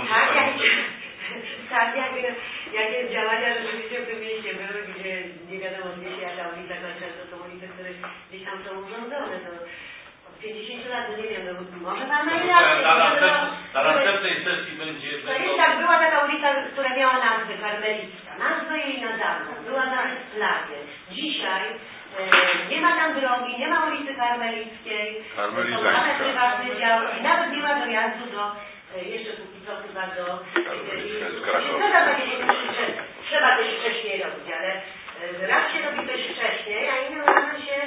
jakie działania rzeczywiście w tym mieście były, gdzie nie wiadomo gdzie się jaka ulica kończy, to są ulice, które gdzieś tam są urządzone. To od 50 lat, no nie wiem, no może Pan najlepiej. Na następnej sesji będzie... To jest tak, była taka ulica, która miała nazwę Karmelicka. Nazwę jej nadano. Była na Plawie. Dzisiaj nie ma tam drogi, nie ma ulicy Karmelickiej. Są same prywatne działki. Nawet nie ma dojazdu do... Jeszcze póki co chyba do... Trzeba powiedzieć, że trzeba coś wcześniej robić, ale raz się robi coś wcześniej, a innym razem się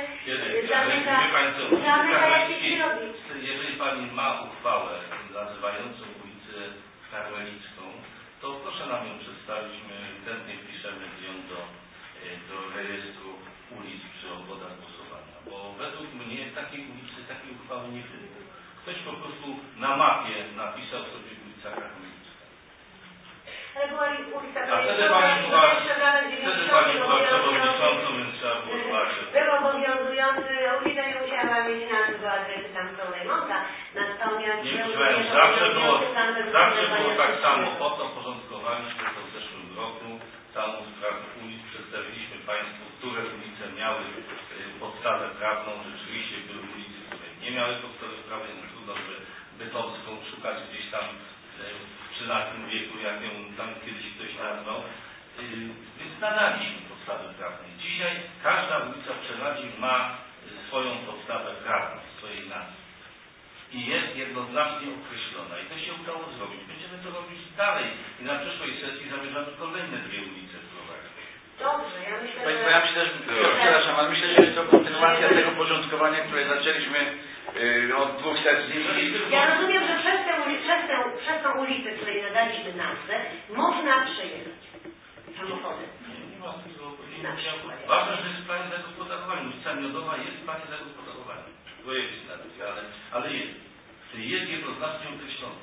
zamyka jak się nie robi. Jeżeli Pani ma uchwałę nazywającą ulicę Karmelicką, to proszę nam ją przedstawić, my chętnie wpiszemy ją do rejestru ulic przy obwodach głosowania, bo według mnie takiej ulicy, takiej uchwały nie było. Ktoś po prostu na mapie napisał sobie ulica Karmelicka. Ale była ulica a wtedy Pani była przewodniczącą, więc trzeba było dbać. Był obowiązujący, ulica nie musiała mieć nazwy do adresy tam są remonta, natomiast zawsze było tak samo. Po to porządkowaliśmy to w zeszłym roku, całą sprawę ulic, przedstawiliśmy Państwu, które ulice miały podstawę prawną. Rzeczywiście były ulice, które nie miały podstawy prawnej, no trudno, że Bytomską szukać gdzieś tam w XIII wieku, jak ją tam kiedyś ktoś nazwał. Więc nadaliśmy podstawy prawnej. Dzisiaj każda ulica w Przeladzie ma swoją podstawę prawną, swojej nazwy. I jest jednoznacznie określona. I to się udało zrobić. Będziemy to robić dalej. I na przyszłej sesji zamierzamy kolejne 2 ulice wprowadzić. Dobrze, ja myślę, przepraszam, ale myślę, że jest to kontynuacja tego porządkowania, które zaczęliśmy od 2 sesji. Ja rozumiem, że przez tą ulicę, której nadaliśmy nazwę, można przejechać samochodem. Ważne, że jest w planie zagospodarowania. Ulica Miodowa jest w planie zagospodarowania. Projekcie ale jest. Czyli jest jednoznacznie określony.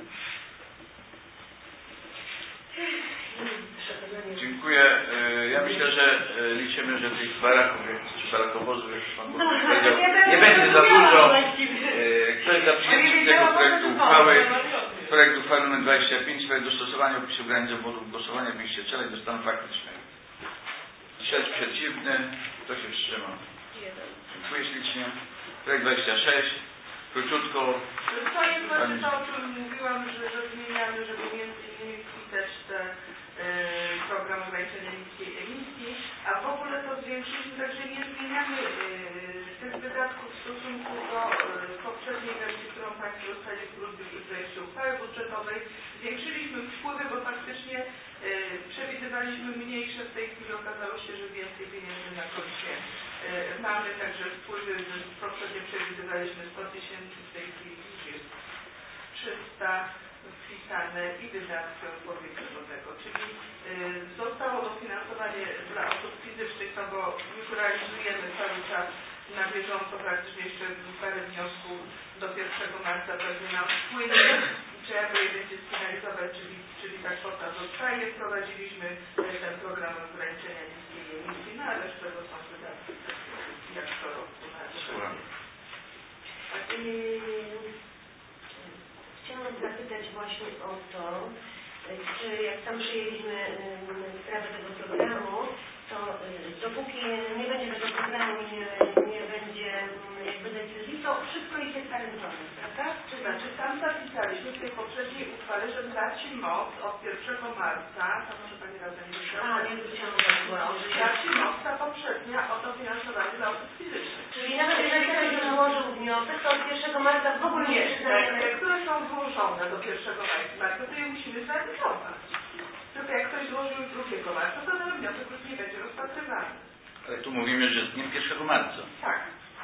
Dziękuję. Ja myślę, że liczymy, że tych baraków, czy barakowozów, jak Pan powiedział, nie będzie za dużo. Kto jest za przyjęciem tego projektu uchwały nr 25 w sprawie dostosowania opisu granic obwodów głosowania w mieście Czelej do stanu faktycznego. Śledź przeciwny. Kto się wstrzymał? Dziękuję ślicznie. Projekt 26. Króciutko. To jest właśnie to, o czym mówiłam, że zmieniamy, żeby między innymi wpisać program ograniczenia niskiej emisji, a w ogóle to zwiększyliśmy, także nie zmieniamy tych wydatków w stosunku do poprzedniej wersji, którą Państwo dostali w projekcie uchwały budżetowej. Zwiększyliśmy wpływy, bo faktycznie przewidywaliśmy mniejsze, w tej chwili okazało się, że więcej pieniędzy na koncie mamy, także wpływy poprzednio przewidywaliśmy 100 000, w tej chwili jest 300 wpisane i wydatki odpowiednio do tego, czyli zostało dofinansowanie dla osób fizycznych, no bo już realizujemy cały czas na bieżąco, praktycznie jeszcze parę wniosków do 1 marca pewnie nam wpłynie, trzeba je będzie sfinalizować, czyli ta kwota zostaje. Wprowadziliśmy ten program ograniczenia niskiej emisji, no ale z czego są wydatki jak co roku. Chciałam zapytać właśnie o to, czy jak tam przyjęliśmy sprawę tego programu, to dopóki nie będzie tego programu i nie będzie jakby decyzji, to wszystko jest transparentne, prawda? Czy znaczy tam zapisaliśmy w tej poprzedniej uchwale, że dać moc od 1 marca, to może Pani razem dać moc ta poprzednia o dofinansowanie dla osób fizycznych. Czyli nawet jeżeli ktoś złożył wniosek, to od 1 marca w ogóle nie przyznajemy. Te, które są złożone do 1 marca, to je musimy zrealizować. Tylko jak ktoś złożył 2 marca, to ten wniosek już nie będzie rozpatrywany. Ale tu mówimy, że z dniem 1 marca. Tak.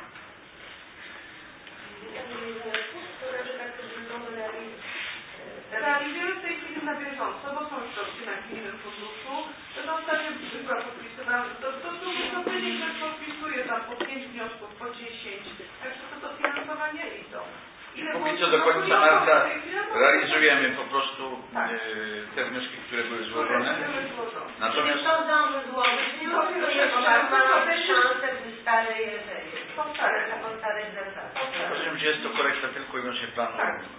Realizujemy w tej chwili na bieżąco, bo są środki na gminnym funduszu. To ostatnio była podpisywana, to powiedzieć, że podpisuje tam po 5 wniosków, po 10. Także to dofinansowania idą. Póki co do końca marca realizujemy po prostu te wnioski, które były złożone. Natomiast to zdąży złożyć, nie ma szansę w starej zasadach. rozumiem, że jest to korekta tylko i wyłącznie planu.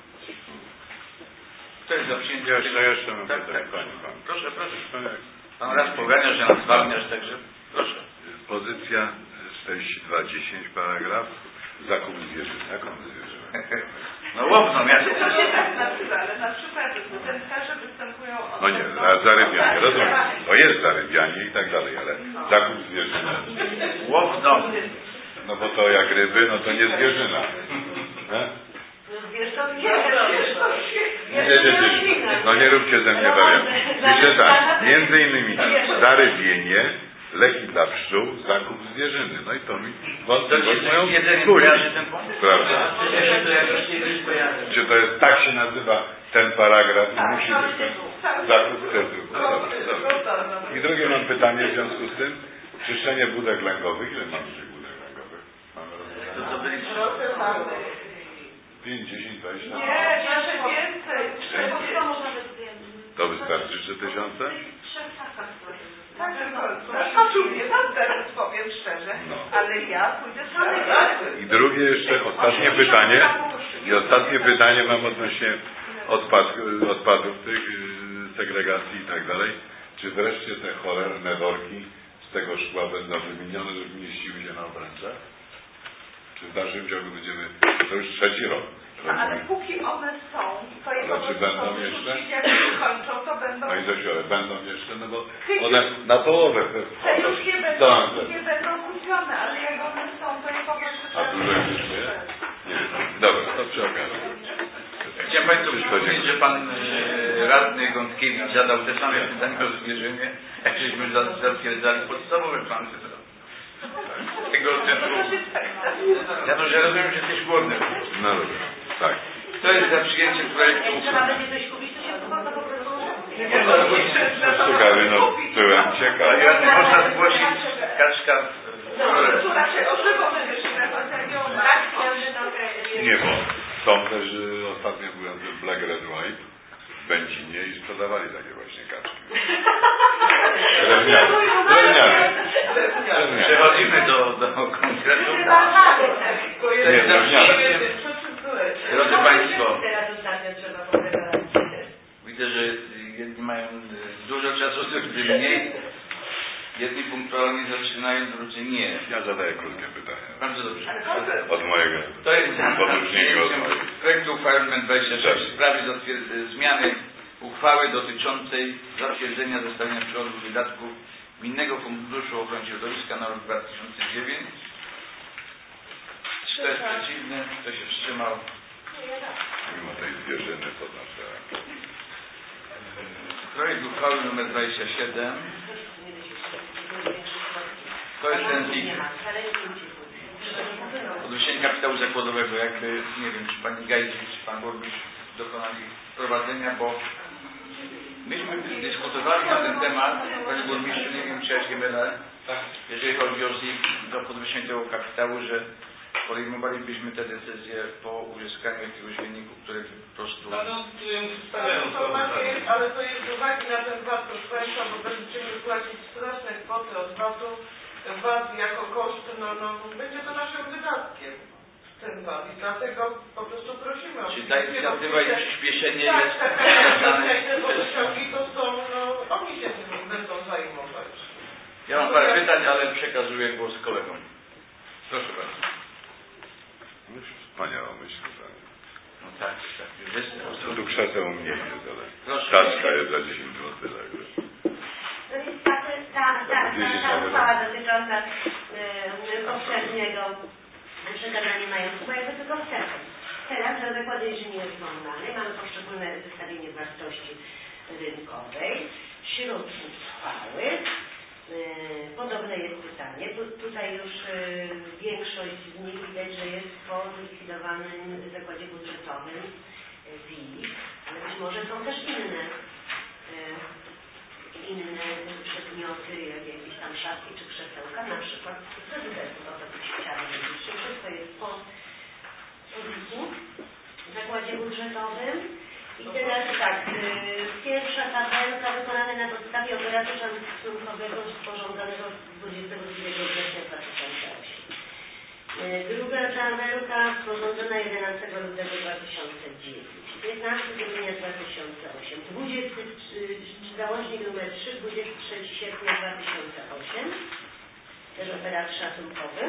To jest za przyjęcie. Jeszcze mam tak, pytanie, tak. pan. Proszę. Pan raz pogania, że nas zwalniasz, także proszę. Pozycja 42.10 paragraf. Zakup zwierzyny. Jaką zwierzynę? No łowną, ja To się tak nazywa, ale na przykład wędkarze występują od... No nie, zarybianie, rozumiem. To jest zarybianie i tak dalej, ale zakup zwierzyny. łowną. No bo to jak ryby, no to nie zwierzyna. Nie? No nie róbcie ze mnie wariantów. Pisze tak, między innymi zarybienie, leki dla pszczół, zakup zwierzyny. No i to mi wątpliwość moją budzi. Prawda? Czy to jest, tak się nazywa ten paragraf i musi być ten zakup tytułu. No dobrze. I drugie mam pytanie w związku z tym. Czyszczenie budek lęgowych. Ile mamy tych budek lęgowych? Mamy rozwiązane? 5, 10, 20? Nie, jeszcze więcej. To wystarczy 3000? Tak, szacuję was teraz, powiem szczerze, ale ja pójdę sobie. I drugie jeszcze, ostatnie pytanie. I ostatnie pytanie mam odnośnie odpadów tych, segregacji i tak dalej. Czy wreszcie te cholerne worki z tego szkła będą wymienione, żeby mieściły się na obręczach? Czy w dalszym ciągu będziemy, to już 3. rok. Ale póki one są, to je po prostu będą jeszcze? jak się kończą, to będą... No i Zosiu, ale będą jeszcze, no bo one na połowę te już nie będą kupione, ale jak one są, to je po prostu... A dużo kosztuje? Nie wiem. Dobra, to przy okazji. Chciałem Państwu przypomnieć, że Pan radny Gądkiewicz zadał te same pytania o zwierzynie, jak żeśmy zatwierdzali podstawowe plany. Tego centrum. Ja to, że rozumiem, że jesteś głodny. No dobra, tak. To jest za przyjęcie projektu Jak trzeba będzie coś kupić, to się chyba po prostu... Ciekawy, no byłem ciekawy. Ja nie można zgłosić kaczka Tu raczej ożywo będziesz Nie, bo są też, ostatnio byłem w Black Red White w Będzinie i sprzedawali takie właśnie kaczki. Drewniane. Przechodzimy do konkretu. Drodzy Państwo, widzę, że jedni mają dużo czasu, drudzy mniej. Jedni punktualnie zaczynają, drudzy nie. Ja zadaję krótkie pytanie. Bardzo dobrze. Od mojego. To jest Podróżnieniu od mojego. projektu uchwały nr 26 w sprawie zmiany uchwały dotyczącej zatwierdzenia zestawienia przychodów i wydatków Gminnego Funduszu Ochrony Środowiska na rok 2009. Kto jest przeciwny? Kto się wstrzymał? Mimo tej zwierzyny podnoszę. Projekt uchwały nr 27. To jest ten PIK. Podwyższenie kapitału zakładowego. Jakby, nie wiem, czy Pani Gajski, czy Pan Burmistrz dokonali wprowadzenia, bo myśmy dyskutowali na ten temat, Panie Burmistrzu, nie wiem, czy ja się mylę, jeżeli chodzi o ZIK, do podwyższenia tego kapitału, że podejmowalibyśmy te decyzje po uzyskaniu jakiegoś wyniku, który po prostu... Ale to jest z uwagi na ten VAT, proszę Państwa, bo będziemy płacić straszne kwoty od VAT-u. VAT jako koszt, będzie to naszym wydatkiem, ten VAT. I dlatego po prostu prosimy o... Czyli ta inicjatywa i przyspieszenie tak, jest... Tak, te podwyżki to są, oni się tym będą zajmować. Ja mam parę pytań, ale przekazuję głos kolegom. Proszę bardzo. Wspaniała myśl. No tak. Tu krzeseł mniej jest, ale proszę. kaczka jest za 10 zł. To jest ta uchwała dotycząca poprzedniego przekazania majątku, bo jakby tylko wstępem. Teraz za zakłady inżynierii jest komunalnej mamy poszczególne zestawienie wartości rynkowej. Wśród uchwały podobne jest pytanie. Tutaj już większość z nich widać, że jest po zlikwidowanym zakładzie budżetowym WIG, ale być może są też inne przedmioty, jak jakieś tam szafki czy krzesełka, na przykład prezydentów, o to byś chciała wiedzieć. Wszystko jest po WIG-u w zakładzie budżetowym. I teraz tak, pierwsza tabelka wykonana na podstawie operatu szacunkowego sporządzonego 22 września 2008. Druga tabelka sporządzona 11 lutego 2009. 15 grudnia 2008. Załącznik numer 3, 23 sierpnia 2008. Też operat szacunkowy.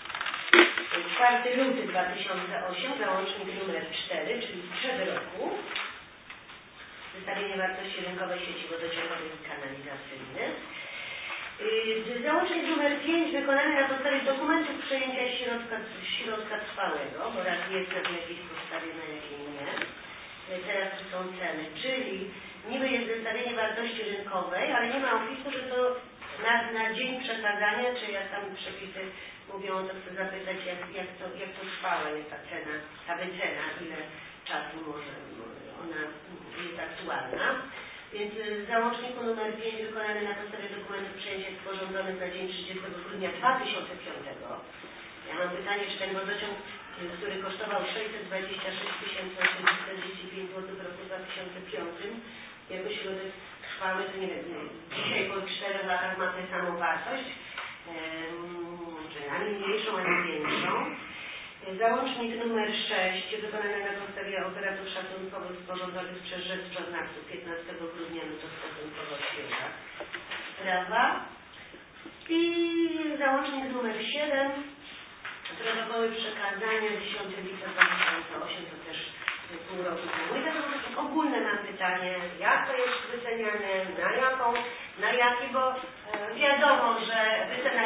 4 luty 2008, załącznik numer 4, czyli sprzed roku. Wystawienie wartości rynkowej sieci wodociągowej i kanalizacyjnych. Załącznik numer 5 wykonany na podstawie dokumentów przejęcia środka trwałego, bo raz jest na jakiejś podstawie, na jakiej nie. Teraz są ceny, czyli niby jest zestawienie wartości rynkowej, ale nie ma opisu, że to na dzień przekazania, czy jak tam przepisy mówią, to chcę zapytać, jak to trwała jest ta cena, ta wycena, ile czasu może ona jest aktualna. Więc w załączniku numer 5 wykonany na podstawie dokumentów przejęcia sporządzonych na dzień 30 grudnia 2005. Ja mam pytanie, czy ten wodociąg, który kosztował 626 845 zł w roku 2005, jako środek trwały, to nie wiem, dzisiaj po 4 latach ma tę samą wartość, czy ani mniejszą, ani większą. Załącznik numer 6 wykonany na podstawie operatów szacunkowych sporządzonych przez rzeczoznawców 15 grudnia, no to stosunkowo świeża sprawa. I załącznik numer 7, protokoły przekazania 10 lipca 2008, to też pół roku temu. I teraz ogólne mam pytanie, jak to jest wyceniane, na jaki, bo wiadomo, że wycena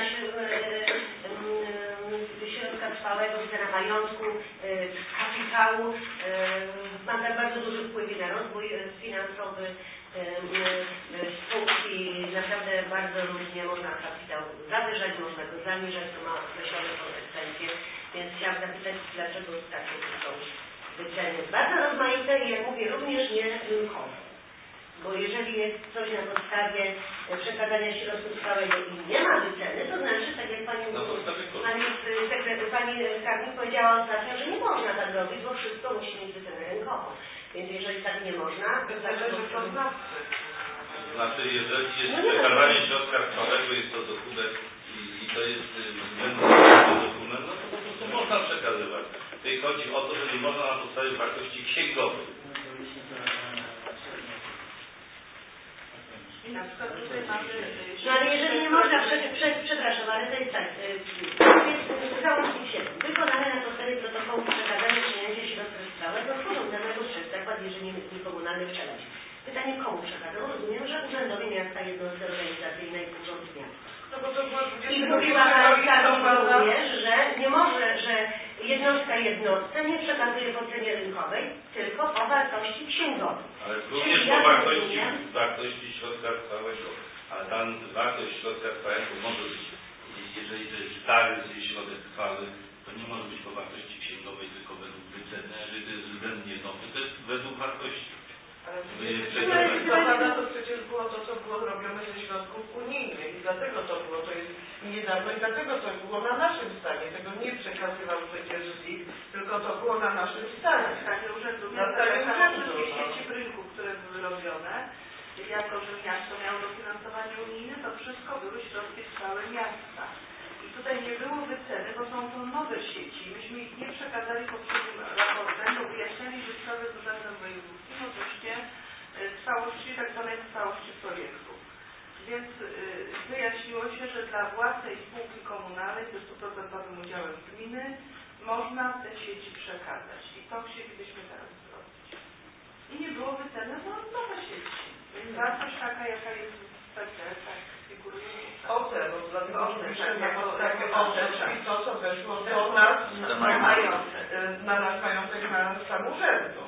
środka trwałego, wycena majątku, kapitału ma tak bardzo duży wpływ na rozwój finansowy spółki, naprawdę bardzo różnie można kapitał zawyżać, można go zaniżać, to ma określone konsekwencje, więc chciałam zapytać, dlaczego takie są wyceny bardzo rozmaite i jak mówię, również nie rynkowe. Bo jeżeli jest coś na podstawie przekazania środków trwałego i nie ma wyceny, to znaczy, tak jak pani skarbnik powiedziała ostatnio, że nie można tak robić, bo wszystko musi mieć wycenę rynkową. Więc jeżeli tak nie można, to zależy od znawcy. To znaczy, jeżeli jest przekazanie środka trwałego, jest to dokument i to jest dokument, no to po prostu można przekazywać. Tutaj chodzi o to, że nie można na podstawie wartości księgowej. I na przykład tutaj mamy... No ale jeżeli nie można, przepraszam, ale to jest tak, jest załącznik 7. Wykonane na podstawie protokołu przekazania przyjęcia środka trwałego sporządzonego przez zakład inżynieryjny komunalny w Czelesie. Pytanie, komu przekazał? Rozumiem, że urzędowi miasta, jednostce organizacyjnej, urząd miasta. No bo to było I mówiła również, że nie może, że jednostka jednostce nie przekazuje po cenie rynkowej, tylko po wartości księgowej. Ale również po wartości środka trwałego. Ale tam wartość środka trwałego może być, jeżeli to jest stary środek trwały, to nie może być po wartości księgowej, tylko według wyceny. Jeżeli to jest względnie nowy, to jest według wartości. Ale to przecież było to, co było robione ze środków unijnych i dlatego to było, to jest niedawno i dlatego to było na naszym stanie. Tego nie przekazywał przecież ZIK, tylko to było na naszym stanie. Na stanie urzędu. Wszystkie sieci rynków, które były robione, jako że miasto miało dofinansowanie unijne, to wszystko były środki trwałe miasta. I tutaj nie było wyceny, bo są to nowe sieci. Myśmy ich nie przekazali poprzednim raportem, bo wyjaśnialiśmy sprawę z urzędem wojewódzkim odnośnie trwałości, tak zwanej trwałości projektu. Więc wyjaśniło się, że dla własnej spółki komunalnej ze 100% udziałem gminy można te sieci przekazać. I to chcielibyśmy teraz zrobić. I nie było wyceny, bo nowe sieci. Więc wartość taka, jaka jest w PC, tak figuruje. OTE, bo dlatego piszemy na podstawie OTE, czyli to, co weszło do nas na nasz majątek na sam urzędu.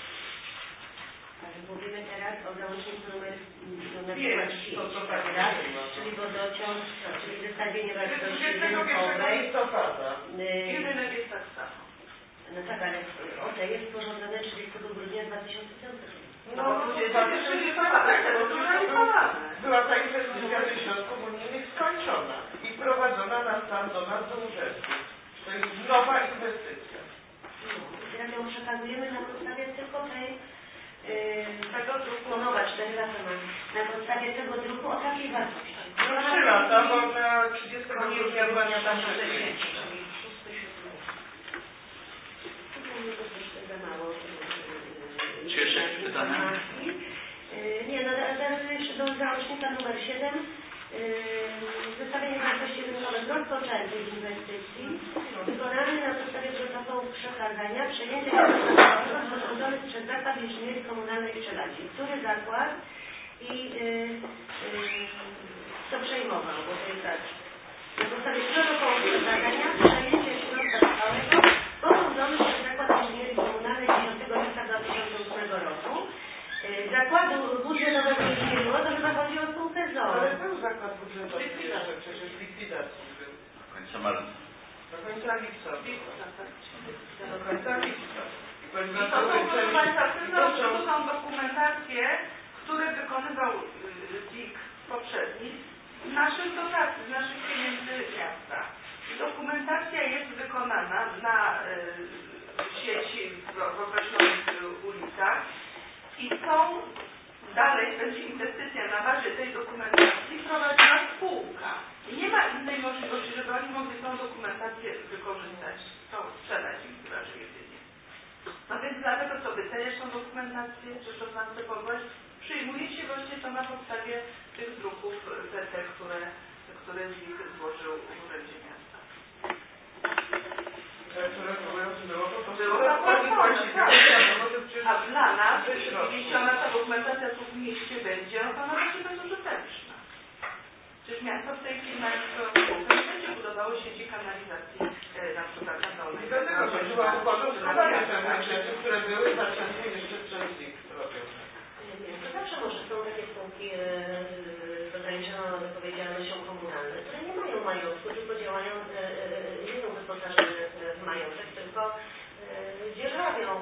Mówimy teraz o załączniku numer 5, czyli wodociąg, czyli wystawienie wartości 21 listopada. Jedynek jest tak samo. No tak, ale OT jest sporządzone 30 grudnia 2005. No, była ta inwestycja ze środków unijnych skończona i wprowadzona do nas do urzędu. To jest nowa inwestycja. Teraz ją przekazujemy na podstawie tylko tej tego druku nowa 4 lata wykonania tam Czy jeszcze jakieś pytania? Nie, no teraz jeszcze do załącznika numer 7. Zestawienie wartości rynkowych rozpoczętych inwestycji wykonany na podstawie protokołów przekazania przejęcia inwestycyjnego sporządzonych przez Zakład Inżynierii Komunalnej w Czeladzie. Który zakład i kto przejmował, bo to jest tak. Na podstawie protokołu przekazania przejęcia środka trwałego sporządzonych przez Zakład Inżynierii Komunalnej 10 lipca 2008 roku. Zakładu budżetowego już nie było, to chyba chodzi o spółkę ZOO. Ale był zakład budżetowy jeszcze, przecież likwidacji był. Do końca marca. Do końca lipca. Do końca lipca. To są dokumentacje, które wykonywał ZIK poprzedni z naszych dotacji, z naszych pieniędzy miasta. Dokumentacja jest wykonana na sieci w określonych ulicach i dalej będzie inwestycja na bazie tej dokumentacji prowadziła spółka. I nie ma innej możliwości, żeby oni mogli tą dokumentację wykorzystać. To sprzedać im raczej jedynie. No więc dlatego co, wyceniasz tą dokumentację, czy to nam chce pozwolić? Przyjmuje się właśnie to na podstawie tych druków ZT, które ZIK złożył w Urzędzie Miasta. A dla nas, jeśli ona ta dokumentacja tu w mieście będzie, no to ona będzie bezużyteczna. Przecież miasto w tej chwili ma swoją spółkę, nie będzie budowało sieci kanalizacji na przykład na dolnej. Dlatego chodziło o uporządkowanie pewnych rzeczy, które były zaczęte jeszcze przez ZIK robione. Nie, to zawsze może są takie spółki z ograniczoną odpowiedzialnością komunalną, które nie mają majątku, tylko działają, nie są wyposażone w majątek, tylko dzierżawią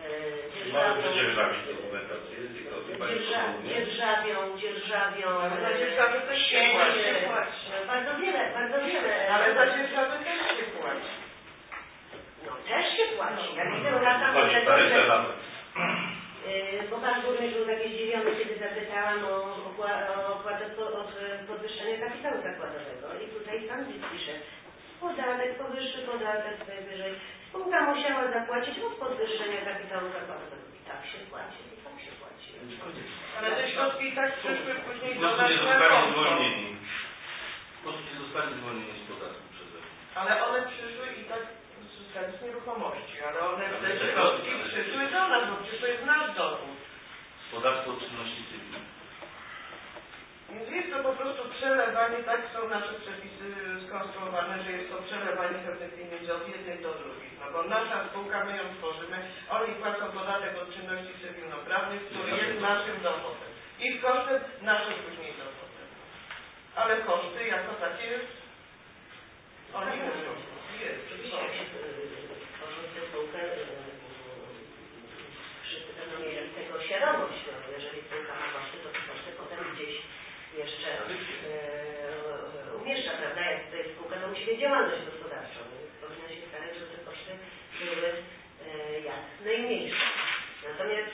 ale za dzierżawy też się płaci. Bardzo wiele. Ale za dzierżawy też się płaci. No też się płaci. Jak widzę, wracam do tego, bo pan burmistrz był taki zdziwiony, kiedy zapytałam o opłatę od podwyższenia kapitału zakładowego. I tutaj pan pisze, podatek powyższy, podatek wyżej. Spółka musiała zapłacić od podwyższenia kapitału zakładowego. I tak się płaci, i tak się płaci. Ale te środki i tak przyszły później do nas nie zostali zwolnieni. Po prostu nie zostali zwolnieni z podatku przeze mnie. Ale one przyszły i tak z nieruchomości, ale one te środki przyszły do nas, bo przecież to jest nasz dochód. Z podatku od czynności cywilnych. Więc jest to po prostu przelewanie, tak są nasze przepisy skonstruowane, że jest to przelewanie pewnych pieniędzy od jednej do drugiej. No bo nasza spółka, my ją tworzymy, oni płacą podatek od czynności cywilnoprawnych, który jest naszym dochodem. Ich kosztem, nasze później dochodem. Ale koszty jako takie oni muszą. Jest. Jak się tworzy tę spółkę, wszyscy będą mieli tego świadomość. No, jeżeli spółka ma koszty, to te koszty potem gdzieś jeszcze umieszcza, prawda? Jak to jest spółka, to musi mieć działalność gospodarczą. Więc powinna się starać, żeby te koszty były jak najmniejsze. Natomiast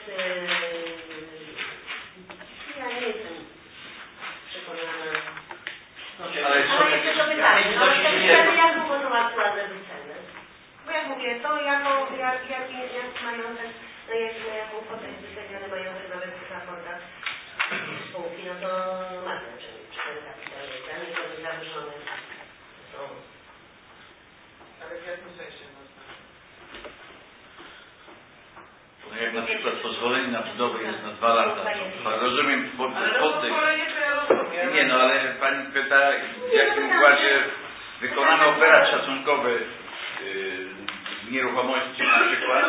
ja nie jestem przekonana. Ale jeszcze to pytanie, no te wyceny, jak długo są aktualne wyceny? Bo jak mówię, to jaki jest majątek, na jaką kwotę jest wystawiony majątek nawet w raportach spółki, no to ma znaczenie, czy ten kapitał jest daný, zawyżony są. Ale w jakim sensie ma znaczenie? No jak na przykład pozwolenie na budowę jest na 2 lata. Rozumiem ale pozwolenie to ja rozumiem. Nie no, ale pani pyta, w jakim układzie wykonano operat szacunkowy nieruchomości na przykład.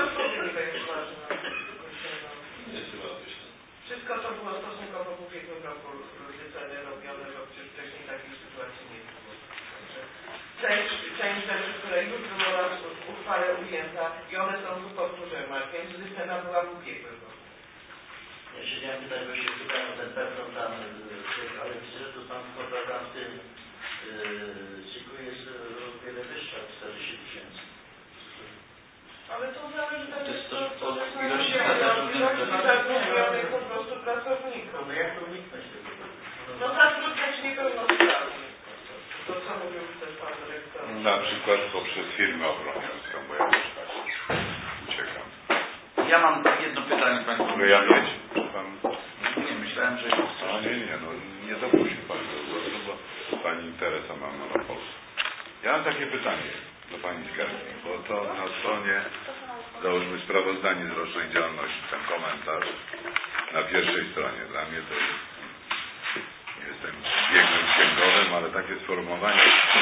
Wszystko to było stosunkowo w ubiegłym roku wyceny robione, bo przecież wcześniej takiej sytuacji nie było. Część rzeczy, które już było raz w uchwale ujęta i one są tu powtórzone, więc wycena była w ubiegłym roku. Ja się chciałem pytać, bo się pytałem o ten pewną tam, ale widzę, że to tam kwota tam w tym cyklu jest o wiele wyższa, 40 000. Ale to zależy To jest to od ilości zatrudnionych po prostu pracowników. No jak to uniknąć tego? No zatrudniać niepełnosprawnych. To co mówił też pan dyrektor. na przykład poprzez firmę ochroniarską, bo ja też tak uciekam. Ja mam jedno pytanie Państwu. Mogę ja mieć? Pan... Nie, myślałem, że... A nie dopuścił Pan do głosu, bo Pani Teresa ma monopol. Ja mam takie pytanie do Pani Skarbnik, bo to na stronie, załóżmy sprawozdanie z rocznej działalności, ten komentarz na pierwszej stronie. Dla mnie to jest, nie jestem biegłym księgowym, ale takie sformułowanie,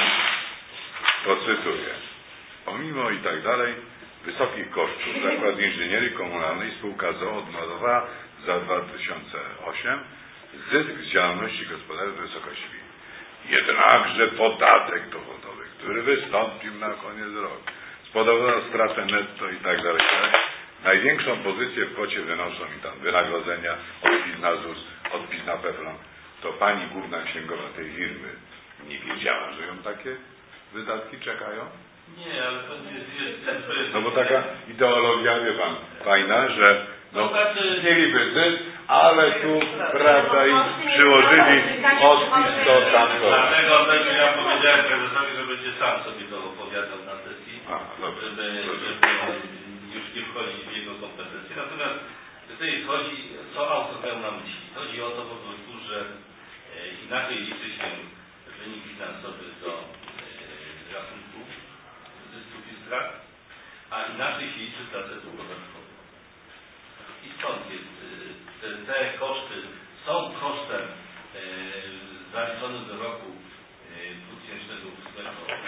procytuję. Pomimo i tak dalej wysokich kosztów Zakład Inżynierii Komunalnej spółka ZOO odnotowała za 2008 zysk z działalności gospodarczej w wysokości. Jednakże podatek dochodowy, który wystąpił na koniec roku, spowodował stratę netto i tak dalej. Największą pozycję w kwocie wynoszą i tam wynagrodzenia, odpis na ZUS, odpis na PFRON. To Pani główna księgowa tej firmy nie wiedziała, że ją takie wydatki czekają? Nie, ale to jest... No bo taka ideologia, wie Pan, fajna, że no, mieliby zysk, ale tu, prawda, i przyłożyli odpis do tamto. Dlatego też ja powiedziałem prezesowi, że będzie sam sobie to opowiadał na sesji, żeby już nie wchodzić w jego kompetencje. Natomiast tutaj chodzi, co autor miał na myśli. Chodzi o to po prostu, że inaczej liczy się wynik finansowy do rachunków zysków i strat, a inaczej się liczy placet podatkowy. I stąd jest, te koszty są kosztem zaliczonym do roku 2008,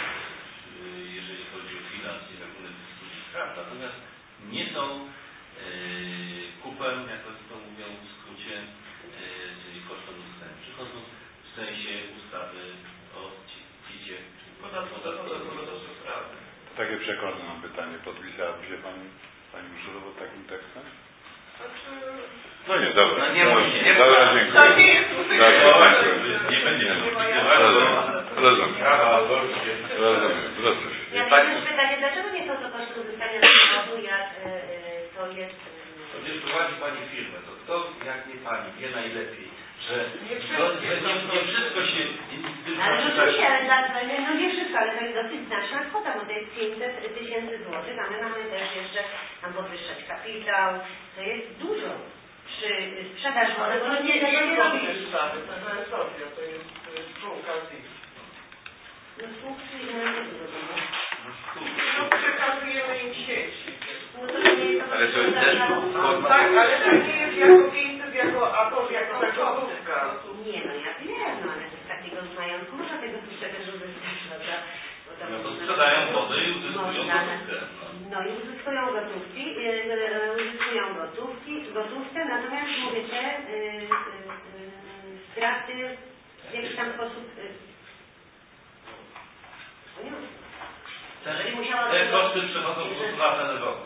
jeżeli chodzi o bilans i rachunek zysków i strat, natomiast nie są kupem, jak to mówią w skrócie, czyli kosztem uzyskania przychodów w sensie ustawy o CIT-ie, czyli podatku od sprawy. Takie przekorne mam pytanie. Podpisałaby się Pani Urszula pod takim tekstem? No nie, dobra. No nie musi. Dobra, dziękuję. To nie jest Nie będzie Rozumiem. Ja mam pytanie, dlaczego nie są to koszty uzyskania przychodu, jak to jest... Przecież prowadzi Pani firmę, to kto jak nie Pani wie najlepiej, że nie wszystko się... Ale rzeczywiście, no nie wszystko, ale to jest dosyć znaczna kwota, bo to jest 500 000 złotych, a my mamy też jeszcze tam podwyższać kapitał, to jest dużo. Przy sprzedaży, ale to nie robi. To jest spółka ZIS. No spółki nie No przekazujemy im sieci. No to nie jest to... Ale to jest też forma... Tak, ale to nie jest jako 500, jako gotówka. Nie, no ja wiem, no ale to z takiego majątku można tego sprzedaży uzyskać, prawda? No to sprzedają wodę i uzyskują gotówkę. No i uzyskują gotówkę, natomiast mówicie, straty w jakiś tam sposób... Te koszty przechodzą po prostu na ten rok.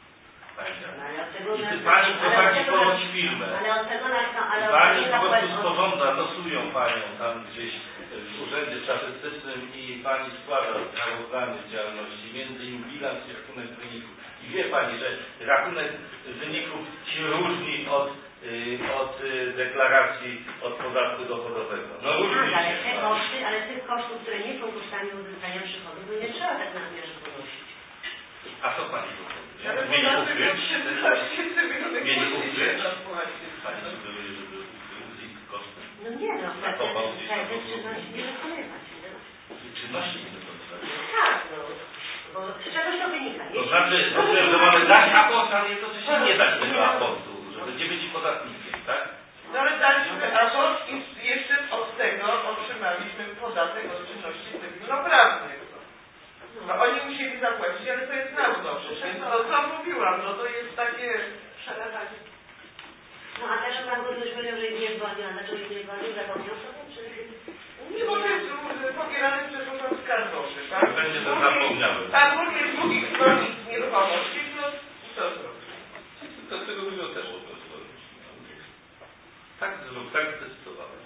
I Pani prowadzi ponoć firmę. Pani po prostu sporządza, losują Panią tam gdzieś w urzędzie statystycznym i Pani składa sprawozdanie z działalności, między innymi bilans i rachunek wyników. I wie Pani, że rachunek wyników się różni od deklaracji od podatku dochodowego. No różni się. Ale tych kosztów, które nie są kosztami uzyskania przychodów, no nie trzeba tak na zmierze ponosić. A co Pani proponuje? Ale Mieli ukryć? Mieli ukryć? Pani sugeruje, żeby ukryć kosztem. No nie, no wtedy czynności nie wykonywać. Czynności nie wykonywać? Tak, no. Bo z czegoś to wynika. To znaczy, że mamy dać aport, ale jednocześnie nie dać tego aportu, że będziemy ci podatnikiem, tak? No ale daliśmy aport i jeszcze od tego otrzymaliśmy podatek od czynności cywilnoprawnych. No oni musieli zapłacić, ale to jest nasz doszedł. Więc to co mówiłam, no to jest takie przelewanie. No a też Pan Burmistrz powiedział, że ich nie zwolnił, a dlaczego ich nie zwolnił? Zapomniał sobie, czy... Nie, bo to jest pobierane przez urząd skarbowy, tak? Będzie to zapomniałem. Pan burmistrz mówi zwolnić nieruchomości, no co zrobić? To z tego wygląda też po prostu. Tak zdecydowałem.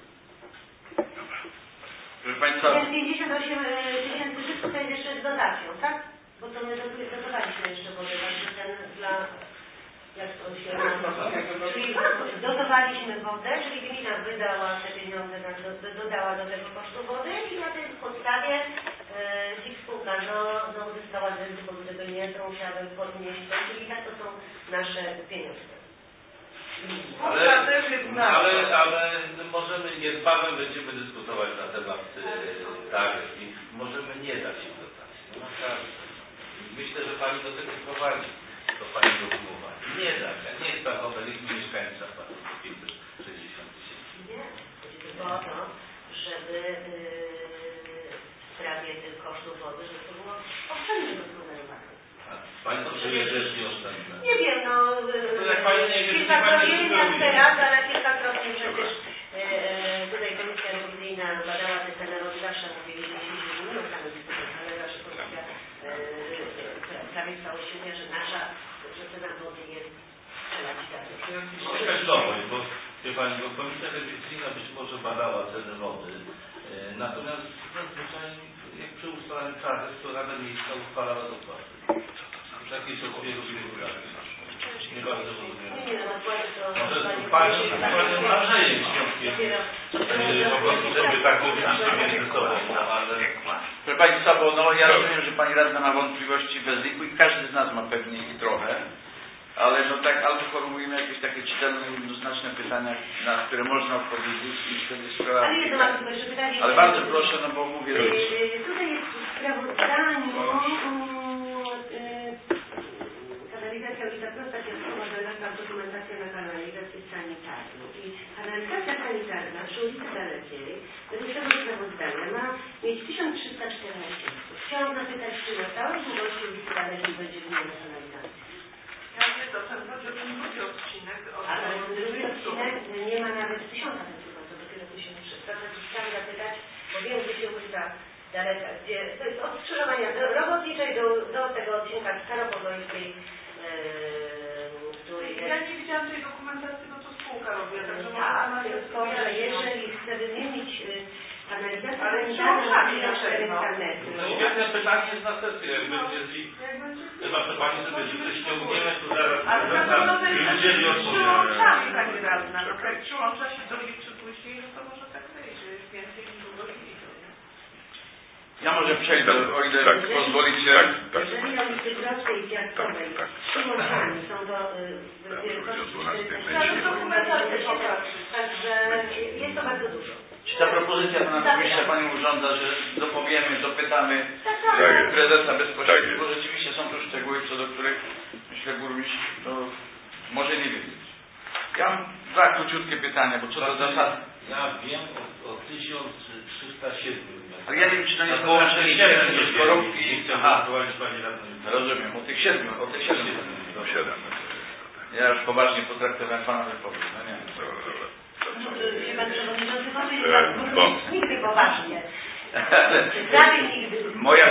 Proszę Państwa... 58 000 zysku to jest jeszcze z dotacją, tak? Bo to my dotowaliśmy jeszcze wodę, także ten dla... Jak to się czyli dotowaliśmy wodę, czyli gmina wydała te pieniądze, dodała do tego kosztu wody i na tej podstawie spółka musiałabym podnieść, czyli tak to są nasze pieniądze. Ale możemy, niedbawem będziemy dyskutować na temat taryf i możemy nie dać im dotacji. No naprawdę. Myślę, że Pani do tego prowadzi, do Pani rozumowania. Nie dać, a nie jest Pan obeliśmy mieszkańca Pani 560 000. Nie, chodzi tylko o to, żeby w sprawie tych kosztów wody, żeby to było oszczędne gospodarowane. Pani potrzebuje też nieoszczędne. Nie wiem, no kilkakrotnie nie jak teraz, ale kilkakrotnie przecież tutaj Komisja Rewizyjna badała te ceny, zawsze mówili, że się nie ustawią ale zawsze Komisja prawie w całości mówi, że nasza, że cena wody jest jakaś nowość, bo wie Pani, bo Komisja Rewizyjna być może badała ceny wody, natomiast zwyczajnie jak przy ustalaniu taryf, to Rada Miejska uchwalała dopłaty. Takiej są dwie różne regulacji. Nie bardzo rozumiem. Może Pani Andrzejem Świątkiem po prostu sobie tak mówiliście między sobą, ale... Proszę Państwa, bo no, ja rozumiem, że Pani Radna ma wątpliwości bez liku i każdy z nas ma pewnie ich trochę, ale no tak albo formujemy jakieś takie czytelne, jednoznaczne pytania, na które można odpowiedzieć i wtedy sprawa... Ale jedno mam tylko jeszcze pytanie. Ale bardzo proszę, no bo mówię... Tutaj jest w sprawozdaniu kanalizacja ulica Prosta Piaskowa, zaległa dokumentacja na kanalizację sanitarną. I kanalizacja sanitarna przy ulicy Dalekiej, według tego sprawozdania ma mieć 1314. Chciałam zapytać, czy na całej długości ulicy Dalekiej będzie zmieniona kanalizacja? Ja nie zapewne, że ten drugi odcinek... Ale drugi odcinek nie ma nawet 1000 metrów, to dopiero 1300. Także chciałam zapytać, bo wiem, że się ulica Daleka, gdzie to jest od skrzyżowania robotniczej do tego odcinka Staropodolskiej, Ja nie widziałam tej dokumentacji, bo to spółka robi. Tak, tylko że jeżeli chce wymienić kanalizację sanitarną na 400 metrów. No i pewne pytanie jest następne, jak będzie chyba to Pani sobie życzy, ściągniemy, to zaraz udzieli przyłączami Pani Radna, no jak przyłącza się do nich czy później, no to może tak wyjść, że jest więcej niż długo widzą. Ja może przejdę, o ile pozwolicie. Jeżeli ulicy Prostej i Piaskowej przyłączami są do także jest to bardzo dużo. Czy ta propozycja Pana Burmistrza Pani urządza, że dopowiemy, dopytamy prezesa bezpośrednio, bo rzeczywiście są to szczegóły, co do których myślę burmistrz może nie wiedzieć. Ja mam dwa króciutkie pytania, bo co do zasad... Ja wiem o 1307. Ale ja nie wiem, czy to nie jest połączenie 7 do skorupki. Aha, rozumiem, o tych 7. No 7. Ja już poważnie potraktowałem Pana wypowiedź, no nie. Się Pan Przewodniczący powiedział, nigdy poważnie. Prawie nigdy. Moja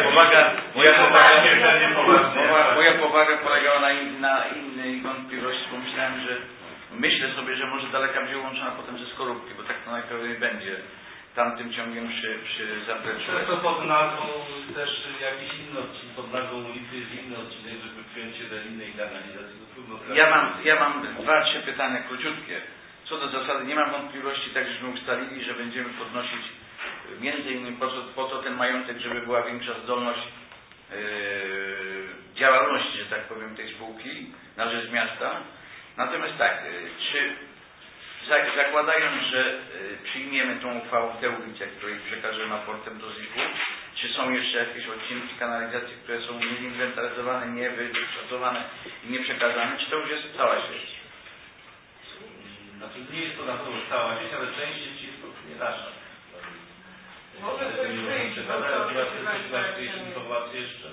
powaga polegała na innej wątpliwości, bo myślę sobie, że może Daleka będzie łączona potem ze Skorupki, bo tak to najpewniej będzie tamtym ciągiem przy zapleczu. To pod nazwą też jakiś inny odcinek, pod nazwą ulicy jest inny odcinek, żeby wpiąć się do innej kanalizacji. Ja mam 2-3 pytania króciutkie. Co do zasady nie mam wątpliwości, tak żeśmy ustalili, że będziemy podnosić między innymi po to ten majątek, żeby była większa zdolność działalności, że tak powiem, tej spółki na rzecz miasta. Natomiast tak, czy zakładając, że przyjmiemy tą uchwałą tę ulicę, której przekażemy aportem do ZIP-u, czy są jeszcze jakieś odcinki kanalizacji, które są niezinwentaryzowane, niewyszacowane i nieprzekazane, czy to już jest cała sieć? Znaczy nie jest to na pewno cała sieć, ale część sieci jest po prostu nie nasza. Może coś wyjść, jakieś informacje jeszcze?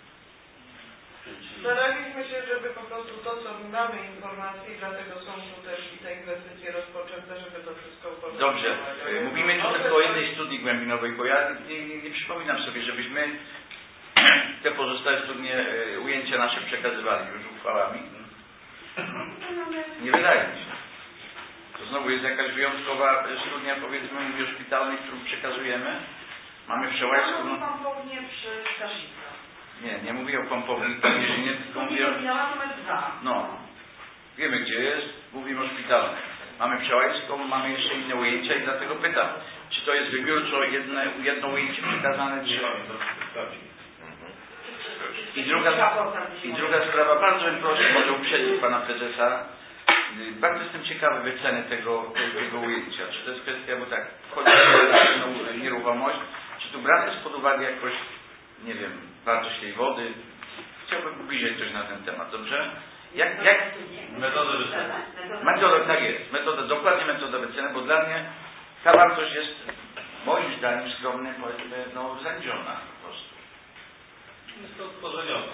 Staraliśmy się, żeby po prostu to, co mamy informacje, dlatego są tu też i te inwestycje rozpoczęte, żeby to wszystko uporządkować. Dobrze, mówimy tu tylko o jednej studni głębinowej, bo ja nie przypominam sobie, żebyśmy te pozostałe studnie, ujęcia nasze przekazywali już uchwałami. Nie wydaje mi się. To znowu jest jakaś wyjątkowa studnia, powiedzmy, mówię o szpitalnej, którą przekazujemy. Mamy Przełajską. No, pompownię przy Starzycach. Nie mówię o pompowni, nie, tylko mówię o... numer 2. No, wiemy gdzie jest, mówimy o szpitalnej. Mamy Przełajską, mamy jeszcze inne ujęcia i dlatego pytam, czy to jest wybiórczo jedno ujęcie przekazane, czy... I druga sprawa, bardzo bym prosił, może uprzedzić pana prezesa. Bardzo jestem ciekawy wyceny tego ujęcia. Czy to jest kwestia, bo tak, wchodzi na nieruchomość, czy tu brane jest pod uwagę jakoś, nie wiem, wartość tej wody? Chciałbym bliżej coś na ten temat, dobrze? Metodę wyceny. Tak jest. Dokładnie metoda wyceny, bo dla mnie ta wartość jest moim zdaniem skromnie, powiedzmy, zaniżona po prostu. Jest to stworzeniowa.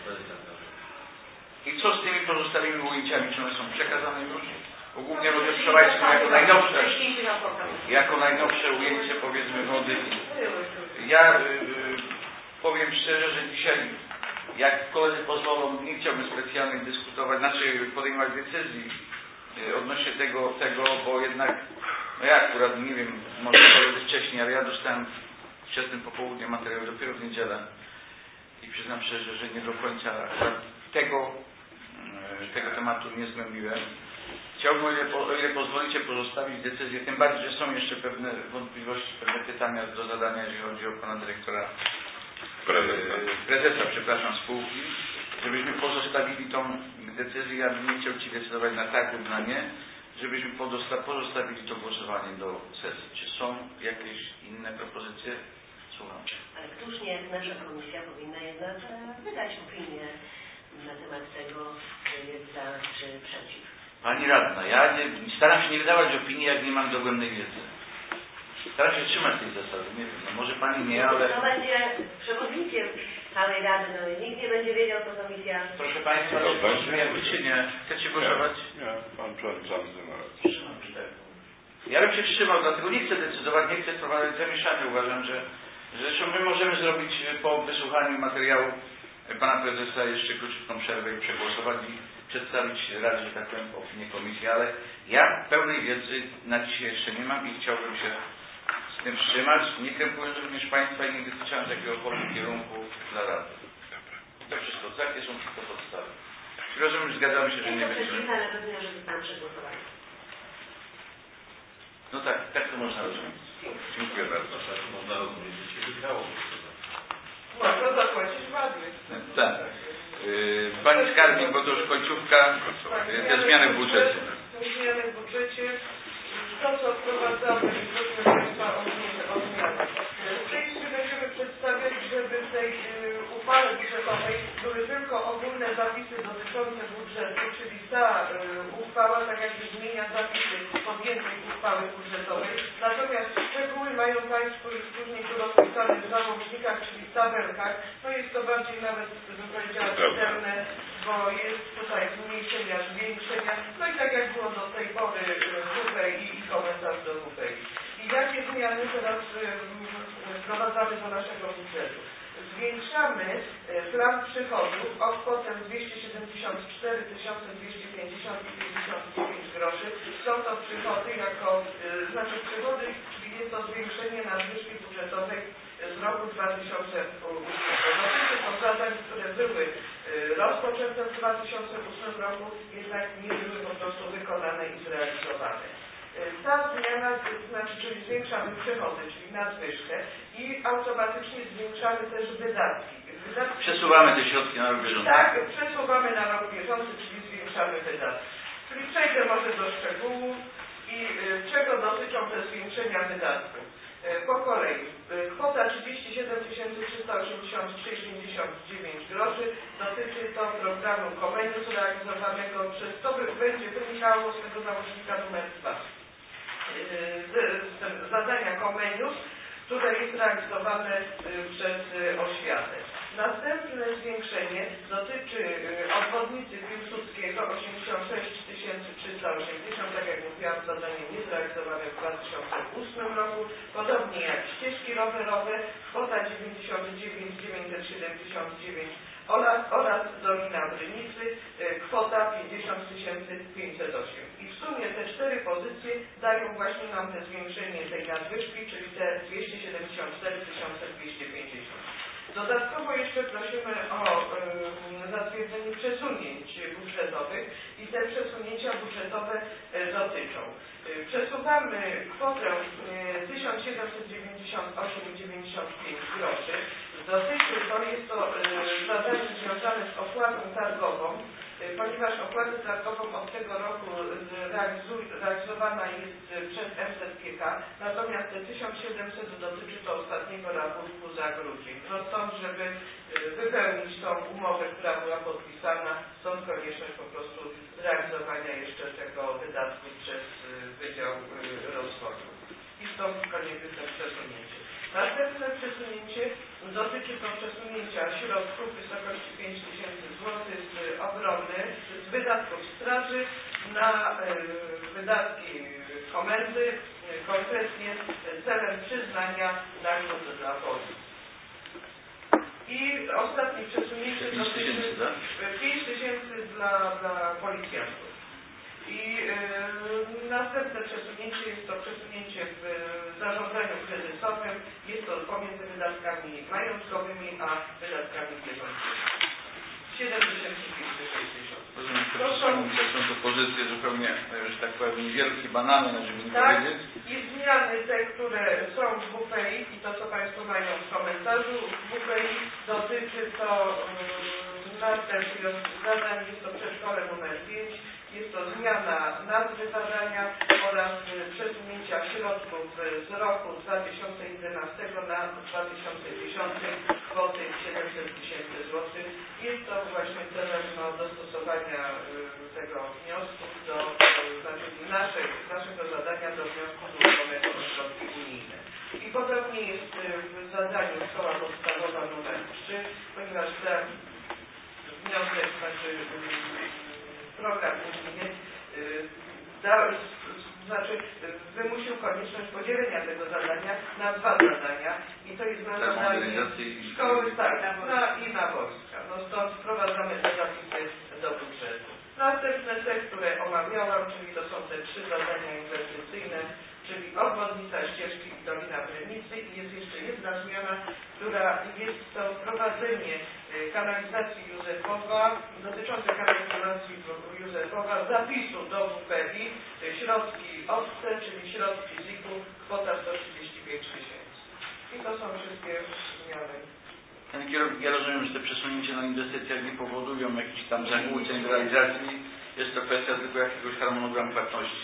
I co z tymi pozostałymi ujęciami? Czy one są przekazane już? Bo głównie ludzie przełają jako najnowsze ujęcie, powiedzmy, wody. Ja powiem szczerze, że dzisiaj, jak koledzy pozwolą, nie chciałbym specjalnie dyskutować, podejmować decyzji odnośnie tego, bo jednak, ja akurat nie wiem, może koledzy wcześniej, ale ja dostałem wczesnym popołudniem materiał dopiero w niedzielę i przyznam szczerze, że nie do końca tego tematu nie zgłębiłem. Chciałbym, o ile pozwolicie, pozostawić decyzję, tym bardziej, że są jeszcze pewne wątpliwości, pewne pytania do zadania, jeżeli chodzi o pana dyrektora, prezesa, spółki, żebyśmy pozostawili tą decyzję, ja bym nie chciał Ci decydować na tak lub na nie, żebyśmy pozostawili to głosowanie do sesji. Czy są jakieś inne propozycje? Słucham. Ale któż nie, nasza komisja powinna jednak wydać opinię na temat tego, czy jest za, czy przeciw. Pani radna, ja staram się nie wydawać opinii, jak nie mam dogłębnej wiedzy. Staram się trzymać tej zasady. Nie wiem, może Pani nie, ale... To będzie przewodnikiem całej Rady, nikt nie będzie wiedział, co komisja... Proszę Państwa, czy głosujemy, czy nie? Chcecie głosować? Nie, Pan Przewodniczący ma rację. Ja bym się wstrzymał, dlatego nie chcę decydować, nie chcę wprowadzać zamieszania. Uważam, że zresztą my możemy zrobić po wysłuchaniu materiału pana prezesa jeszcze króciutką przerwę i przegłosować i przedstawić Radzie, że tak powiem, opinię komisji, ale ja pełnej wiedzy na dzisiaj jeszcze nie mam i chciałbym się z tym wstrzymać, nie krępując również Państwa i nie wytyczając jakiegokolwiek kierunku dla Rady. To wszystko, takie są tylko podstawy. Rozumiem, zgadzamy się, że nie będziemy... No tak to można rozumieć. Dziękuję bardzo. Można rozumieć, że się wygrało. Można zapłacić ładnie. Tak. Pani skarbnik, bo to już końcówka, te zmiany w budżecie. Zmiany w budżecie. To, co wprowadzamy, proszę Państwa o zmianę. W tej chwili będziemy przedstawiać, żeby w tej uchwale budżetowej były tylko ogólne zapisy dotyczące budżetu, czyli ta uchwała tak jakby zmienia zapisy podjętej uchwały budżetowej. Natomiast szczegóły mają Państwo już później tu rozpisane w załącznikach, czyli w tabelkach. No jest to bardziej nawet, bym powiedziała, czytelne, bo jest tutaj zmniejszenia, zwiększenia. No i tak jak było do tej pory i komentarz do WPI. I jakie zmiany teraz wprowadzamy do naszego budżetu? Zwiększamy plan przychodów o kwotę 274 250,59 groszy. Są to przychody przychody, czyli jest to zwiększenie nadwyżki budżetowej z roku 2008. Dotyczy to zadań, które były rozpoczęte w 2008 roku, jednak nie były po prostu wykonane i zrealizowane. Ta zmiana, czyli zwiększamy przychody, czyli nadwyżkę i automatycznie zwiększamy też wydatki. Przesuwamy te środki na rok bieżący. Tak, przesuwamy na rok bieżący, czyli zwiększamy wydatki. Czyli przejdę może do szczegółów i czego dotyczą te zwiększenia wydatków. Po kolei. Kwota 37 383,59 groszy dotyczy to programu Comenius realizowanego przez, to będzie wynikało z tego załącznika numer 2. Zadania Comenius, które jest realizowane przez oświatę. Następne zwiększenie dotyczy obwodnicy Piłsudskiego 86 380, tak jak mówiłam, zadanie niezrealizowane w 2008 roku, podobnie jak ścieżki rowerowe, kwota 99 979 oraz Dolina Brynicy, kwota 50 508. I w sumie te 4 pozycje dają właśnie nam te zwiększenie tej nadwyżki, czyli te 274 250. Dodatkowo jeszcze prosimy o zatwierdzenie przesunięć budżetowych i te przesunięcia budżetowe dotyczą. Przesuwamy kwotę 1798,95 groszy z Dotyczy to, jest to zadanie związane z opłatą targową, ponieważ opłatę targową od tego roku realizowana jest przez MZGK, natomiast te 1700 dotyczy to ostatniego rachunku za grudzień. No stąd, żeby wypełnić tą umowę, która była podpisana, stąd konieczność po prostu zrealizowania jeszcze tego wydatku przez Wydział Rozwoju. I stąd konieczne przesunięcie. Następne przesunięcie dotyczy to przesunięcia środków w wysokości 5000 zł z obrony, z wydatków straży na wydatki komendy, konkretnie celem przyznania nagród dla Polski. I ostatnie przesunięcie dotyczy 5000 dla policjantów. I następne przesunięcie jest to przesunięcie w zarządzaniu kryzysowym. Jest to pomiędzy wydatkami majątkowymi a wydatkami bieżącymi. 7260. To są to pozycje zupełnie, że tak powiem, niewielkie, banalne, żeby nie powiedzieć. I zmiany te, które są w WPI i to, co Państwo mają w komentarzu, w WPI dotyczy to następujących zadań. Jest to przedszkole numer 5. Jest to zmiana nazwy zadania oraz przesunięcia środków z roku 2011 na 2010 kwoty 700 000 złotych. Jest to właśnie celem dostosowania tego wniosku do naszego zadania do wniosku złożonego o środki unijne. I podobnie jest w zadaniu szkoła podstawowa numer 3, ponieważ ten wniosek, program unijny wymusił konieczność podzielenia tego zadania na dwa zadania i to jest na zadanie szkoły i na wojska. No stąd wprowadzamy te zapisy do budżetu. Następne te, które omawiałam, czyli to są te 3 zadania inwestycyjne, czyli obwodnica ścieżki i Dolina Brynicy i jest jeszcze jedna zmiana, która jest to wprowadzenie kanalizacji Józefowa, dotyczące kanalizacji Józefowa, zapisu do WPI, środki OSCE, czyli środki ZIK-u, kwota 135 000. I to są wszystkie zmiany. Ja rozumiem, że te przesunięcia na inwestycjach nie powodują jakichś tam zakłóceń w realizacji. Jest to kwestia tylko jakiegoś harmonogramu płatności.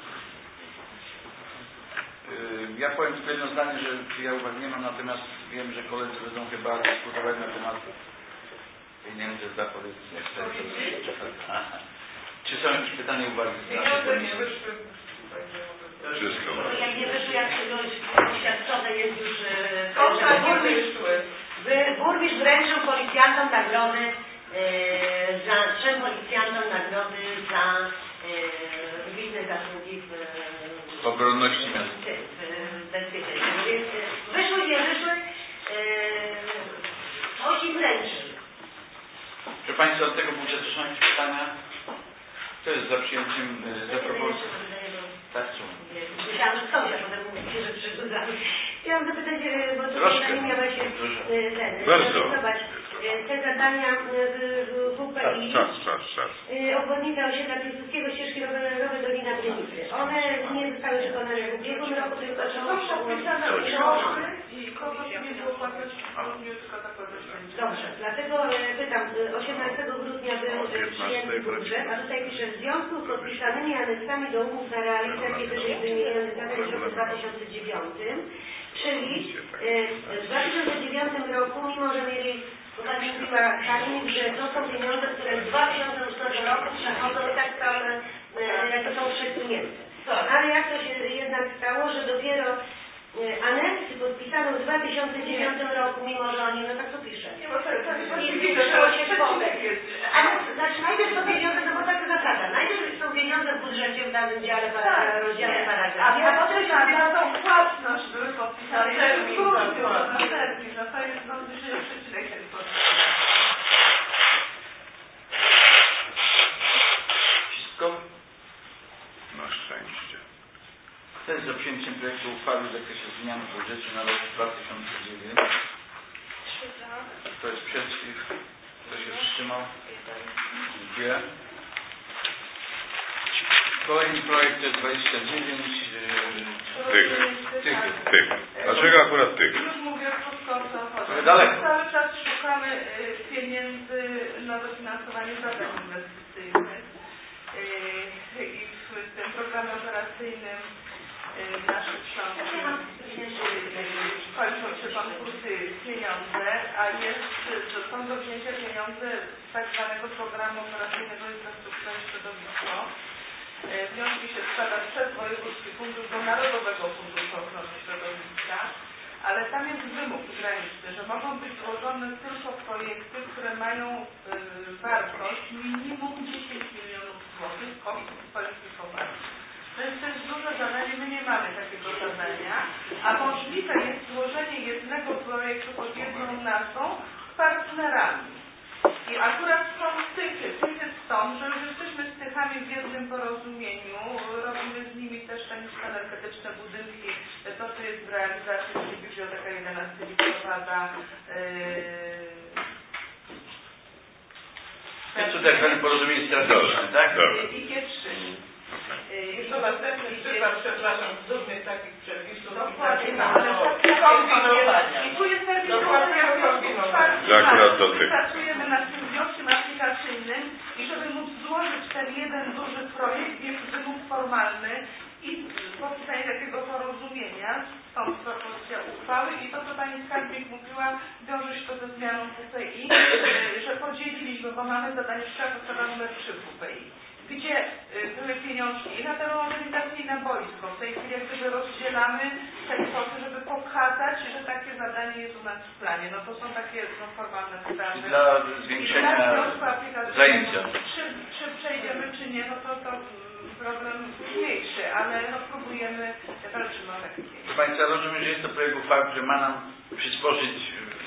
Ja powiem tylko jedno zdanie, że ja uwag nie mam, natomiast wiem, że koledzy będą chyba dyskutować na temat pieniędzy dla policji. Czy są jakieś pytania, uwagi? Pieniądze nie wyszły. Wszystko. Jak nie wyszły, jak oświadczone jest już... Burmistrz wręczył policjantom nagrody, za 3 policjantom nagrody za wybitne zasługi w obronności miasta. W bezpieczeństwie. Więc wyszły, nie wyszły, ktoś im wręczył. Proszę Państwa, od tego budżetu są jakieś pytania? Kto jest za przyjęciem zapropozycji? Tak, są. Myślałam, że ktoś, a potem mówicie, że przerzucamy. Chciałam zapytać, bo to pytanie miałeś zobacz, te zadania w WPI, obwodnica osiedla Piłsudskiego, ścieżki rowerowe Dolina Brynicy. One nie zostały wykonane w ubiegłym roku, tylko i kogoś nie było pamięć, Dobrze, dlatego pytam, 18 grudnia był przyjęty budżet, a tutaj pisze, w związku z podpisanymi aneksami do umów na realizację wyżej wymienionych zadań w roku 2009, czyli w 2009 roku, mimo że mieli, bo pani mówiła Kamil, że to są pieniądze, które w 2008 roku przechodzą tak samo, jak to są przesunięte. Ale jak to się jednak stało, że dopiero aneksy podpisano w 2009 roku, mimo że oni, no tak to pisze. I zwiększyło się kwotę. Znaczy najpierw są pieniądze, no bo taka zasada. Najpierw są pieniądze w budżecie w danym dziale, rozdziale paragrafie, a potem na tą płatność były podpisane. Na to jest zazwyczaj przecinek się Wszystko? Na szczęście. Kto jest za przyjęciem projektu uchwały w zakresie zmian w budżecie na rok 2009? Kto jest przeciw? Kto się wstrzymał? Dziękuję. Kolejny projekt to jest 29. Tyk. Dlaczego akurat tyk? Już mówię krótko o co chodzi. Ale daleko. finansowanie zadań inwestycyjnych i w tym programie operacyjnym naszych śląskich kończą się konkursy pieniądze, a są do wzięcia pieniądze z tak zwanego programu operacyjnego Infrastruktura i Środowisko. Wnioski się składa przez Wojewódzki Fundusz do Narodowego Funduszu Ochrony Środowiska, ale tam jest wymóg graniczny, że mogą być złożone tylko projekty, które mają wartość minimum 10 milionów złotych kosztów kwalifikowanych. To jest też duże zadanie, my nie mamy takiego zadania, a możliwe jest złożenie jednego projektu pod jedną nazwą z partnerami. I akurat są stychy stąd, że już jesteśmy z Tychami w jednym porozumieniu, robimy z nimi też te energetyczne budynki, to co jest w realizacji, czyli Biblioteka 11 listopada. To tak zwane porozumienie strategiczne, tak? I Kietrzyni. Jest to następny przykład, przepraszam, zróbnych takich przepisów. Dokładnie, i tu jest termin pracujemy nad tym wnioskiem aplikacyjnym i żeby móc złożyć ten jeden duży projekt, jest wymóg formalny i podpisanie takiego porozumienia, stąd propozycja uchwały i to, co pani skarbnik mówiła, wiąże się to ze zmianą WPI, że podzieliliśmy, bo mamy zadanie potrzeba numer 3 WPI, gdzie były pieniążki i na tę organizację i na boisko. W tej chwili jak gdyby rozdzielamy te kwoty, żeby pokazać, że takie zadanie jest u nas w planie. No to są takie formalne sprawy. Dla zwiększenia zajęcia. Czy przejdziemy, czy nie, no to problem mniejszy, ale no próbujemy, walczymy o takie pieniądze. Proszę Państwa, rozumiem, że jest to projekt uchwały, który ma nam przysporzyć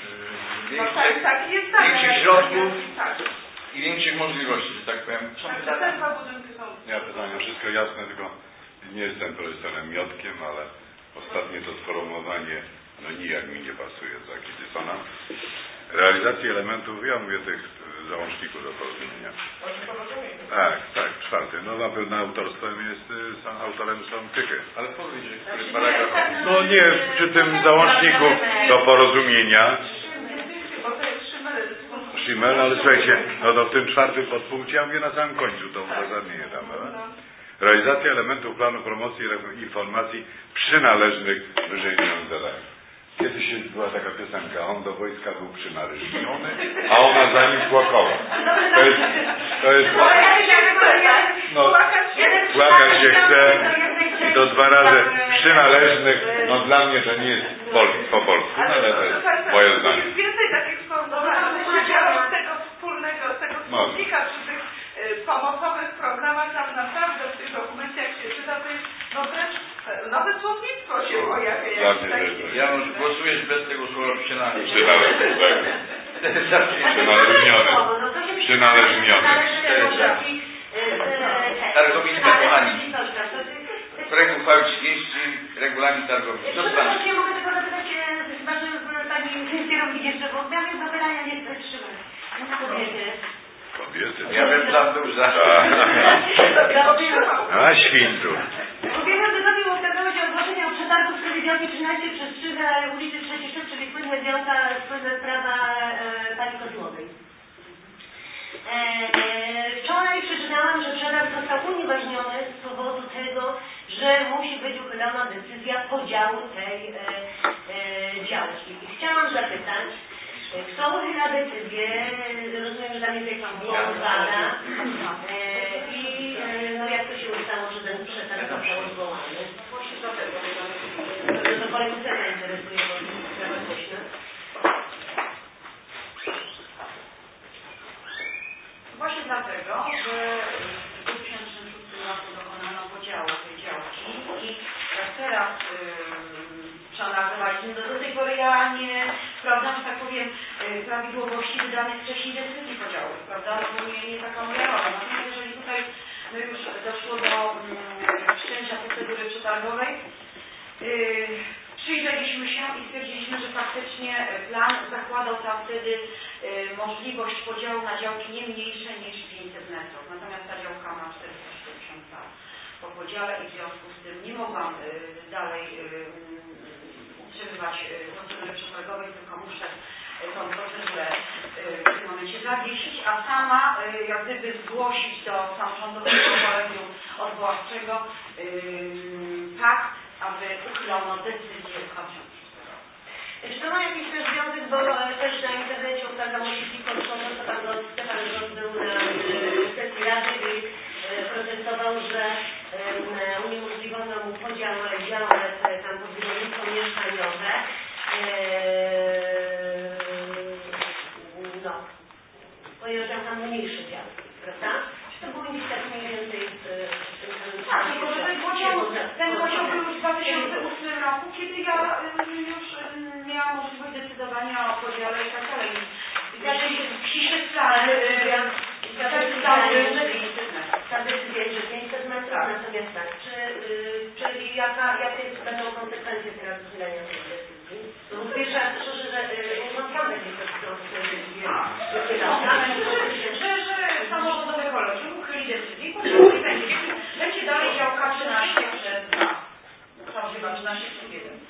większych środków i większych możliwości, że tak powiem. Ja pytania, wszystko jasne, tylko nie jestem profesorem Miotkiem, ale ostatnie to sformułowanie nijak mi nie pasuje do Kitysona. Realizacja elementów, ja mówię tych załączników do porozumienia. Tak, 4. No na pewno autorstwem autorem są Tychy. Ale powiedz, że który paragraf... No nie, przy tym załączniku do porozumienia Schimmel, ale słuchajcie, no to w tym 4. podpunkcie, ja mówię na samym końcu, to uzasadnienie tam, realizacja elementów planu promocji i informacji przynależnych wyżej wymienionym zadaniom. Kiedyś była taka piosenka, on do wojska był przynależniony, a ona za nim płakała. To jest no, płakać się chce i to 2 razy przynależnych, no dla mnie to nie jest po polsku, no, ale to jest moje zdanie. Jest więcej takich sformułowań, z tego wspólnego, z tego wspólnika przy tych pomocowych programach, tam naprawdę w tych dokumentach jak się czyta, to jest no wręcz nowe słownictwo się pojawia. Ja już głosuję bez tego słowa przynależniony. Targowiska, kochani. Projekt uchwały 30, regulamin targowiska. Ja mogę tylko zapytać, chyba, że pani kierownik jeszcze, bo miałem zapytania, nie chcę trzymać. Kobiety. Ja bym tam był za. A świntu. Ubiegłym tygodniu ukazało się ogłoszenie o przetargu w sprawie działki 13 przez 3 na ulicy 36, czyli słynna działka, słynna sprawa pani Kozłowej. Wczoraj przeczytałam, że przetarg został unieważniony z powodu tego, że musi być uchylona decyzja podziału tej działki. I chciałam zapytać, kto uchyla decyzję, rozumiem, że tam jest jakiś wada i no jak to się ustało, że ten przetarg został odwołany? To kolegów cena interesuje, bo sprawa głośna. Właśnie dlatego, że w 2006 roku dokonano podziału tej działki i teraz przeanalizowaliśmy do tej pory ja nie sprawdzam, że tak powiem, prawidłowości wydanych wcześniej decyzji podziałowych, prawda? No nie taka moja rola. Natomiast jeżeli tutaj już doszło do wszczęcia procedury przetargowej, przyjrzeliśmy się i stwierdziliśmy, że faktycznie plan zakładał tam wtedy możliwość podziału na działki nie mniejsze niż 500 metrów. Natomiast ta działka ma 470 po podziale i w związku z tym nie mogłam dalej utrzymywać procedury przetargowej, tylko muszę tą procedurę w tym momencie zawiesić, a sama jak gdyby zgłosić do samorządowego kolegium odwoławczego tak, aby uchylono decyzję kończącą. Czy to ma jakiś też związek, bo też na internecie ukazał się konsultant, to pan Stefan Gross był na sesji Rady i protestował, że uniemożliwiono mu podział działek tam pod budownictwo mieszkaniowe. No, ponieważ miał tam mniejsze działki, prawda? Czy to było nic tak mniej więcej w tym tak, tylko że ten podział był już w 2008 roku, kiedy ja już miałam możliwość decydowania o podziale i tak dalej. I ta decyzja jest 500 metrów, natomiast tak, czyli jakie będą konsekwencje teraz uchylenia tej decyzji? No bo pierwsza, że naprawdę nie że samorządowe kolegium uchyli decyzję, podziału i będzie dalej działka 13 przez 2. To chyba 13 przez 1.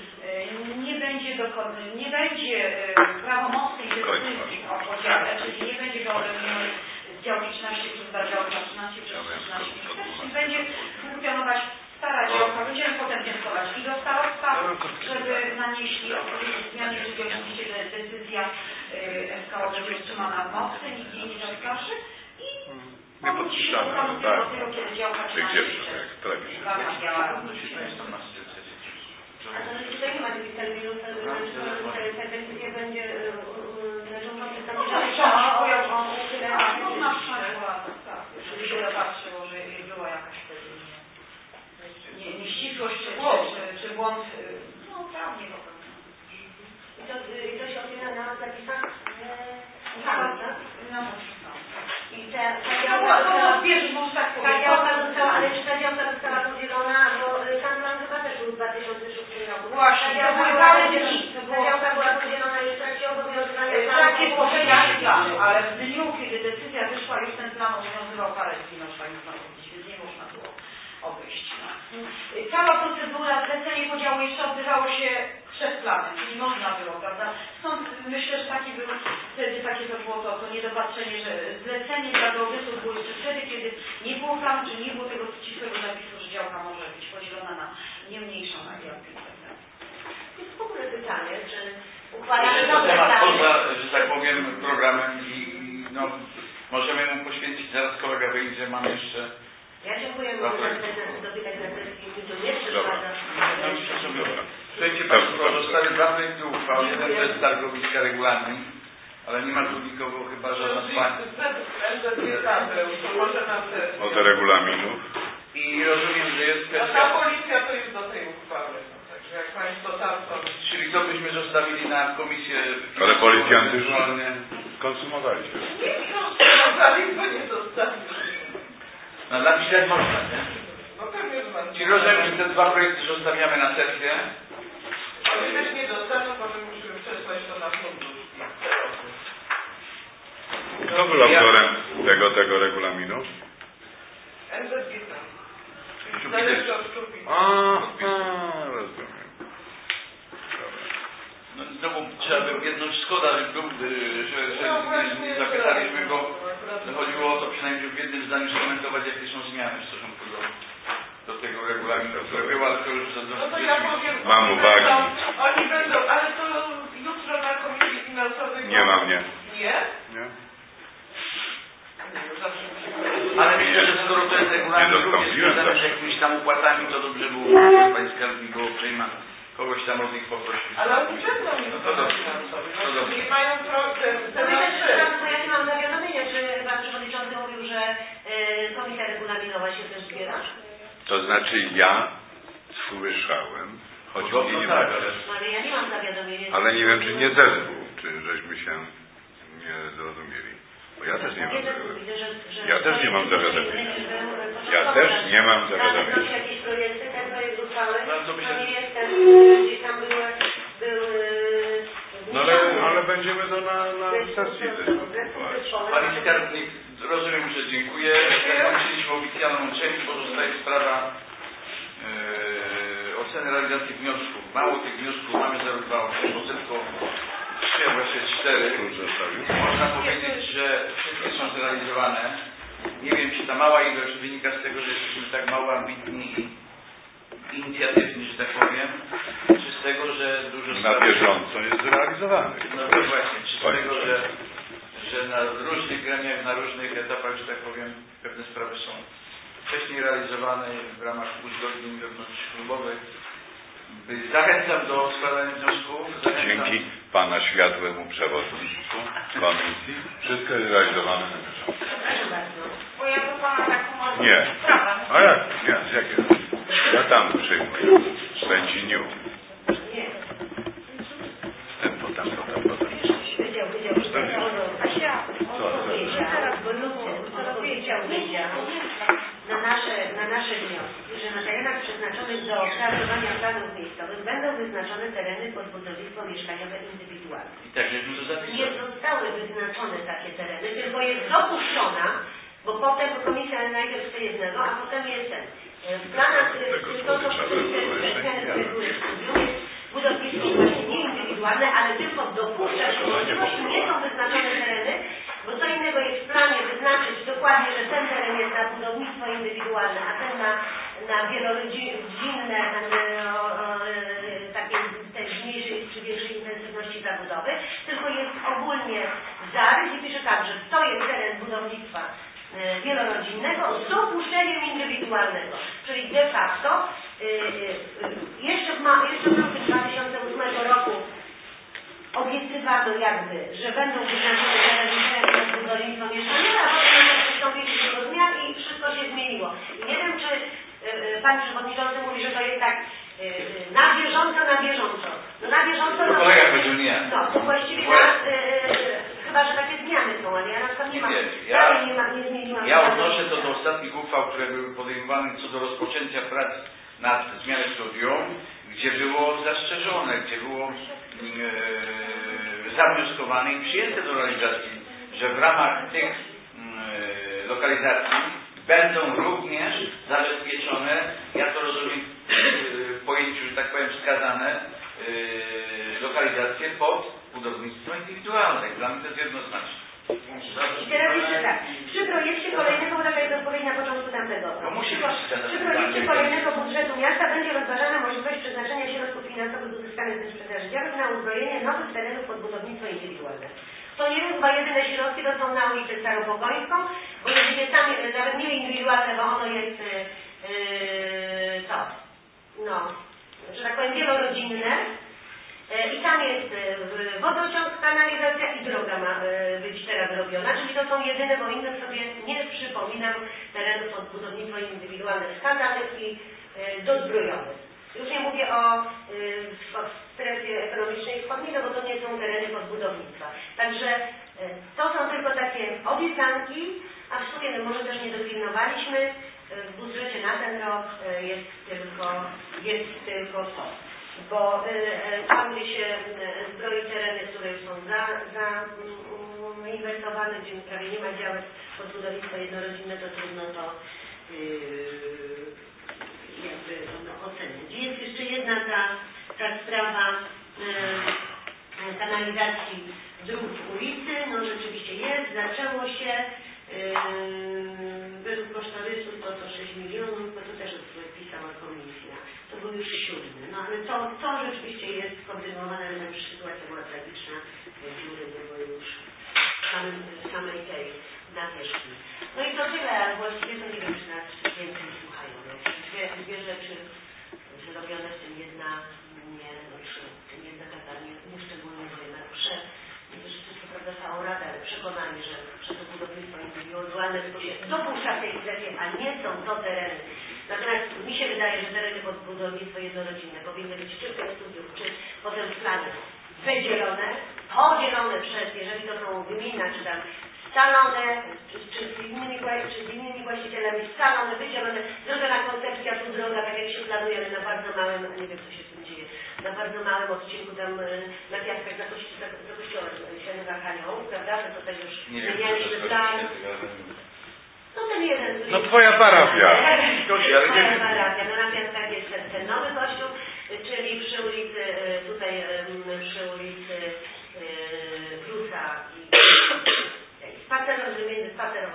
Nie będzie prawomocnej decyzji o podziale, czyli nie będzie wyodrębniony z działki 13 przez 2 działka 13 przez 13 przez 4, czyli będzie funkcjonować stara działka. Będziemy potem wnioskować i do starostwa, żeby nanieśli odpowiednie zmiany, jeżeli oczywiście decyzja SKO będzie utrzymana w mocy, nikt jej nie zaskarży i powróci się do stanu pierwotnego, kiedy działka 13 przez 2 działa również. A to tutaj nie ma takich terminów, ta decyzja będzie leżąca tam można żeby się dopatrzyło, że była jakaś wtedy nieścisłość czy błąd, no prawnie po prostu. I to się opiera na zapisach? Tak, na I ta działka została, ale czy ta działka została podzielona, bo sam plan chyba też był w 2006 roku. Właśnie, ta działka była podzielona już w trakcie obowiązywania planu, ale w dniu, kiedy decyzja wyszła, już ten plan obowiązywał parę dni, więc nie można było obejść. Cała procedura, zlecenie podziału jeszcze odbywało się przed planem, czyli można było, prawda? Stąd myślę, że taki był wtedy, takie to było to niedopatrzenie, że zlecenie dla geodetów było jeszcze wtedy, kiedy nie było planu, czy nie było tego ścisłego zapisu, że działka może być podzielona na nie mniejszą na działkę. Jest w ogóle pytanie, czy uchwalamy poza, że tak powiem, programem i no, możemy mu poświęcić, zaraz kolega wyjdzie, mam jeszcze... Ja dziękuję za dopytać na sesji, mi to nie przeszkadza. Słuchajcie Państwo, zostały 2 projekty uchwał, jeden to jest targowiska regulamin, ale nie ma tu nikogo chyba, że od regulaminów. I rozumiem, że jest kwestia... A ta policja to jest do tej uchwały, także jak Państwo tam są... Czyli to byśmy zostawili na komisję... Ale policjanty już konsumowali się. Nie konsumowali, bo nie zostawili. No napisać można, nie? No pewnie, że mam. Czyli rozumiem, że te 2 projekty zostawiamy na sesję. Ale też nie dostaną, bo my musimy przesłać to na fundusz. Kto był autorem tego regulaminu? NZGiT. Rozumiem. No znowu trzeba by jedność szkoda, że nie zapytaliśmy go. Chodziło o to przynajmniej w jednym zdaniu skomentować, jakie są zmiany w stosunku do tego regulaminu, który był, ale to już no to ja powiem, mam uwagi. Oni będą, ale to jutro na Komisji Finansowej... Nie mam, nie. Nie? Nie. Ale myślę, że skoro to jest regulamin również związany z jakimiś tam opłatami, to dobrze było, Pani Skarbnik było przejma kogoś tam od nich poprosić. Ale oni będą finansowi. Nie mają problem. Ja nie mam zawiadomienia, czy Pan Przewodniczący mówił, że Komisja Regulaminowa się też zbiera? To znaczy ja słyszałem, choć mnie nie ma. Ale ja nie mam zawiadomienia. Ale nie wiem, czy nie zespół, czy żeśmy się nie zrozumieli. Bo ja też nie mam zawiadomienia. Ja też nie mam zawiadomienia. Ja też nie mam zawiadomienia. Są jakieś projekty, ten projekt uchwały, to nie jest ten, gdzieś tam był no ale będziemy to na sesji dyskutować. Pani Skarbnik, rozumiem, że dziękuję. Zakończyliśmy oficjalną część, pozostaje sprawa oceny realizacji wniosków. Mało tych wniosków mamy 0,28, bo tylko 3, właśnie 4, można powiedzieć, że wszystkie są zrealizowane. Nie wiem, czy ta mała ilość wynika z tego, że jesteśmy tak mało ambitni i inicjatywni, że tak powiem, czy z tego, że dużo na bieżąco jest zrealizowany. No właśnie, czy z tego, że na różnych gremiach, na różnych etapach, że tak powiem, pewne sprawy są wcześniej realizowane w ramach uzgodnień wewnątrzklubowych. Zachęcam do składania wniosków. Dzięki Pana światłemu przewodnictwu komisji wszystko jest realizowane na bieżąco. Proszę bardzo. Bo ja do Pana taką Nie. sprawę. A jak? Nie, jakie? Ja tam przyjmuję. W Sędziniu. Nie. Potem. Na nasze wnioski, że na terenach przeznaczonych do kształtowania planów miejscowych będą wyznaczone tereny pod budownictwo mieszkaniowe indywidualne. Nie zostały wyznaczone takie tereny, tylko jest dopuszczona, bo potem komisja najpierw chce jednego, a potem jest ten. W planach to są jest budownictwo właśnie nie indywidualne, ale tylko dopuszcza się możliwość, nie są wyznaczone tereny, bo co innego jest w planie wyznaczyć dokładnie, że ten teren jest na budownictwo indywidualne, a ten na wielorodzinne, takie przy większej intensywności zabudowy, tylko jest ogólnie zarys i pisze tak, że to jest teren budownictwa wielorodzinnego z dopuszczeniem indywidualnego. Czyli de facto jeszcze w lutym 2008 roku obiecywano jakby, że będą wyznaczone tereny na budownictwo mieszkaniowe, a potem przystąpili do zmian i wszystko się zmieniło. I nie wiem, czy Pan Przewodniczący mówi, że to jest tak na bieżąco. No na bieżąco to kolega powiedział nie. No, to właściwie chyba, że takie zmiany są, ale ja na przykład nie zmieniłam. Ja odnoszę to do ostatnich uchwał, które były podejmowane co do rozpoczęcia prac nad zmianą studium, gdzie było zastrzeżone, gdzie było zawnioskowane i przyjęte do realizacji, że w ramach tych lokalizacji będą również zabezpieczone, ja to rozumiem w pojęciu, że tak powiem, wskazane lokalizacje pod budownictwo indywidualne. Dla mnie to jest jednoznaczne. I teraz jeszcze tak, przy projekcie kolejnego, bo taka jest odpowiedź na początku tamtego. Przy projekcie kolejnego budżetu miasta będzie rozważana możliwość przeznaczenia środków finansowych uzyskanych ze sprzedaży działek na uzbrojenie nowych terenów pod budownictwo indywidualne. To nie są chyba jedyne środki, to są na ulicę Staropokońską, bo jeżeli tam nawet nie indywidualne, bo ono jest że tak powiem wielorodzinne. I tam jest wodociąg, kanalizacja i droga ma być teraz robiona, czyli to są jedyne, bo innych sobie nie przypominam terenów pod budownictwo indywidualne wskazanych i dozbrojonych. Już nie mówię o strefie ekonomicznej wschodniej, bo to nie są tereny pod budownictwa. Także to są tylko takie obiecanki, a w sumie może też nie dopilnowaliśmy. W budżecie na ten rok jest tylko to. Bo tam, gdzie się zbroi tereny, które już są zainwestowane, gdzie prawie nie ma działek pod budownictwo jednorodzinne, to trudno to ocenić. Jest jeszcze jedna ta sprawa kanalizacji dróg ulicy. No rzeczywiście jest, zaczęło się według kosztorysu to 6 milionów, bo to też pisała komisja. To był już 7. No ale to rzeczywiście jest kontynuowane, ale już sytuacja była tragiczna, dziury było już w samej tej nawierzchni. No i to tyle, ale właściwie to nie wiem, czy nas więcej słuchają. Dwie rzeczy zrobione, w tym jedna taka nieszczególnie, bo jednak wszystko prawda całą radę, ale przekonanie, że przez to budownictwo indywidualne tylko się dopuszcza w tej strefie, a nie są to tereny. Natomiast mi się wydaje, że tereny pod budownictwo jednorodzinne powinny być czy w tych studiów, czy potem w planie wydzielone, podzielone przez, jeżeli to są gmina, czy tam scalone, czy z innymi właścicielami scalone, wydzielone, zrobiona koncepcja, tu droga, tak jak się planuje, ale na bardzo małym, nie wiem co się z tym dzieje, na bardzo małym odcinku tam na Piaskach za kościołem Świętego Anioła, prawda, że tutaj już zmienialiśmy plan. No ten jeden. No twoja parafia. Twoja parafia. No na Piaskach jest ten nowy kościół, czyli przy ulicy, tutaj przy ulicy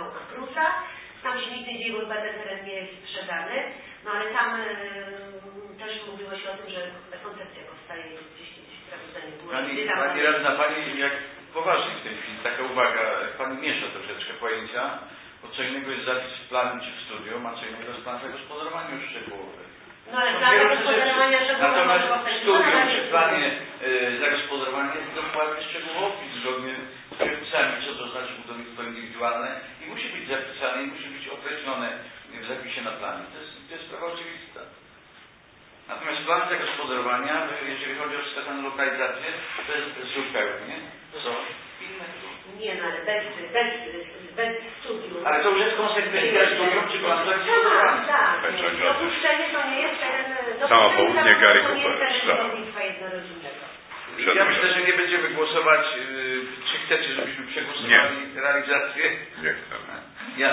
na Prusa. Tam się nic nie dzieje, bo chyba ten teren nie jest sprzedany. No ale tam też mówiło się o tym, że koncepcja powstaje gdzieś w sprawozdaniu. Pani radna, pani jak poważnie w tej chwili, taka uwaga, pani miesza troszeczkę pojęcia, bo co innego jest zapis w planie czy w studium, a co innego jest plan zagospodarowania już szczegółowy. No ale plan zagospodarowania szczegółowy natomiast w studium czy w planie zagospodarowania jest dokładnie szczegółowy opis zgodnie z przepisami, co to znaczy budownictwo indywidualne i musi być zapisane i musi być określone w zapisie na planie. To jest sprawa oczywista. Natomiast plan zagospodarowania, jeżeli chodzi o wskazaną lokalizację, to jest zupełnie coś innego. Nie, no ale bez studium. Ale to już jest konsekwencja studium czy planu zagospodarowania. Tak. Dopuszczenie to nie jest teren... Samo południe Gary to nie jest Cooper. teren budownictwa jednorodzinnego. Ja myślę, że nie będziemy głosować, czy chcecie, żebyśmy przegłosowali realizację? Nie chcemy. Ja.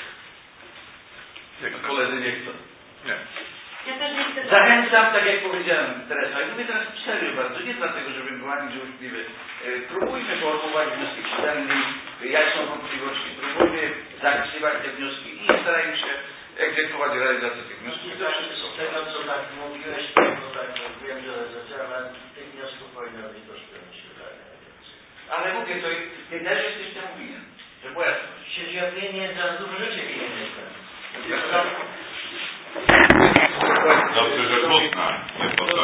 Koledzy nie chcą. Nie. Ja też nie chcę... Zachęcam, tak jak powiedziałem Teresa, i mówię teraz serio bardzo, nie dlatego, żebym był ani złośliwy. Próbujmy formułować wnioski czytelnymi, jak są wątpliwości, próbujmy zapisywać te wnioski i starajmy się egzekwować realizację tych wniosków. Z tego, co tak mówiłeś, to tak wiem, że ale tych wniosków powinno być troszkę, myślę, więcej. Ale mówię, to ty też jesteś temu winien, że była jasność. Ja nie za dużo rzeczy nie jestem.